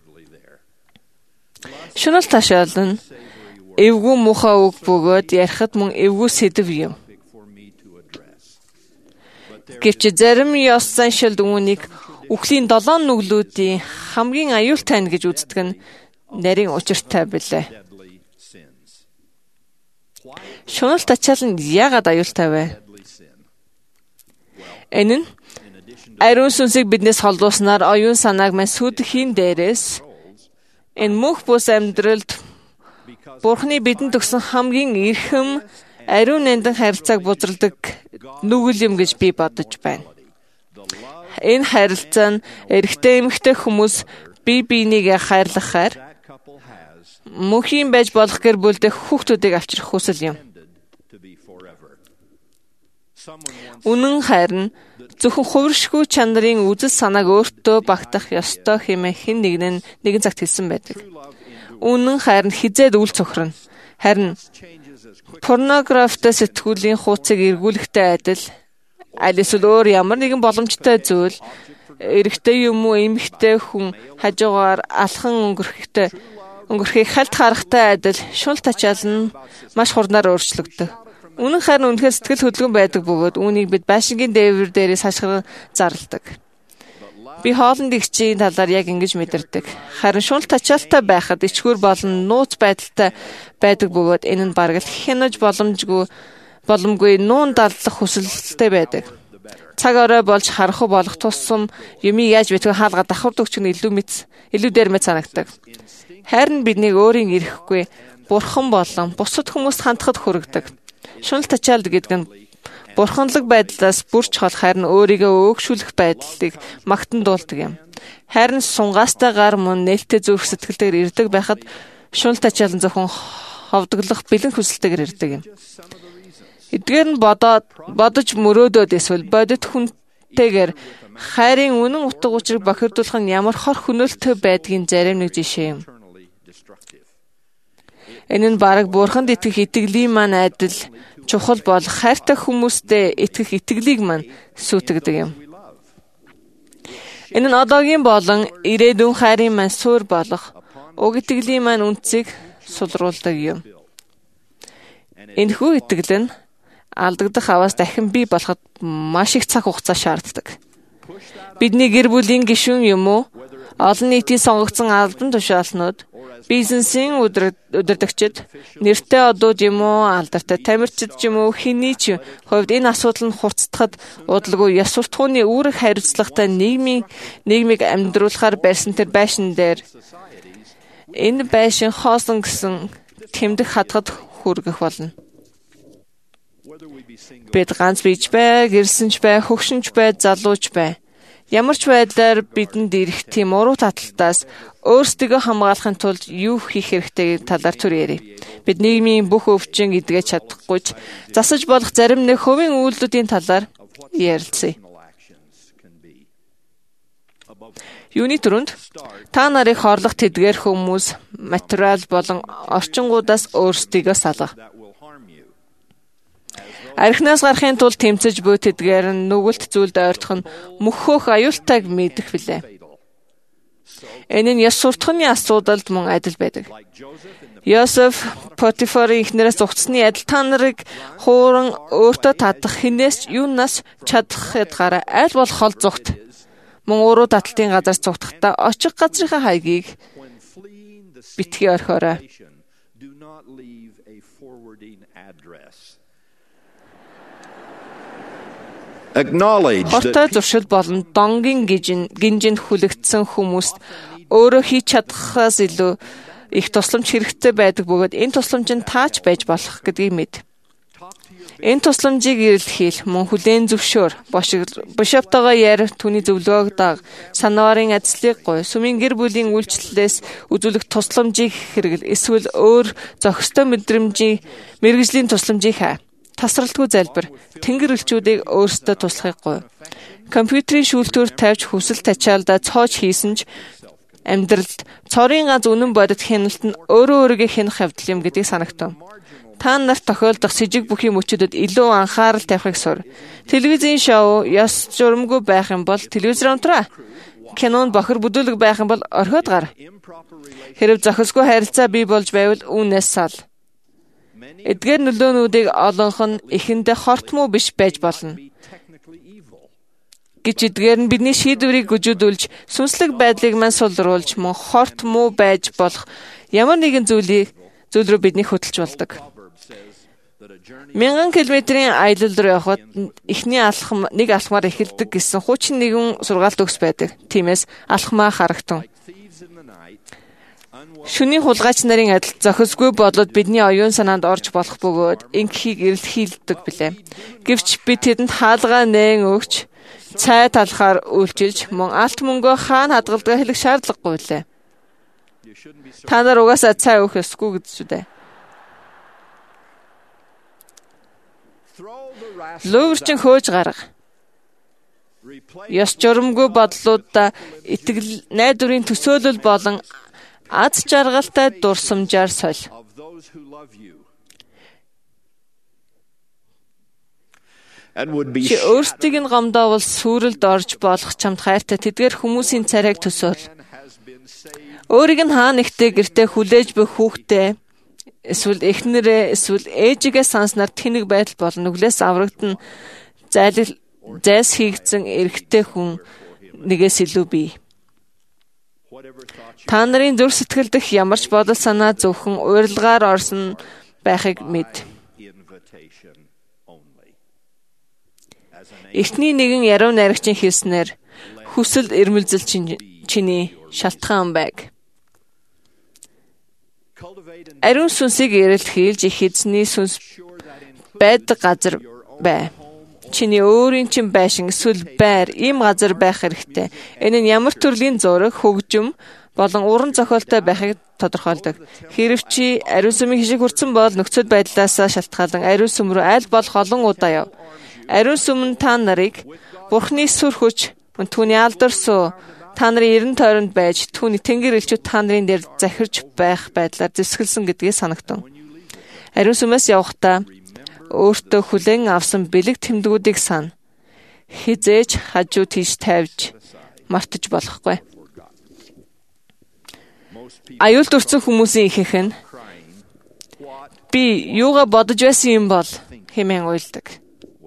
Шунал ташаал нь эвгүй муухай үг бөгөөд ярихад мөн эвгүй сэдэв юм. Гэвч зарим ёс заншилд үүнийг үхлийн 7 нүглүүдийн хамгийн аюултай нь гэж үздэг нь нарийн учиртай билээ. Шунал тачаал нь яагаад аюултай вэ? Энэ нь ариун сүнсийг биднээс холдуулснаар оюун санааг мань сүдэхийн дээрээс энэ мөнх бус амьдралд Бурхны бидэнд өгсөн хамгийн эрхэм ариун нандин харилцааг бузралдаг нүгэл юм гэж би бодож байна. Энэ харилцаа нь эрэгтэй эмэгтэй хүмүүс бие биенийгээ хайрлахаар мөнхийн байж болох гэр бүлдээ хүүхдүүдийг авчрах хүсэл юм. Үнэн харин зөвхөн хувиршгүй чанарын үзэл санааг өөртөө багтах ёстой хэмээн хэн нэгэн цагт хэлсэн байдаг. Үнэн харин хизээд үл цохрно. Харин порнографитай сэтгүүлийн хуудсыг эргүүлэхтэй адил аль эсвэл өөр ямар нэгэн боломжтой зүйл эрэгтэй юм уу эмэгтэй хүн хажуугаар алхан өнгөрөхийг хальт харахтай адил шунал тачаал нь маш хурдаар өөрчлөгдөв. Үнэн харин үнэхээр сэтгэл хөдлөн байдаг бөгөөд үүнийг бид байшингийн дээвэр дээрээс хашгиран зарладаг. Би хоолнд игчийн талаар яг ингэж мэдэрдэг. Харин шунал тачаалтай байхад ичгүүр болон нууц байдалтай байдаг бөгөөд энэ нь бараг л хянаж боломгүй нуун даллах хүсэлтэй байдаг. Цаг орой болж харах болох тусам юмыг яаж битгий хаалга давхар дөгч нь илүү дээр мэд санагдаг. Харин биднийг өөрийн ирэхгүй бурхан болон бусад хүмүүст хандахад хүргэдэг. Шунал тачаал гэдэг нь бурханлаг байдлаас бүрч хол харин өөрийгөө өөгшүүлэх байдлыг магтан дуулдаг юм. Харин сунгаастай гар мөн нээлттэй зүрх сэтгэлээр ирдэг байхад шунал тачаал нь зөвхөн ховдоглох бэлэн хүсэлтэйгээр ирдэг юм. Эдгээр нь бодож мөрөөдөөд эсвэл бодит хүнтэйгээр хайрын үнэн утга учирыг бохирдуулах нь ямар хор хөнөөлтөй байдгийн зарим нэг жишээ юм. Энэ нь бараг бурханд итгэх итгэлийн маань адил чухал бол хайртай хүмүүстэй итгэх итгэлийг маань сүйтгэдэг юм. Энэ нь одоогийн болон ирээдүйн хайрын маань суурь болох уг итгэлийн маань үнцийг сулруулдаг юм. Энэхүү итгэл нь алдагдах аваас дахин бий болоход маш их цаг хугацаа шаарддаг. Бидний гэр бүлийн гишүүн юм уу? Олон нийтийн сонгогдсон албан тушаалнууд, бизнесийн удирдагчид, нэртэй одууд юм уу, алдартай тамирчид юм уу, хэний ч хувьд энэ асуудал нь хурцдахад удалгүй ёс суртахууны үүрэг хариуцлагатай нийгмийг амьдруулахаар барьсан тэр байшин дээр энэ байшин хоосон гэсэн тэмдэг хадгад хүргэх болно. Бид ганц бийж бай, гэрсэнч бай, хөгшинч бай, залууч бай. Ямар ч байдлаар бидэнд ирэх тийм уруу таталтаас өөрсдийгөө хамгаалахын тулд юу хийх хэрэгтэй талаар түр ярив. Бид нийгмийн бүх өвчин эдгэж чадахгүй ч засаж болох зарим нэг хувийн үйлдэлүүдийн талаар ярилцъя. Юуны түрүүнд та нарыг хорлох тэдгээр хүмүүс материал болон орчингуудаас өөрсдийгөө салгах. Архинаас гарахын тулд тэмцэж буй тэдгээр нь нүгэлт зүйлд ойртох нь мөхөөх аюултайг мэдэх билээ. Энэ нь ёс суртахууны асуудалд мөн адил байдаг. Йосеф Потифарын эхнэрээс зугцсны адил та нарыг хууран өөртөө татах хинээс юунаас чадах ядгаараа аль болох хол зүгт мөн уруу таталтын газар цугтахдаа очих газрынхаа хаягийг битгий орхиорой. Хортой зуршил болон донгийн гинжинд хүлэгдсэн хүмүүст өөрөө хийж чадхаас илүү их тусламж хэрэгтэй байдаг бөгөөд энэ тусламж нь таач байж болох гэдгийг мэд. Энэ тусламжийг эрэлхийл, мөн хүлээн зөвшөөр, бишоптойгоо яар, түүний зөвлөгөөг даг, санаарын ажлыг гуй, сүмийн гэр бүлийн үйлчлэлээс үзүүлэх тусламжийг хэрэгэл, эсвэл өөр зохистой мэргэжлийн тусламжийг хай. Тасралтгүй залбир, тэнгэр элчүүдийг өөрсдөө туслахыг гуй. Компьютерийн шүүлтүүр тавьж хүсэл тачаалдаа цоож хийсэн ч амьдралд цорын ганц үнэн бодит хяналт нь өөрөө өөрийгөө хянах явдал юм гэдгийг санагтав. Та нарт тохиолдох с жиг бүхий мөчүүдэд илүү анхаарал тавихыг сур. Телевизийн шоу ёс журамгүй байх юм бол телевизээр унтраа. Кинонд бохир бүдүүлэг байх юм бол орхиод гар. Хэрв зохисгүй харилцаа бий болж байвал үүнээс сал. Эдгээр нөлөөнүүдийг олонх нь эхэндээ хорт муу биш байж болно. гэж эдгээр нь бидний шийдвэрийг гүйцэтгүүлж, сүнслэг байдлыг мань сулруулж, мөн хорт муу байж болох ямар нэгэн зүйл рүү биднийг хөтлж болдог. 1000 км-ийн аялал руу явхад эхний нэг алхмаар эхэлдэг гэсэн хуучин нэгэн сургаалт өгс байдаг. Тиймээс алхмаа харагтун. Шөнийн хулгайч нарын адил зохисгүй бодлоод бидний оюун санаанд орж болох бөгөөд инхийг эрэлхийлдэг билээ. Гэвч бид тэдэнд хаалгаа нээн өгч, цай талхаар үйлчилж, мөн алт мөнгөө хаана хадгалдгаа хэлэх шаардлагагүй билээ. Та нар угаасаа цай өгөх ёсгүй гэж үү? Луурчин хөөж гарга. Ёс журамгүй бодлуудаа итгэл, найдварын төсөөлөл болон аз жаргалтай дурсамжаар соль. Чи өөрсдийг нь гомдоовол сүрэлд орж болох чамд хайртай тэдгээр хүмүүсийн царайг төсөөл. Өөрийг нь хаа нэгтээ гэртээ хүлээж буй хүүхдээ эсвэл эхнэрээ эсвэл ээжигээ санснаар тэнэг байдал болон нүглээс аврагдсан зайлс хийгдсэн эрэгтэй хүн нэгээс илүү бий. Та нарын зүрх сэтгэл дэх ямар ч бодол санаа зөвхөн урилгаар орсон байхыг мэд. Эхний нэгэн яруу найрагчийн хэлснээр хүсэл эрмэлзэл чиний шалтгаан байг. Ариун сүнсийг эрэлхийлж их эзний сүнс байдаг газар бай. Чиний өөрийн чин байшин эсвэл байр ийм газар байх хэрэгтэй. Энэ нь ямар төрлийн зураг, хөгжим болон уран зохиолтой байхыг тодорхойлдог. Хэрв чи ариун сүмийн хишиг хүрсэн бол нөхцөл байдлаас шалтгаалan ариун сүм рүү аль болох олон удаа яв. Ариун сүм нь та нарыг Бурхны сүр хүч, түүний алдар суу, та нарын эрен тойронд байж түүний тэнгэр элчүүд та нарын дээр захирч байх байдлаар зэвсгэлсэн гэдгийг санагтун. Ариун сүмээс явахдаа өөртөө хүлээн авсан бэлэг тэмдгүүдийг сана. Хизээж хажуу тийш тавьж мартаж болохгүй. Аюулд өртсөн хүмүүсийн ихэнх нь би юугаа бодож байсан юм бол хэмээн уйлдаг.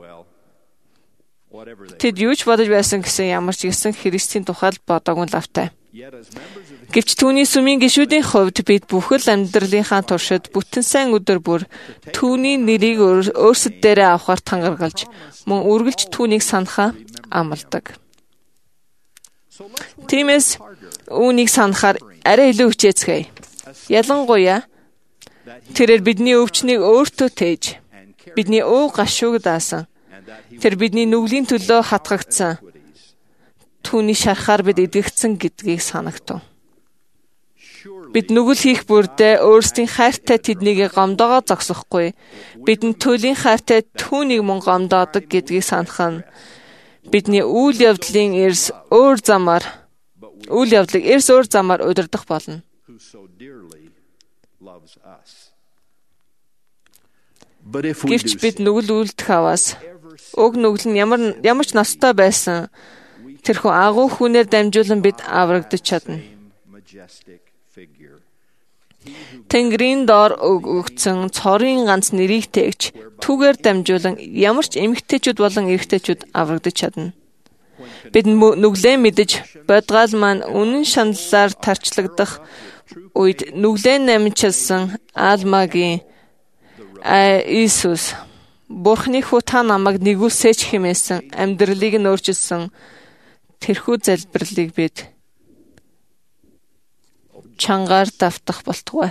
Тэд юу ч бодож байсан гэсэн ямар ч гэсэн Христийн тухайд бодоогүй лавтай. Гэвч түүний сүмийн гишүүдийн хувьд бид бүхэл амьдралынхаа туршид бүтэн сайн өдөр бүр түүний нэрийг өөрсөд дээрээ авахар тангаргалж, мөн үргэлж түүнийг санахаа амладаг. Тиймээс үүнийг санахаар арай илүү хүчээцгээе. Ялангуяа тэрээр бидний өвчнийг өөртөө тээж, бидний өө гашууг даасан. Тэр бидний нүглийн төлөө хатгагдсан. Түүний шарахаар бид эдгэгдсэн гэдгийг санагтун. Бид нүгэл хийх бүрдээ өөрсдийн хайртай тэднийг гомдоогоо зогсохгүй. Бидэнд төлийн хайртай түүнийг мөн гомдоодог гэдгийг санах нь бидний үйл явдлыг эрс өөр замаар удирдах болно. Гэвч бид нүгэл үлдэх аваас уг нүгэл нь ямар ч настай байсан тэрхүү агуу хүнээр дамжуулан бид аврагдаж чадна. Тэнгэрийн доор өгөгдсөн цорын ганц нэрийг тээгч түүгээр дамжуулан ямар ч эмэгтэйчүүд болон эрэгтэйчүүд аврагдаж чадна. Бид нүглээ мэдэж бодгаал маань үнэн шаналлаар тарчлагдах үед нүглээ намжуулсан Алмагийн Иесус Бурхны хүү та намайг нэгүүлсэч хэмээсэн амьдралыг нь өөрчилсөн тэрхүү залбирлыг бид чангаар давтах болтугай.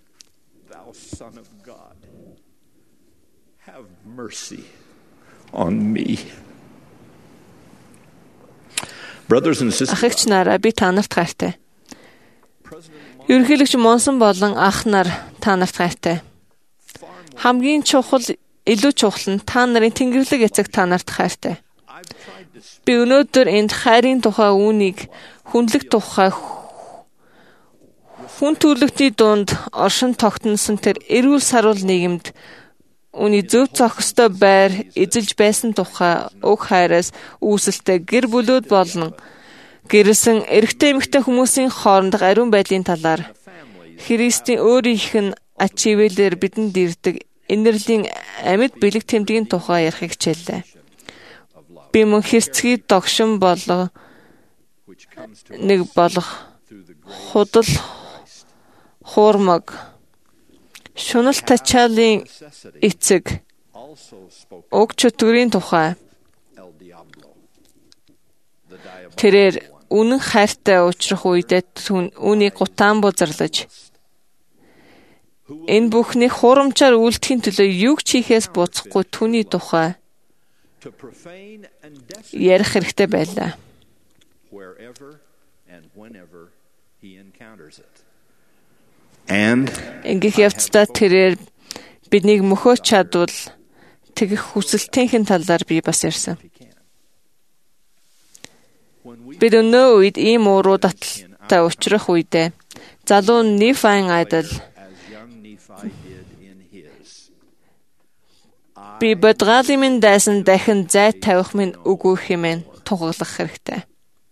Ахигч нараа би та нарт хайртай. Ерөнхийлөгч Монсон болон ах нар та нарт хайртай. Хамгийн илүү чухал нь та нарын тэнгэрлэг эцэг та нарт хайртай. Би өнөөдөр энд хайрын тухай үүнийг хүндлэх тухай хүн төрлөختний дунд оршин тогтносон тэр эрүүл саруул нийгэмд үүний зөв зохистой байр эзэлж байсан тухай уг хайраас үүсэлтэй гэр бүлүүд болон гэрэлсэн эрэгтэй эмэгтэй хүмүүсийн хоорондох ариун байдлын талаар Христийн өөрийнх нь ачивэлээр бидэнд ирдэг инэрлийн амьд бэлэг тэмдгийн тухай ярихыг хичээллээ. Би мөн хэрцгий догшин болох нэг болох худал хуурмаг шунал тачаалын эцэг уг чөтгөрийн тухай тэрээр үнэн хайртай уучлах үедээ үүнийг гутаан бузарлаж энэ бүхний хурамчаар үлдэхийн төлөө юг ч хийхээс буцахгүй түүний тухай ярих хэрэгтэй байлаа. Ингэх явцдаа тэрээр биднийг мөхөөж чадвал тэгэх хүсэлтийнхэн талаар би бас ярьсан. Бид өнөө үед ийм ууруу таталтай учрах үедээ залуу Нефайн айдал би бодгаалын минь дайсан дахин зай тавих минь үгүй хэмээн тунхаглах хэрэгтэй.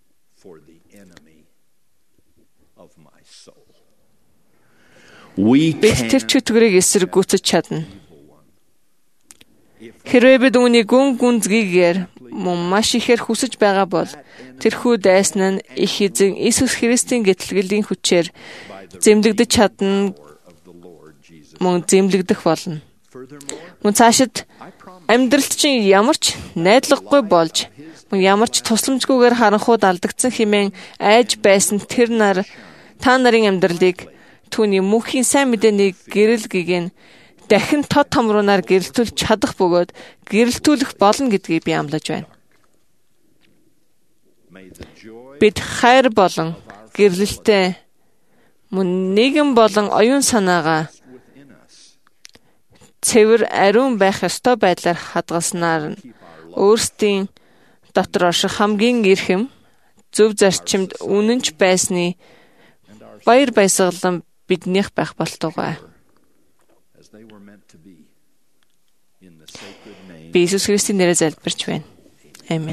Бид тэр чөтгөрийг эсэргүүцэж чадна. Хэрвээ бид үүнийг гүнзгийгээр мөн маш ихээр хүсэж байгаа бол тэрхүү дайсан нь их эзэн Иесус Христийн гэтлэгийн хүчээр зэмлэгдэж чадна мөн зэмлэгдэх болно. Мөн цаашид амьдралд чинь ямар ч найдваргүй болж мөн ямар ч тусламжгүйгээр харанхууд алдагдсан хэмээн айж байсан тэр нар та нарын амьдралыг түүний мөнхийн сайн мэдээний гэрэл гэгэн дахин тод томруунаар гэрэлтүүлж чадах бөгөөд гэрэлтүүлэх болно гэдгийг би амлаж байна. Бид хайр болон гэрлэлтэй мөн нийгэм болон оюун санаагаа цэвэр ариун байх ёстой байдлаар хадгалснаар нь өөрсдийн дотор орших хамгийн эрхэм зөв зарчимд үнэнч байсны баяр баясгалан биднийх байх болтугай. Би Иесус Христийн нэрээр залбирч байна. Амен.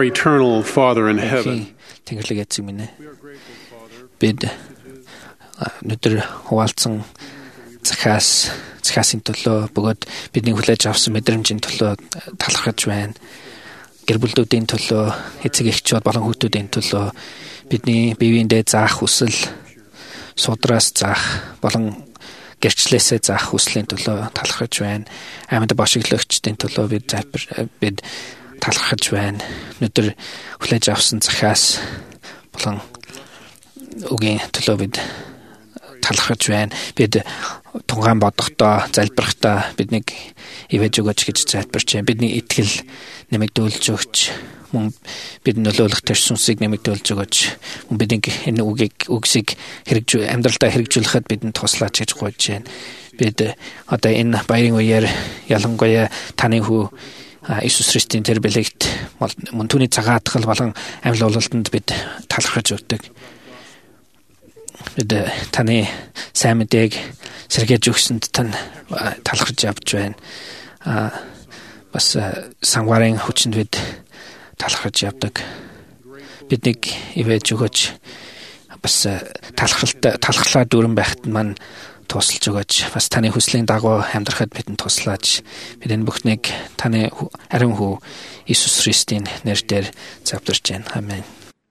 Our eternal Father in heaven, Тэнгэрлэг эзэн минь бид өнөөдөр хуваалцсан захаасын төлөө бөгөөд бидний хүлээж авсан мэдрэмжийн төлөө талархаж байна. Гэр бүлүүдийн төлөө, эцэг эхчүүд болон хүүхдүүдийн төлөө бидний биеиндээ заах хүсэл, судраас заах болон гэрчлээсээ заах хүслийн төлөө талархаж байна. Амьд бошиглогчдын төлөө бид талархаж байна. Өнөөдөр хүлээж авсан захаас болон үгийн төлөө бид талархаж байна. Бид тунгаан бодохдоо, залбирахдаа биднийг ивэж өгөөч гэж залбирч байна. Бидний итгэл нэмэгдүүлж өгч, мөн бид нөлөөлөх тэр сүнсийг нэмэгдүүлж өгөөч. Мөн биднийг энэ үгсийг амьдралдаа хэрэгжүүлэхэд бидэнд туслаач гэж гуйж байна. Бид одоо энэ баярын үеэр ялангуяа таны хүү Иесус Христийн тэр бэлэгт мөн түүний цагаан атгал болон амьд уулалтанд бид талархаж өгдөг. Бид таны сайн мэдээг сэргээж өгсөнд тань талархаж явж байна. Бас сангарын хүчинд бид талархаж явдаг. Биднийг ивэж өгөөч. Бас талархлаа дүүрэн байхад маань тусалж өгөөч. Бас таны хүслийн дагуу амьдрахад бидэнд туслаач. Бид энэ бүхнийг таны ариун хүү Иесус Христийн нэрээр завдарч байна. Амен.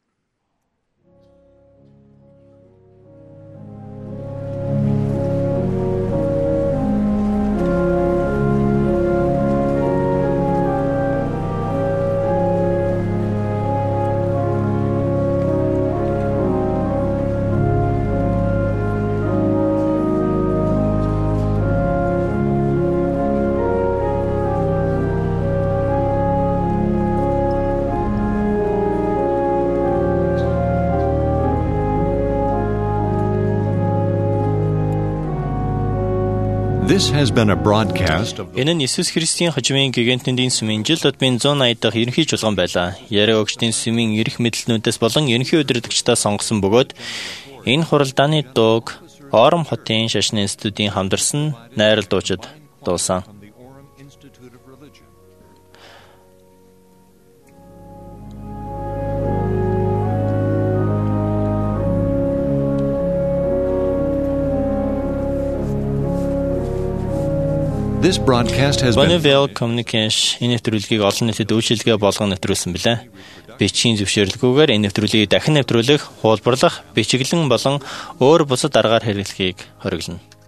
This has been a broadcast of Энэ нь Иесус Христийн хожимын гигантны сүмийн жил тутмын 180 дахь ерөнхий чуулган байлаа. Яриа өгчдийн сүмийн эрх мэдлэлнүүдээс болон ерөнхий удирдагчдаа сонгосон бөгөөд энэ хуралдааны дууг Ором хотын шашны институтийн хамдарсан найрал дуучид дуусан. This broadcast has been Bonneville Communication энэ нэвтрүүлгийг олон нийтэд үйлчилгээ болгон нэвтрүүлсэн билээ. Бичгийн зөвшөөрлгүйгээр энэ нэвтрүүлгийг дахин нэвтрүүлэх, хуулбарлах, бичиглэн болон өөр бусад аргаар хэрэглэхийг хориглоно.